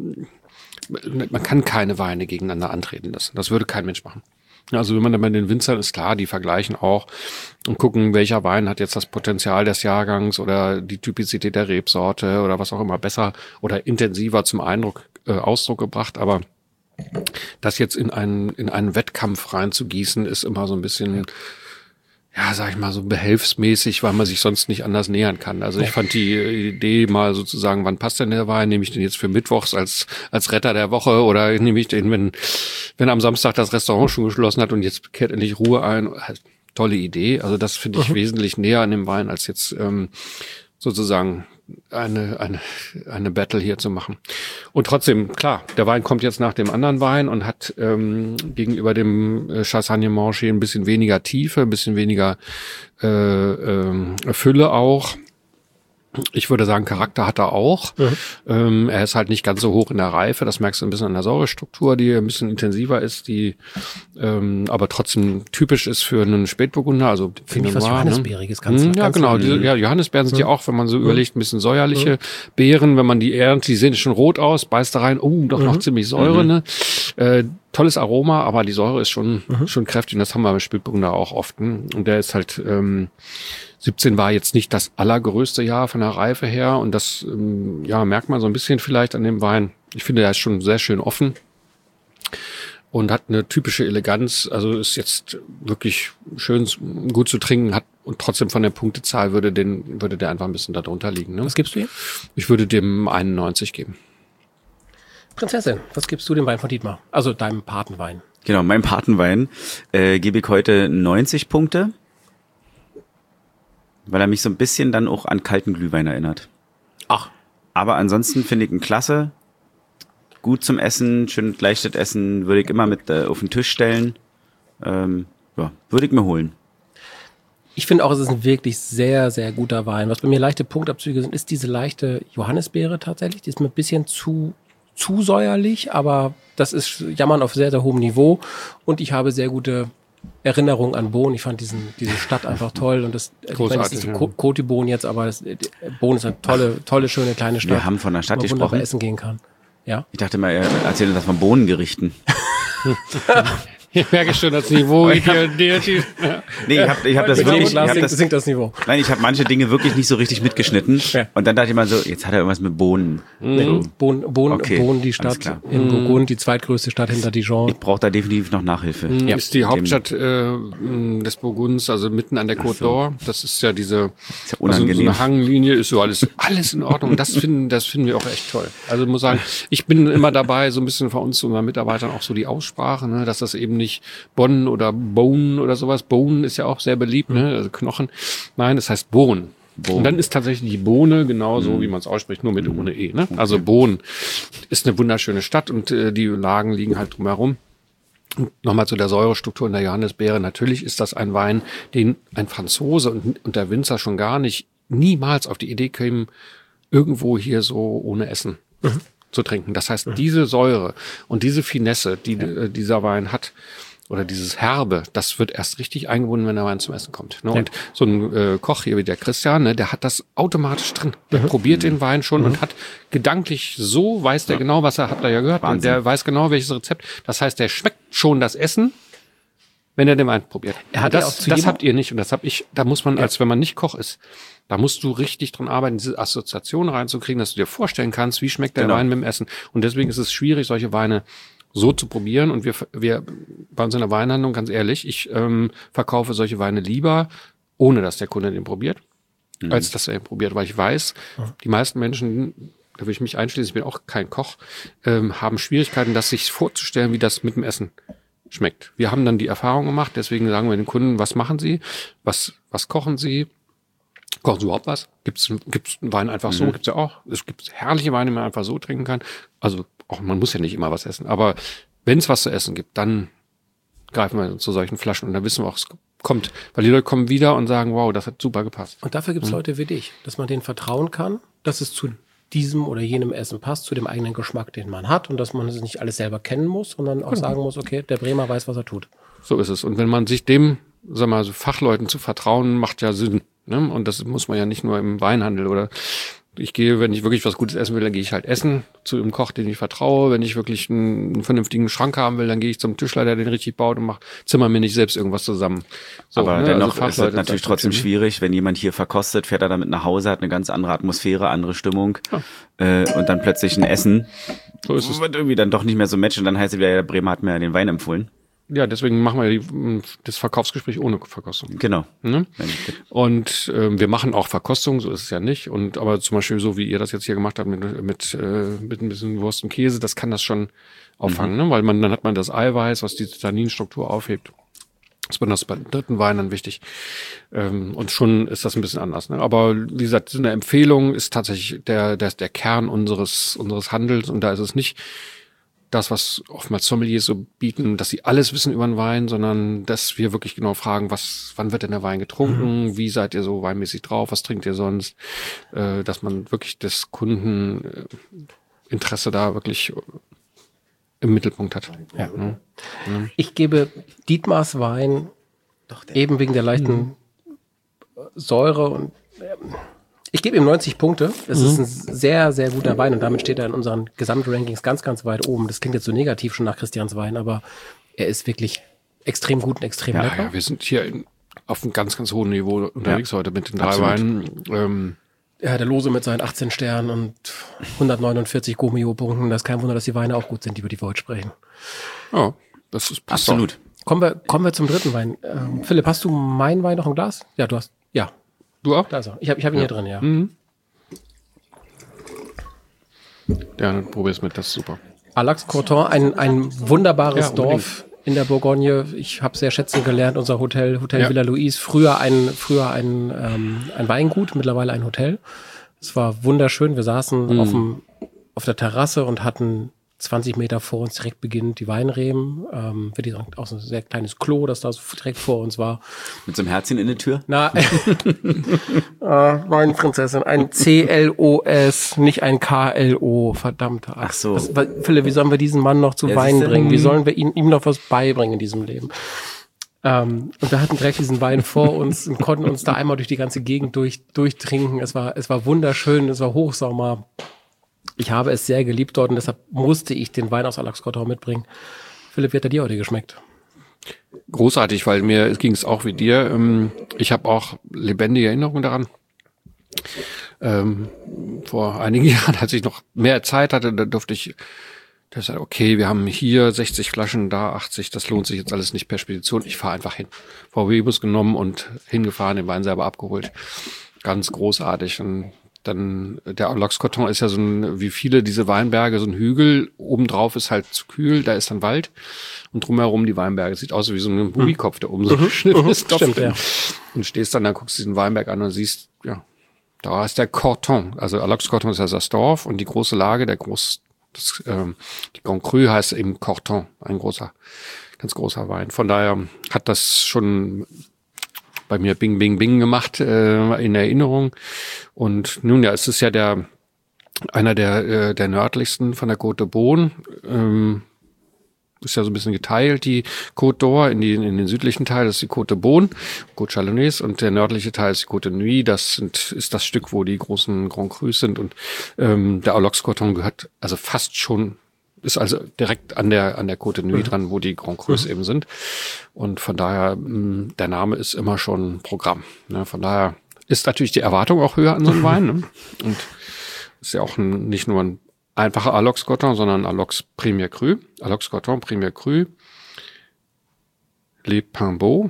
man kann keine Weine gegeneinander antreten lassen. Das würde kein Mensch machen. Also wenn man dann bei den Winzern ist, klar, die vergleichen auch und gucken, welcher Wein hat jetzt das Potenzial des Jahrgangs oder die Typizität der Rebsorte oder was auch immer besser oder intensiver zum Eindruck, äh, Ausdruck gebracht. Aber das jetzt in einen, in einen Wettkampf reinzugießen, ist immer so ein bisschen, ja, sag ich mal, so behelfsmäßig, weil man sich sonst nicht anders nähern kann. Also ich fand die Idee mal sozusagen, wann passt denn der Wein? Nehme ich den jetzt für Mittwochs als als Retter der Woche oder nehme ich den, wenn wenn am Samstag das Restaurant schon geschlossen hat und jetzt kehrt endlich Ruhe ein? Tolle Idee. Also das finde ich mhm. wesentlich näher an dem Wein, als jetzt ähm, sozusagen eine eine eine Battle hier zu machen. Und trotzdem, klar, der Wein kommt jetzt nach dem anderen Wein und hat ähm, gegenüber dem äh, Chassagne-Monché ein bisschen weniger Tiefe, ein bisschen weniger äh, äh, Fülle auch. Ich würde sagen, Charakter hat er auch. Mhm. Ähm, er ist halt nicht ganz so hoch in der Reife. Das merkst du ein bisschen an der Säurestruktur, die ein bisschen intensiver ist, die ähm, aber trotzdem typisch ist für einen Spätburgunder. Also finde ich was Johannisbeeriges. Ne? Ganz, ja, genau. Diese, ja, Johannisbeeren sind mhm. ja auch, wenn man so mhm. überlegt, ein bisschen säuerliche mhm. Beeren. Wenn man die erntet, die sehen schon rot aus, beißt da rein. Oh, doch mhm. noch ziemlich Säure. Mhm. Ne? Äh, tolles Aroma, aber die Säure ist schon mhm. schon kräftig. Und das haben wir beim Spätburgunder auch oft. Ne? Und der ist halt ähm, siebzehn war jetzt nicht das allergrößte Jahr von der Reife her und das ähm, ja merkt man so ein bisschen vielleicht an dem Wein. Ich finde, er ist schon sehr schön offen und hat eine typische Eleganz. Also ist jetzt wirklich schön gut zu trinken, hat und trotzdem von der Punktezahl würde den würde der einfach ein bisschen darunter liegen. Ne? Was gibst du ihm? Ich würde dem einundneunzig geben. Prinzessin, was gibst du dem Wein von Dietmar? Also deinem Patenwein. Genau, meinem Patenwein äh, gebe ich heute neunzig Punkte. Weil er mich so ein bisschen dann auch an kalten Glühwein erinnert. Ach. Aber ansonsten finde ich ihn klasse. Gut zum Essen, schön leichtes Essen, würde ich immer mit äh, auf den Tisch stellen. Ähm, ja, würde ich mir holen. Ich finde auch, es ist ein wirklich sehr, sehr guter Wein. Was bei mir leichte Punktabzüge sind, ist diese leichte Johannisbeere tatsächlich. Die ist mir ein bisschen zu, zu säuerlich, aber das ist Jammern auf sehr, sehr hohem Niveau. Und ich habe sehr gute Erinnerung an Beaune. Ich fand diesen, diese Stadt einfach toll und das, ich meine, das ist so Côte du Beaune jetzt, aber das, Beaune ist eine tolle, tolle, schöne kleine Stadt. Wir haben von der Stadt wo man gesprochen. wunderbar essen gehen kann. Ja. Ich dachte mal, er erzählt das von Bohnengerichten. Ich merke schon das Niveau. Ich hab, nee, ich habe ich hab das wirklich, ich hab das, sinkt das Niveau. Nein, ich habe manche Dinge wirklich nicht so richtig mitgeschnitten. Ja. Und dann dachte ich mal so, jetzt hat er irgendwas mit Bohnen. Mhm. So. Bohnen, Bohnen, okay, Bohnen, die Stadt in Burgund, die zweitgrößte Stadt hinter Dijon. Ich brauche da definitiv noch Nachhilfe. Mhm. Ja. Ist die Hauptstadt äh, des Burgunds, also mitten an der Côte d'Or. Das ist ja diese ist ja unangenehm. Also so eine Hanglinie, ist so alles alles in Ordnung. Das finden, das finden wir auch echt toll. Also ich muss sagen, ich bin immer dabei, so ein bisschen von uns, unseren Mitarbeitern auch so die Aussprache, ne, dass das eben nicht Bonn oder Bone oder sowas. Bone ist ja auch sehr beliebt, ne? Also Knochen. Nein, das heißt Bohnen. Und dann ist tatsächlich die Bohne genauso, mhm. wie man es ausspricht, nur mit ohne E. Ne? Also Bohnen ist eine wunderschöne Stadt und äh, die Lagen liegen halt drumherum. Und nochmal zu der Säurestruktur in der Johannisbeere. Natürlich ist das ein Wein, den ein Franzose und, und der Winzer schon gar nicht niemals auf die Idee kämen, irgendwo hier so ohne Essen mhm. zu trinken. Das heißt, mhm. diese Säure und diese Finesse, die ja. äh, dieser Wein hat, oder dieses Herbe, das wird erst richtig eingebunden, wenn der Wein zum Essen kommt. Ne? Ja. Und so ein äh, Koch hier wie der Christian, ne, der hat das automatisch drin. Der mhm. probiert den Wein schon mhm. und hat gedanklich so, weiß der ja. genau, was er, habt ihr ja gehört, und der weiß genau, welches Rezept. Das heißt, der schmeckt schon das Essen, wenn er den Wein probiert. Er hat das ja auch zu das habt ihr nicht und das hab ich, da muss man, ja. als wenn man nicht Koch ist, da musst du richtig dran arbeiten, diese Assoziation reinzukriegen, dass du dir vorstellen kannst, wie schmeckt der genau. Wein mit dem Essen. Und deswegen ist es schwierig, solche Weine so zu probieren. Und wir, wir bei uns in der Weinhandlung, ganz ehrlich, ich ähm, verkaufe solche Weine lieber, ohne dass der Kunde den probiert, mhm. als dass er ihn probiert. Weil ich weiß, mhm. die meisten Menschen, da will ich mich einschließen, ich bin auch kein Koch, ähm, haben Schwierigkeiten, das sich vorzustellen, wie das mit dem Essen schmeckt. Wir haben dann die Erfahrung gemacht, deswegen sagen wir den Kunden, was machen sie, was, was kochen sie, kochen sie überhaupt was? Gibt's, gibt's einen Wein einfach mhm. so? Gibt's ja auch. Es gibt herrliche Weine, die man einfach so trinken kann. Also auch man muss ja nicht immer was essen. Aber wenn es was zu essen gibt, dann greifen wir zu solchen Flaschen und dann wissen wir auch, es kommt. Weil die Leute kommen wieder und sagen, wow, das hat super gepasst. Und dafür gibt es mhm. Leute wie dich, dass man denen vertrauen kann, dass es zu diesem oder jenem Essen passt, zu dem eigenen Geschmack, den man hat und dass man es nicht alles selber kennen muss, sondern auch mhm. sagen muss, okay, der Bremer weiß, was er tut. So ist es. Und wenn man sich dem, sag mal, so Fachleuten zu vertrauen, macht ja Sinn. Ne? Und das muss man ja nicht nur im Weinhandel oder ich gehe, wenn ich wirklich was Gutes essen will, dann gehe ich halt essen zu einem Koch, den ich vertraue. Wenn ich wirklich einen, einen vernünftigen Schrank haben will, dann gehe ich zum Tischler, der den richtig baut und mach, zimmer mir nicht selbst irgendwas zusammen. So, aber ne? dennoch also ist es natürlich trotzdem schwierig, wenn jemand hier verkostet, fährt er damit nach Hause, hat eine ganz andere Atmosphäre, andere Stimmung ja. äh, und dann plötzlich ein Essen. So ist es. Wird irgendwie dann doch nicht mehr so matchen und dann heißt es wieder, der Bremer hat mir den Wein empfohlen. Ja, deswegen machen wir die, das Verkaufsgespräch ohne Verkostung. Genau. Ne? Und äh, wir machen auch Verkostung, so ist es ja nicht. Und aber zum Beispiel so, wie ihr das jetzt hier gemacht habt mit, mit, äh, mit ein bisschen Wurst und Käse, das kann das schon auffangen, mhm. ne? Weil man dann hat man das Eiweiß, was die Tanninstruktur aufhebt. Das wird das beim dritten Wein dann wichtig. Ähm, und schon ist das ein bisschen anders. Ne? Aber wie gesagt, so eine Empfehlung ist tatsächlich der, der, der Kern unseres, unseres Handels. Und da ist es nicht das, was oftmals Sommeliers so bieten, dass sie alles wissen über den Wein, sondern dass wir wirklich genau fragen, was, wann wird denn der Wein getrunken, mhm. wie seid ihr so weinmäßig drauf, was trinkt ihr sonst, äh, dass man wirklich das Kundeninteresse da wirklich im Mittelpunkt hat. Ja. Ja. Ja. Ich gebe Dietmars Wein Doch, eben wegen der leichten mhm. Säure und äh, ich gebe ihm neunzig Punkte. Das mhm. ist ein sehr, sehr guter Wein und damit steht er in unseren Gesamtrankings ganz, ganz weit oben. Das klingt jetzt so negativ schon nach Christians Wein, aber er ist wirklich extrem gut und extrem ja, lecker. Ja, wir sind hier in, auf einem ganz, ganz hohen Niveau unterwegs ja. heute mit den drei Absolut. Weinen. Ähm, ja, der Lose mit seinen achtzehn Sternen und hundertneunundvierzig Gomio-Punkten. Das ist kein Wunder, dass die Weine auch gut sind, über die wir heute sprechen. Ja, das ist absolut. Kommen wir, kommen wir zum dritten Wein. Ähm, Philipp, hast du meinen Wein noch im Glas? Ja, du hast, ja. Du auch? Da ist er. Ich habe ich hab ihn ja. hier drin, ja. Mhm. Ja, dann probier's mit, das ist super. Allax-Corton, ein, ein wunderbares ja, Dorf in der Bourgogne. Ich habe sehr schätzen gelernt, unser Hotel, Hotel ja. Villa Louise, früher ein, früher ein, ähm, ein Weingut, mittlerweile ein Hotel. Es war wunderschön. Wir saßen mhm. auf, dem, auf der Terrasse und hatten zwanzig Meter vor uns direkt beginnend die Weinreben. Ähm, würde ich sagen, auch so ein sehr kleines Klo, das da so direkt vor uns war. Mit so einem Herzchen in der Tür? Na, äh, Weinprinzessin, ein C L O S, nicht ein K L O, verdammt. Ach so. Das, Philipp, wie sollen wir diesen Mann noch zu ja, Wein bringen? Wie sollen wir ihn, ihm noch was beibringen in diesem Leben? Ähm, und wir hatten direkt diesen Wein vor uns und konnten uns da einmal durch die ganze Gegend durch, durchtrinken. Es war, es war wunderschön, es war Hochsommer. Ich habe es sehr geliebt dort und deshalb musste ich den Wein aus Allax-Corton mitbringen. Philipp, wie hat er dir heute geschmeckt? Großartig, weil mir ging es auch wie dir. Ich habe auch lebendige Erinnerungen daran. Ähm, vor einigen Jahren, als ich noch mehr Zeit hatte, da durfte ich, da sagte, okay, wir haben hier sechzig Flaschen, da achtzig, das lohnt sich jetzt alles nicht per Spedition. Ich fahre einfach hin. V W-Bus genommen und hingefahren, den Wein selber abgeholt. Ganz großartig. Und dann, der Allax-Corton ist ja so ein, wie viele diese Weinberge, so ein Hügel. Obendrauf ist halt zu kühl, da ist dann Wald. Und drumherum die Weinberge. Sieht aus wie so ein Bubikopf, der oben so geschnitten ist. Stimmt, ja. Und stehst dann, da guckst du diesen Weinberg an und siehst, ja, da ist der Corton. Also Allax-Corton ist ja das Dorf und die große Lage, der groß, das, ähm, die Grand Cru heißt eben Corton. Ein großer, ganz großer Wein. Von daher hat das schon bei mir Bing, Bing, Bing gemacht äh, in Erinnerung. Und nun ja, es ist ja der einer der äh, der nördlichsten von der Côte de Beaune. Ähm, ist ja so ein bisschen geteilt, die Côte d'Or in, die, in den südlichen Teil, das ist die Côte de Beaune, Côte Chalonnaise, und der nördliche Teil ist die Côte de Nuits, das sind, ist das Stück, wo die großen Grand Crus sind. Und ähm, der Allax-Corton gehört also fast schon, ist also direkt an der an der Côte de Nuits mhm. dran, wo die Grand Crus mhm. eben sind. Und von daher, mh, der Name ist immer schon Programm. Ne? Von daher ist natürlich die Erwartung auch höher an so einen Wein. Ne? Und ist ja auch ein, nicht nur ein einfacher Allax-Corton, sondern Allax Premier Cru. Allax-Corton Premier Cru. Les Pimbeaux.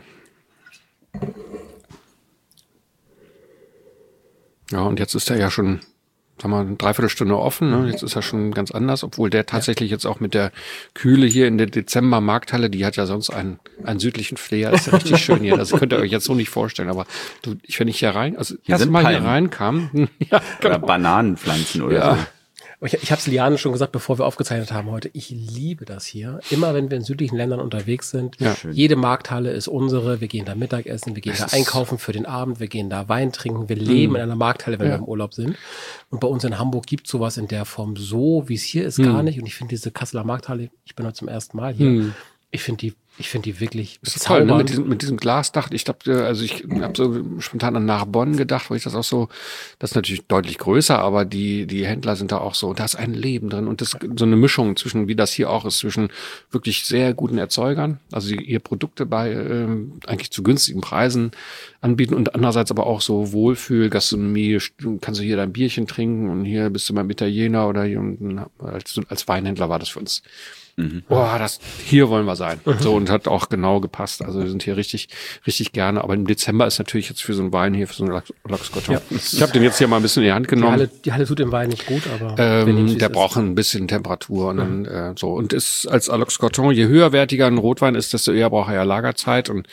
Ja, und jetzt ist er ja schon, sagen wir, eine Dreiviertelstunde offen. Ne? Jetzt ist er schon ganz anders, obwohl der tatsächlich ja. jetzt auch mit der Kühle hier in der Dezember-Markthalle, die hat ja sonst einen, einen südlichen Flair. Das ist ja richtig schön hier. Das könnt ihr euch jetzt so nicht vorstellen. Aber du, ich, wenn ich hier rein, also hier erst mal Palmen. hier reinkam. ja, genau. Oder Bananenpflanzen oder ja. so. Ich, ich habe es Liane schon gesagt, bevor wir aufgezeichnet haben heute. Ich liebe das hier. Immer wenn wir in südlichen Ländern unterwegs sind, Ja. jede Markthalle ist unsere. Wir gehen da Mittagessen, wir gehen da einkaufen für den Abend, wir gehen da Wein trinken. Wir leben Mhm. in einer Markthalle, wenn Ja. wir im Urlaub sind. Und bei uns in Hamburg gibt sowas in der Form so, wie es hier ist, gar nicht. Und ich finde diese Kasseler Markthalle, ich bin heute zum ersten Mal hier, Mhm. ich finde die, ich finde die wirklich Das ist toll, ne? bezaubernd. Mit diesem, mit diesem Glasdach. Ich glaube, also ich habe so spontan an Narbonne gedacht, wo ich das auch so, das ist natürlich deutlich größer, aber die die Händler sind da auch so, da ist ein Leben drin und das so eine Mischung zwischen, wie das hier auch ist, zwischen wirklich sehr guten Erzeugern, also die ihr Produkte bei ähm, eigentlich zu günstigen Preisen anbieten und andererseits aber auch so Wohlfühl, Gastronomie, kannst du hier dein Bierchen trinken und hier bist du beim Italiener oder hier unten, als, als Weinhändler war das für uns. Mhm. Boah, das, hier wollen wir sein. So, und hat auch genau gepasst. Also wir sind hier richtig, richtig gerne. Aber im Dezember ist natürlich jetzt für so einen Wein hier, für so einen Lachs- Lachskarton. Ja. Ich habe den jetzt hier mal ein bisschen in die Hand Die genommen. Halle, die Halle tut dem Wein nicht gut, aber wir nehmen's, Ähm, wie's der ist. braucht ein bisschen Temperatur und dann äh, so. Und ist als Alox Corton, je höherwertiger ein Rotwein ist, desto eher braucht er ja Lagerzeit. Und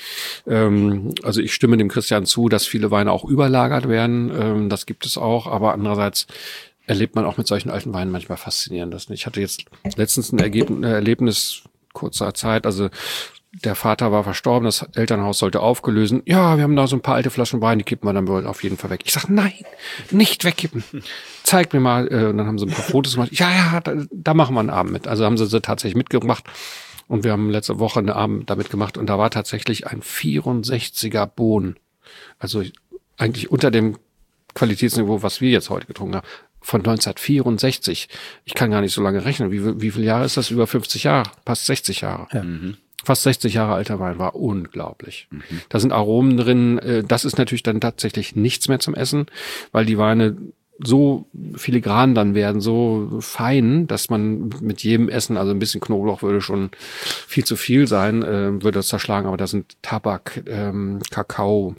ähm, also ich stimme dem Christian zu, dass viele Weine auch überlagert werden. Ähm, das gibt es auch, aber andererseits erlebt man auch mit solchen alten Weinen manchmal Faszinierendes. Ich hatte jetzt letztens ein Ergebnis, Erlebnis kurzer Zeit, also der Vater war verstorben, das Elternhaus sollte aufgelösen. Ja, wir haben da so ein paar alte Flaschen Wein, die kippen wir dann wohl auf jeden Fall weg. Ich sag, nein, nicht wegkippen. Zeig mir mal. Äh, und dann haben sie ein paar Fotos gemacht. Ja, ja, da, da machen wir einen Abend mit. Also haben sie sie tatsächlich mitgebracht. Und wir haben letzte Woche einen Abend damit gemacht. Und da war tatsächlich ein vierundsechziger Bohnen. Also eigentlich unter dem Qualitätsniveau, was wir jetzt heute getrunken haben. Von neunzehnhundertvierundsechzig. Ich kann gar nicht so lange rechnen. Wie, wie viele Jahre ist das? Über fünfzig Jahre. Fast sechzig Jahre. Ja. Fast sechzig Jahre alter Wein, war unglaublich. Mhm. Da sind Aromen drin. äh, Das ist natürlich dann tatsächlich nichts mehr zum Essen, weil die Weine so filigran dann werden, so fein, dass man mit jedem Essen, also ein bisschen Knoblauch würde schon viel zu viel sein, äh, würde das zerschlagen. Aber da sind Tabak, ähm, Kakao,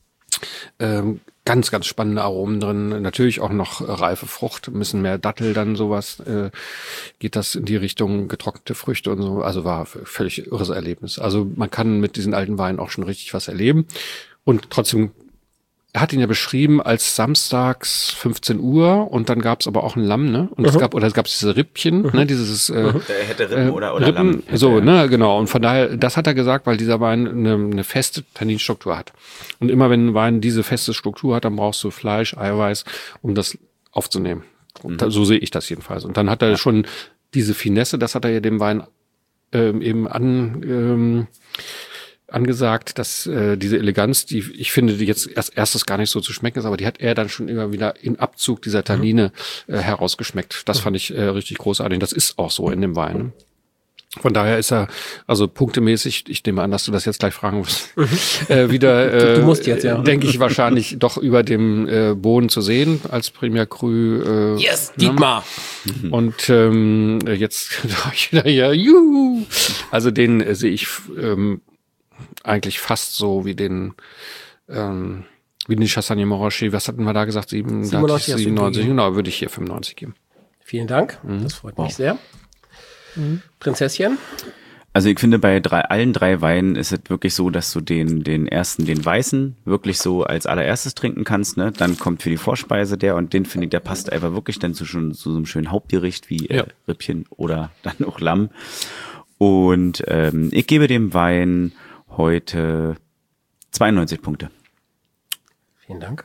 ähm, ganz, ganz spannende Aromen drin. Natürlich auch noch reife Frucht, ein bisschen mehr Dattel, dann sowas. Äh, geht das in die Richtung getrocknete Früchte und so. Also war völlig irres Erlebnis. Also man kann mit diesen alten Weinen auch schon richtig was erleben. Und trotzdem, er hat ihn ja beschrieben als samstags fünfzehn Uhr und dann gab es aber auch ein Lamm, ne? Und Mhm. es gab, oder es gab diese Rippchen, Mhm. ne? Dieses äh, Der hätte Rippen äh, oder, oder Rippen, Lamm. Hätte so, er. ne, genau. Und von daher, das hat er gesagt, weil dieser Wein eine, eine feste Tanninstruktur hat. Und immer wenn ein Wein diese feste Struktur hat, dann brauchst du Fleisch, Eiweiß, um das aufzunehmen. Und da, so sehe ich das jedenfalls. Und dann hat er schon diese Finesse, das hat er ja dem Wein ähm, eben an ähm, angesagt, dass äh, diese Eleganz, die ich finde, die jetzt erst erstes gar nicht so zu schmecken ist, aber die hat er dann schon immer wieder im Abzug dieser Tannine äh, herausgeschmeckt. Das fand ich äh, richtig großartig. Das ist auch so in dem Wein. Von daher ist er, also punktemäßig, ich nehme an, dass du das jetzt gleich fragen musst, äh, wieder, äh, Du musst jetzt, ja. denke ich, wahrscheinlich doch über dem äh, Boden zu sehen als Premier Cru. Äh, Yes, ne? Dietmar! Und ähm, jetzt sag ich wieder, ja, juhu. Also den äh, sehe ich ähm, eigentlich fast so wie den ähm, wie den Chassagne Montrachet. Was hatten wir da gesagt? Sieben, siebenundneunzig hast du siebenundneunzig, gegeben. genau, würde ich hier fünfundneunzig geben. Vielen Dank, das freut mich sehr. Prinzesschen? Also ich finde, bei drei, allen drei Weinen ist es wirklich so, dass du den, den ersten, den weißen, wirklich so als allererstes trinken kannst, ne? Dann kommt für die Vorspeise der und den finde ich, der passt einfach wirklich dann zu, schon, zu so einem schönen Hauptgericht wie Ja. äh, Rippchen oder dann auch Lamm. Und ähm, ich gebe dem Wein heute zweiundneunzig Punkte. Vielen Dank.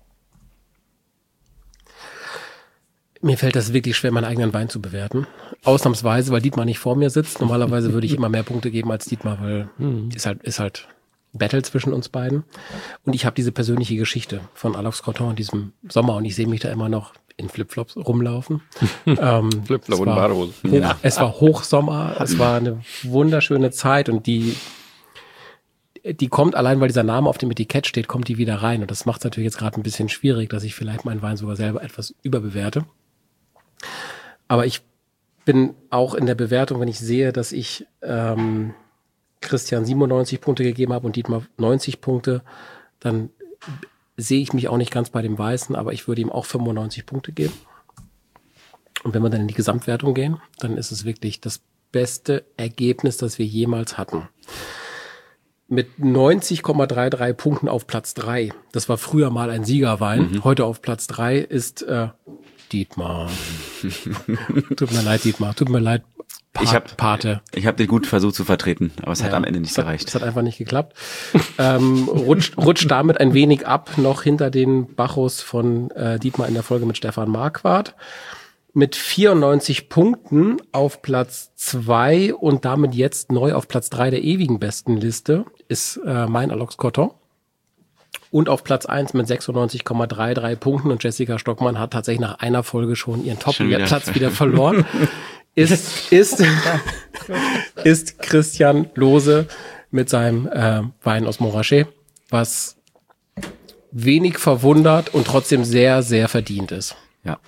Mir fällt das wirklich schwer, meinen eigenen Wein zu bewerten. Ausnahmsweise, weil Dietmar nicht vor mir sitzt. Normalerweise würde ich immer mehr Punkte geben als Dietmar, weil ist halt, ist halt Battle zwischen uns beiden. Und ich habe diese persönliche Geschichte von Alox Corton in diesem Sommer und ich sehe mich da immer noch in Flipflops rumlaufen. ähm, Flipflop es und war Badehose. hoch, es war Hochsommer, es war eine wunderschöne Zeit und die die kommt, allein weil dieser Name auf dem Etikett steht, kommt die wieder rein. Und das macht es natürlich jetzt gerade ein bisschen schwierig, dass ich vielleicht meinen Wein sogar selber etwas überbewerte. Aber ich bin auch in der Bewertung, wenn ich sehe, dass ich ähm, Christian siebenundneunzig Punkte gegeben habe und Dietmar neunzig Punkte, dann sehe ich mich auch nicht ganz bei dem Weißen, aber ich würde ihm auch fünfundneunzig Punkte geben. Und wenn wir dann in die Gesamtwertung gehen, dann ist es wirklich das beste Ergebnis, das wir jemals hatten. Mit neunzig Komma dreiunddreißig Punkten auf Platz drei. Das war früher mal ein Siegerwein. Mhm. Heute auf Platz drei ist äh, Dietmar. Tut mir leid, Dietmar. Tut mir leid, Pa- Ich hab- Pate. Ich habe dich gut versucht zu vertreten, aber es hat Ja, am Ende nicht es hat, gereicht. Es hat einfach nicht geklappt. ähm, rutscht, rutscht damit ein wenig ab, noch hinter den Bacchus von äh, Dietmar in der Folge mit Stefan Marquardt. Mit vierundneunzig Punkten auf Platz zwei und damit jetzt neu auf Platz drei der ewigen Bestenliste ist äh, mein Alox Corton. Und auf Platz eins mit sechsundneunzig Komma dreiunddreißig Punkten und Jessica Stockmann hat tatsächlich nach einer Folge schon ihren Schon wieder. Top-Platz wieder verloren. ist, ist, ist Christian Lose mit seinem äh, Wein aus Montrachet, was wenig verwundert und trotzdem sehr, sehr verdient ist. Ja.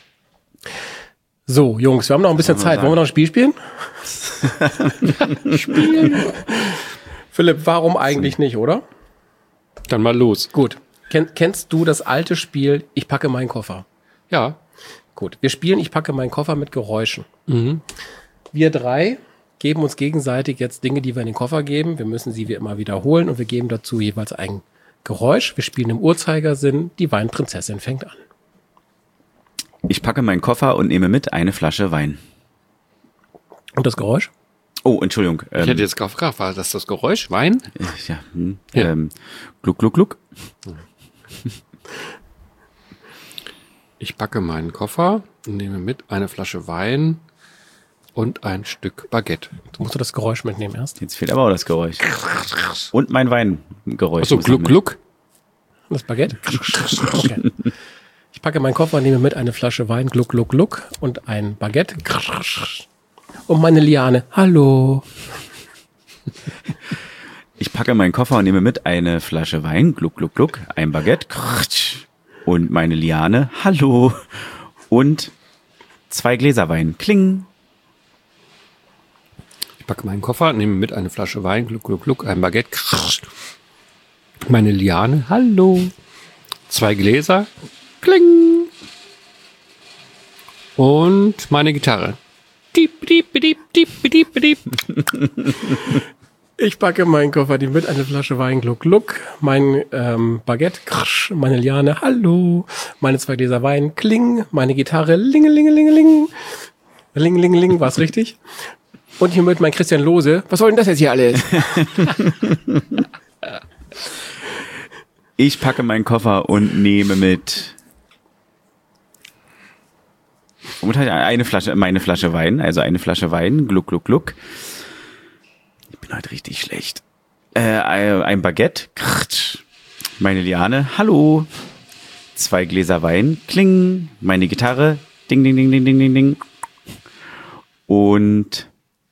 So, Jungs, wir haben noch ein bisschen Was soll man Zeit. Wollen wir noch ein Spiel spielen? Spielen. Philipp, warum eigentlich nicht, oder? Dann mal los. Gut. Ken, kennst du das alte Spiel Ich packe meinen Koffer? Ja. Gut. Wir spielen Ich packe meinen Koffer mit Geräuschen. Mhm. Wir drei geben uns gegenseitig jetzt Dinge, die wir in den Koffer geben. Wir müssen sie wie immer wiederholen und wir geben dazu jeweils ein Geräusch. Wir spielen im Uhrzeigersinn. Die Weinprinzessin fängt an. Ich packe meinen Koffer und nehme mit eine Flasche Wein. Und das Geräusch? Oh, Entschuldigung. Ich hätte jetzt gefragt, war das das Geräusch? Wein? Ja, hm, Ja. Ähm, gluck, gluck, gluck. Ich packe meinen Koffer, nehme mit eine Flasche Wein und ein Stück Baguette. Du musst du das Geräusch mitnehmen erst. Jetzt fehlt aber auch das Geräusch. Und mein Weingeräusch. Achso, muss Gluck, mit. Gluck. Und das Baguette? Okay. Ich packe meinen Koffer, nehme mit eine Flasche Wein, gluck, gluck, gluck und ein Baguette. Und meine Liane. Hallo. Ich packe meinen Koffer und nehme mit eine Flasche Wein, gluck, gluck, gluck, ein Baguette krtsch, und meine Liane, hallo, und zwei Gläser Wein, kling. Ich packe meinen Koffer, nehme mit eine Flasche Wein, Gluck, Gluck, Gluck, ein Baguette. Krrsch. Meine Liane, hallo. Zwei Gläser, kling. Und meine Gitarre. Diep, diep, diep, diep, diep, diep. Ich packe meinen Koffer, nehme mit eine Flasche Wein, gluck, gluck, mein ähm, Baguette, krsch, meine Liane, hallo, meine zwei Gläser Wein, kling, meine Gitarre, lingelingelingeling, lingelingeling, war's richtig? Und hier mit mein Christian Lose. Was soll denn das jetzt hier alles? Ich packe meinen Koffer und nehme mit und halt eine Flasche, meine Flasche Wein, also eine Flasche Wein, gluck, gluck, gluck. Ich bin heute richtig schlecht. Äh, ein Baguette, krtsch, meine Liane, hallo. Zwei Gläser Wein, kling, meine Gitarre, ding, ding, ding, ding, ding, ding, ding. Und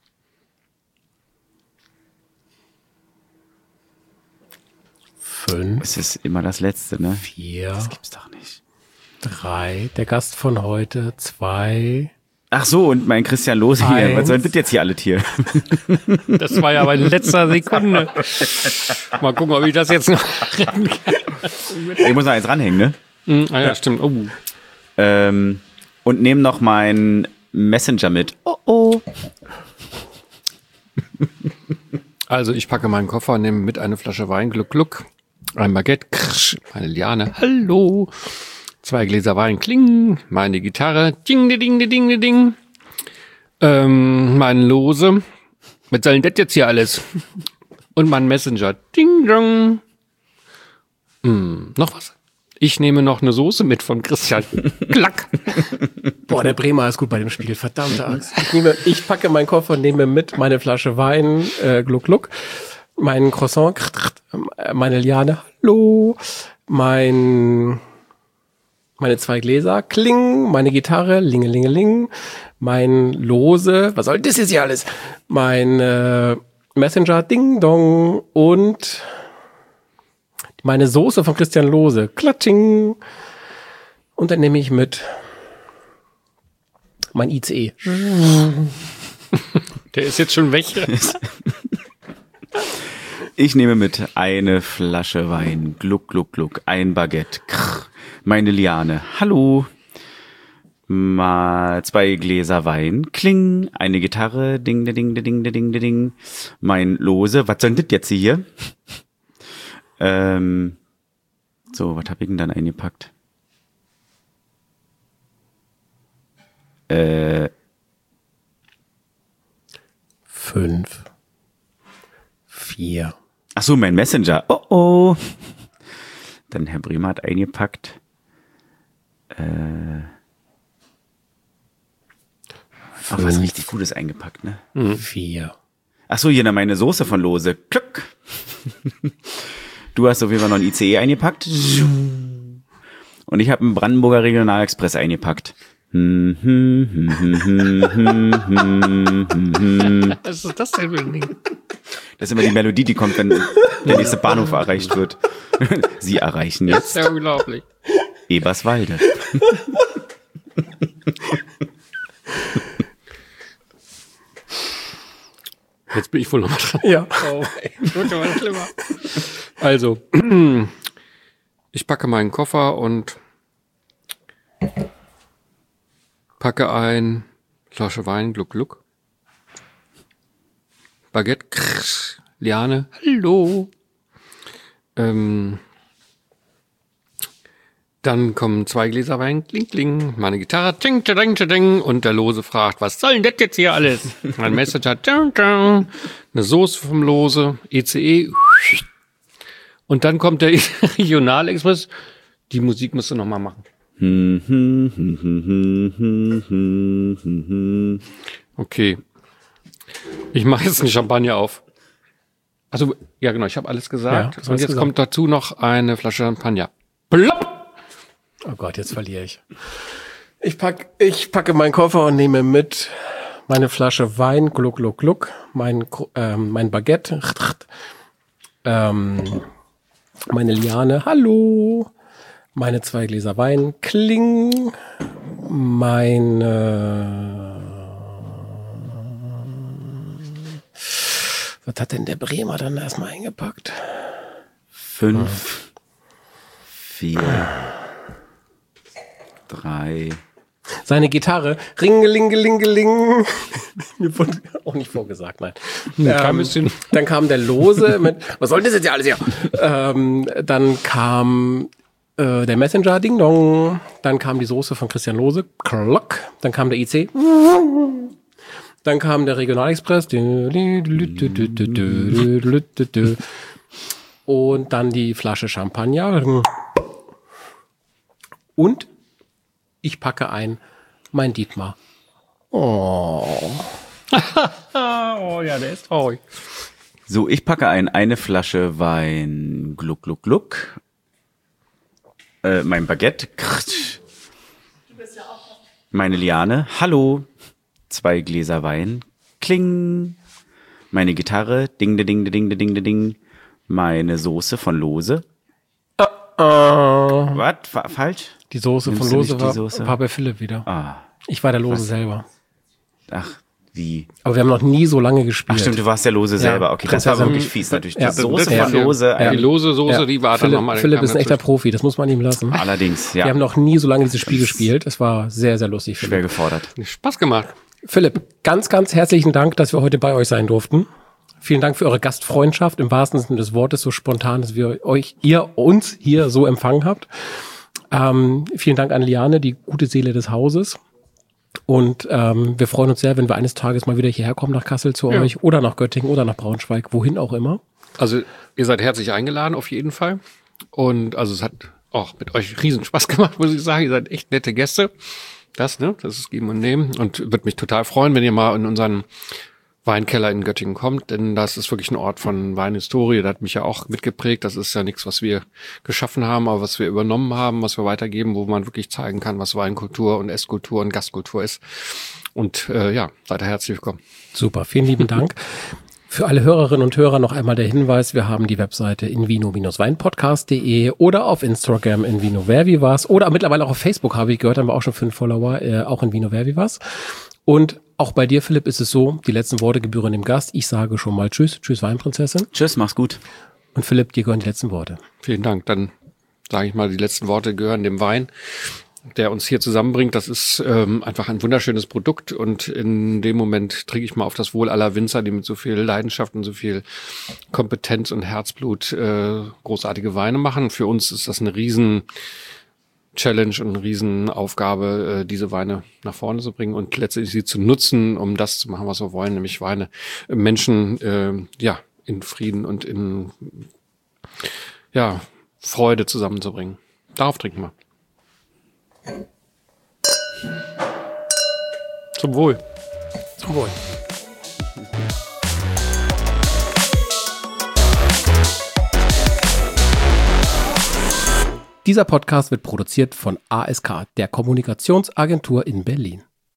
Fünf, es ist immer das Letzte, ne? vier, Das gibt's doch nicht. drei, der Gast von heute, zwei, Ach so, und mein Christian Lose hier. Eins. Was soll denn das jetzt hier alles hier? Das war ja bei letzter Sekunde. Mal gucken, ob ich das jetzt noch retten kann. Ich muss noch eins ranhängen, ne? Hm, ah ja, stimmt. Oh. Ähm, und nehme noch meinen Messenger mit. Oh, oh. Also ich packe meinen Koffer, nehme mit eine Flasche Wein, Gluck, Gluck, ein Baguette, krsch, meine Liane, hallo, zwei Gläser Wein, kling, meine Gitarre, ding, ding, ding, ding, ding, ähm, mein Lose, was soll denn das jetzt hier alles? Und mein Messenger, ding, dong. Hm, noch was? Ich nehme noch eine Soße mit von Christian. Klack. Boah, der Bremer ist gut bei dem Spiel, verdammte Axt. Ich, nehme, ich packe meinen Koffer und nehme mit meine Flasche Wein, äh, gluck, gluck, meinen Croissant, krrt, krrt, meine Liane, hallo, mein, meine zwei Gläser, kling, meine Gitarre, lingelingeling, mein Lose, was soll das jetzt hier alles? Mein äh, Messenger, ding, dong und meine Soße von Christian Lose, klatsching. Und dann nehme ich mit mein I C E. Der ist jetzt schon weg. Ich nehme mit eine Flasche Wein, gluck, gluck, gluck, ein Baguette, krr, meine Liane, hallo, mal zwei Gläser Wein, kling, eine Gitarre, ding, ding, ding, ding, ding, ding, mein Lose, was soll denn das jetzt hier? Ähm, so, was habe ich denn dann eingepackt? Äh, Fünf. Vier. ach so, mein Messenger. Oh, oh. Dann Herr Bremer hat eingepackt. Äh, ach, was richtig Gutes eingepackt, ne? Mhm. Vier. Ach so, hier noch meine Soße von Lose. Glück. Du hast auf jeden Fall noch ein I C E eingepackt. Und ich habe einen Brandenburger Regionalexpress eingepackt. Was ist das denn für ein Ding? Das ist immer die Melodie, die kommt, wenn der nächste Bahnhof erreicht wird. Sie erreichen Das jetzt ist ja unglaublich. Eberswalde. Jetzt bin ich wohl noch mal dran. Ja. Oh, ey, wird ja mal schlimmer. Also, ich packe meinen Koffer und packe ein Flasche Wein, Gluck, Gluck. Baguette, krrr, Liane, hallo. Ähm, dann kommen zwei Gläser Wein, kling, kling, meine Gitarre, ting, ting, ting, und der Lose fragt, was soll denn das jetzt hier alles? Mein Messenger, ting, ting, eine Soße vom Lose, E C E, und dann kommt der Regionalexpress. Die Musik musst du noch mal machen. Okay. Ich mache jetzt einen Champagner auf. Also, ja genau, ich habe alles gesagt. Ja, und jetzt gesagt. kommt dazu noch eine Flasche Champagner. Plopp! Oh Gott, jetzt verliere ich. Ich pack, ich packe meinen Koffer und nehme mit meine Flasche Wein, gluck, gluck, gluck, mein, ähm, mein Baguette, ähm, meine Liane, hallo, meine zwei Gläser Wein, kling, meine, was hat denn der Bremer dann erstmal eingepackt? Fünf, vier, drei. Seine Gitarre, ringelingelingeling. Mir wurde auch nicht vorgesagt, nein. Kam ein Ähm, bisschen- dann kam der Lose mit, was soll das jetzt ja alles hier? ähm, dann kam äh, der Messenger, Ding Dong. Dann kam die Soße von Christian Lose, Klock. Dann kam der I C. Dann kam der Regionalexpress. Und dann die Flasche Champagner. Und ich packe ein mein Dietmar. Oh. Oh ja, der ist traurig. So, ich packe ein eine Flasche Wein, gluck, gluck, gluck. Äh, mein Baguette, krtsch. Meine Liane, hallo. Zwei Gläser Wein, kling. Meine Gitarre, ding, de, ding, de, ding, de, ding, de, ding. Meine Soße von Lose. Uh, Was? Fa falsch? die Soße Nimmst von du Lose nicht die war, Soße? war bei Philipp wieder. Ah, Ich war der Lose Was? selber. ach, wie? Aber wir haben noch nie so lange gespielt. Ach stimmt, du warst der Lose selber. Okay, das war Prinzessin. wirklich fies natürlich. Die Ja. Soße Ja. von Lose. Die Ähm, lose Soße, Ja. die war dann Philipp, nochmal. Philipp ist ein echter Profi, das muss man ihm lassen. allerdings, ja. Wir haben noch nie so lange dieses Spiel gespielt. Es war sehr, sehr lustig. Schwer Philipp. gefordert. Spaß gemacht. Philipp, ganz, ganz herzlichen Dank, dass wir heute bei euch sein durften. Vielen Dank für eure Gastfreundschaft, im wahrsten Sinne des Wortes, so spontan, dass wir euch, ihr uns hier so empfangen habt. Ähm, vielen Dank an Liane, die gute Seele des Hauses. Und ähm, wir freuen uns sehr, wenn wir eines Tages mal wieder hierher kommen nach Kassel zu Ja. euch oder nach Göttingen oder nach Braunschweig, wohin auch immer. Also ihr seid herzlich eingeladen, auf jeden Fall. Und also es hat auch mit euch riesen Spaß gemacht, muss ich sagen. Ihr seid echt nette Gäste. Das, ne? Das ist Geben und Nehmen. Und würde mich total freuen, wenn ihr mal in unseren Weinkeller in Göttingen kommt, denn das ist wirklich ein Ort von Weinhistorie. Das hat mich ja auch mitgeprägt. Das ist ja nichts, was wir geschaffen haben, aber was wir übernommen haben, was wir weitergeben, wo man wirklich zeigen kann, was Weinkultur und Esskultur und Gastkultur ist. Und äh, ja, seid ihr herzlich willkommen. Super, vielen lieben Dank. Für alle Hörerinnen und Hörer noch einmal der Hinweis, wir haben die Webseite invino-weinpodcast punkt de oder auf Instagram invino wer wie was oder mittlerweile auch auf Facebook, habe ich gehört, haben wir auch schon fünf Follower, äh, auch invino wer wie was. Und auch bei dir, Philipp, ist es so, die letzten Worte gebühren dem Gast. Ich sage schon mal Tschüss, Tschüss Weinprinzessin. Tschüss, mach's gut. Und Philipp, dir gehören die letzten Worte. Vielen Dank. Dann sage ich mal, die letzten Worte gehören dem Wein, der uns hier zusammenbringt. Das ist ähm, einfach ein wunderschönes Produkt und in dem Moment trinke ich mal auf das Wohl aller Winzer, die mit so viel Leidenschaft und so viel Kompetenz und Herzblut äh, großartige Weine machen. Für uns ist das eine riesen Challenge und eine Riesenaufgabe, diese Weine nach vorne zu bringen und letztendlich sie zu nutzen, um das zu machen, was wir wollen, nämlich Weine Menschen äh, ja in Frieden und in ja Freude zusammenzubringen. Darauf trinken wir. Zum Wohl. Zum Wohl. Dieser Podcast wird produziert von A S K, der Kommunikationsagentur in Berlin.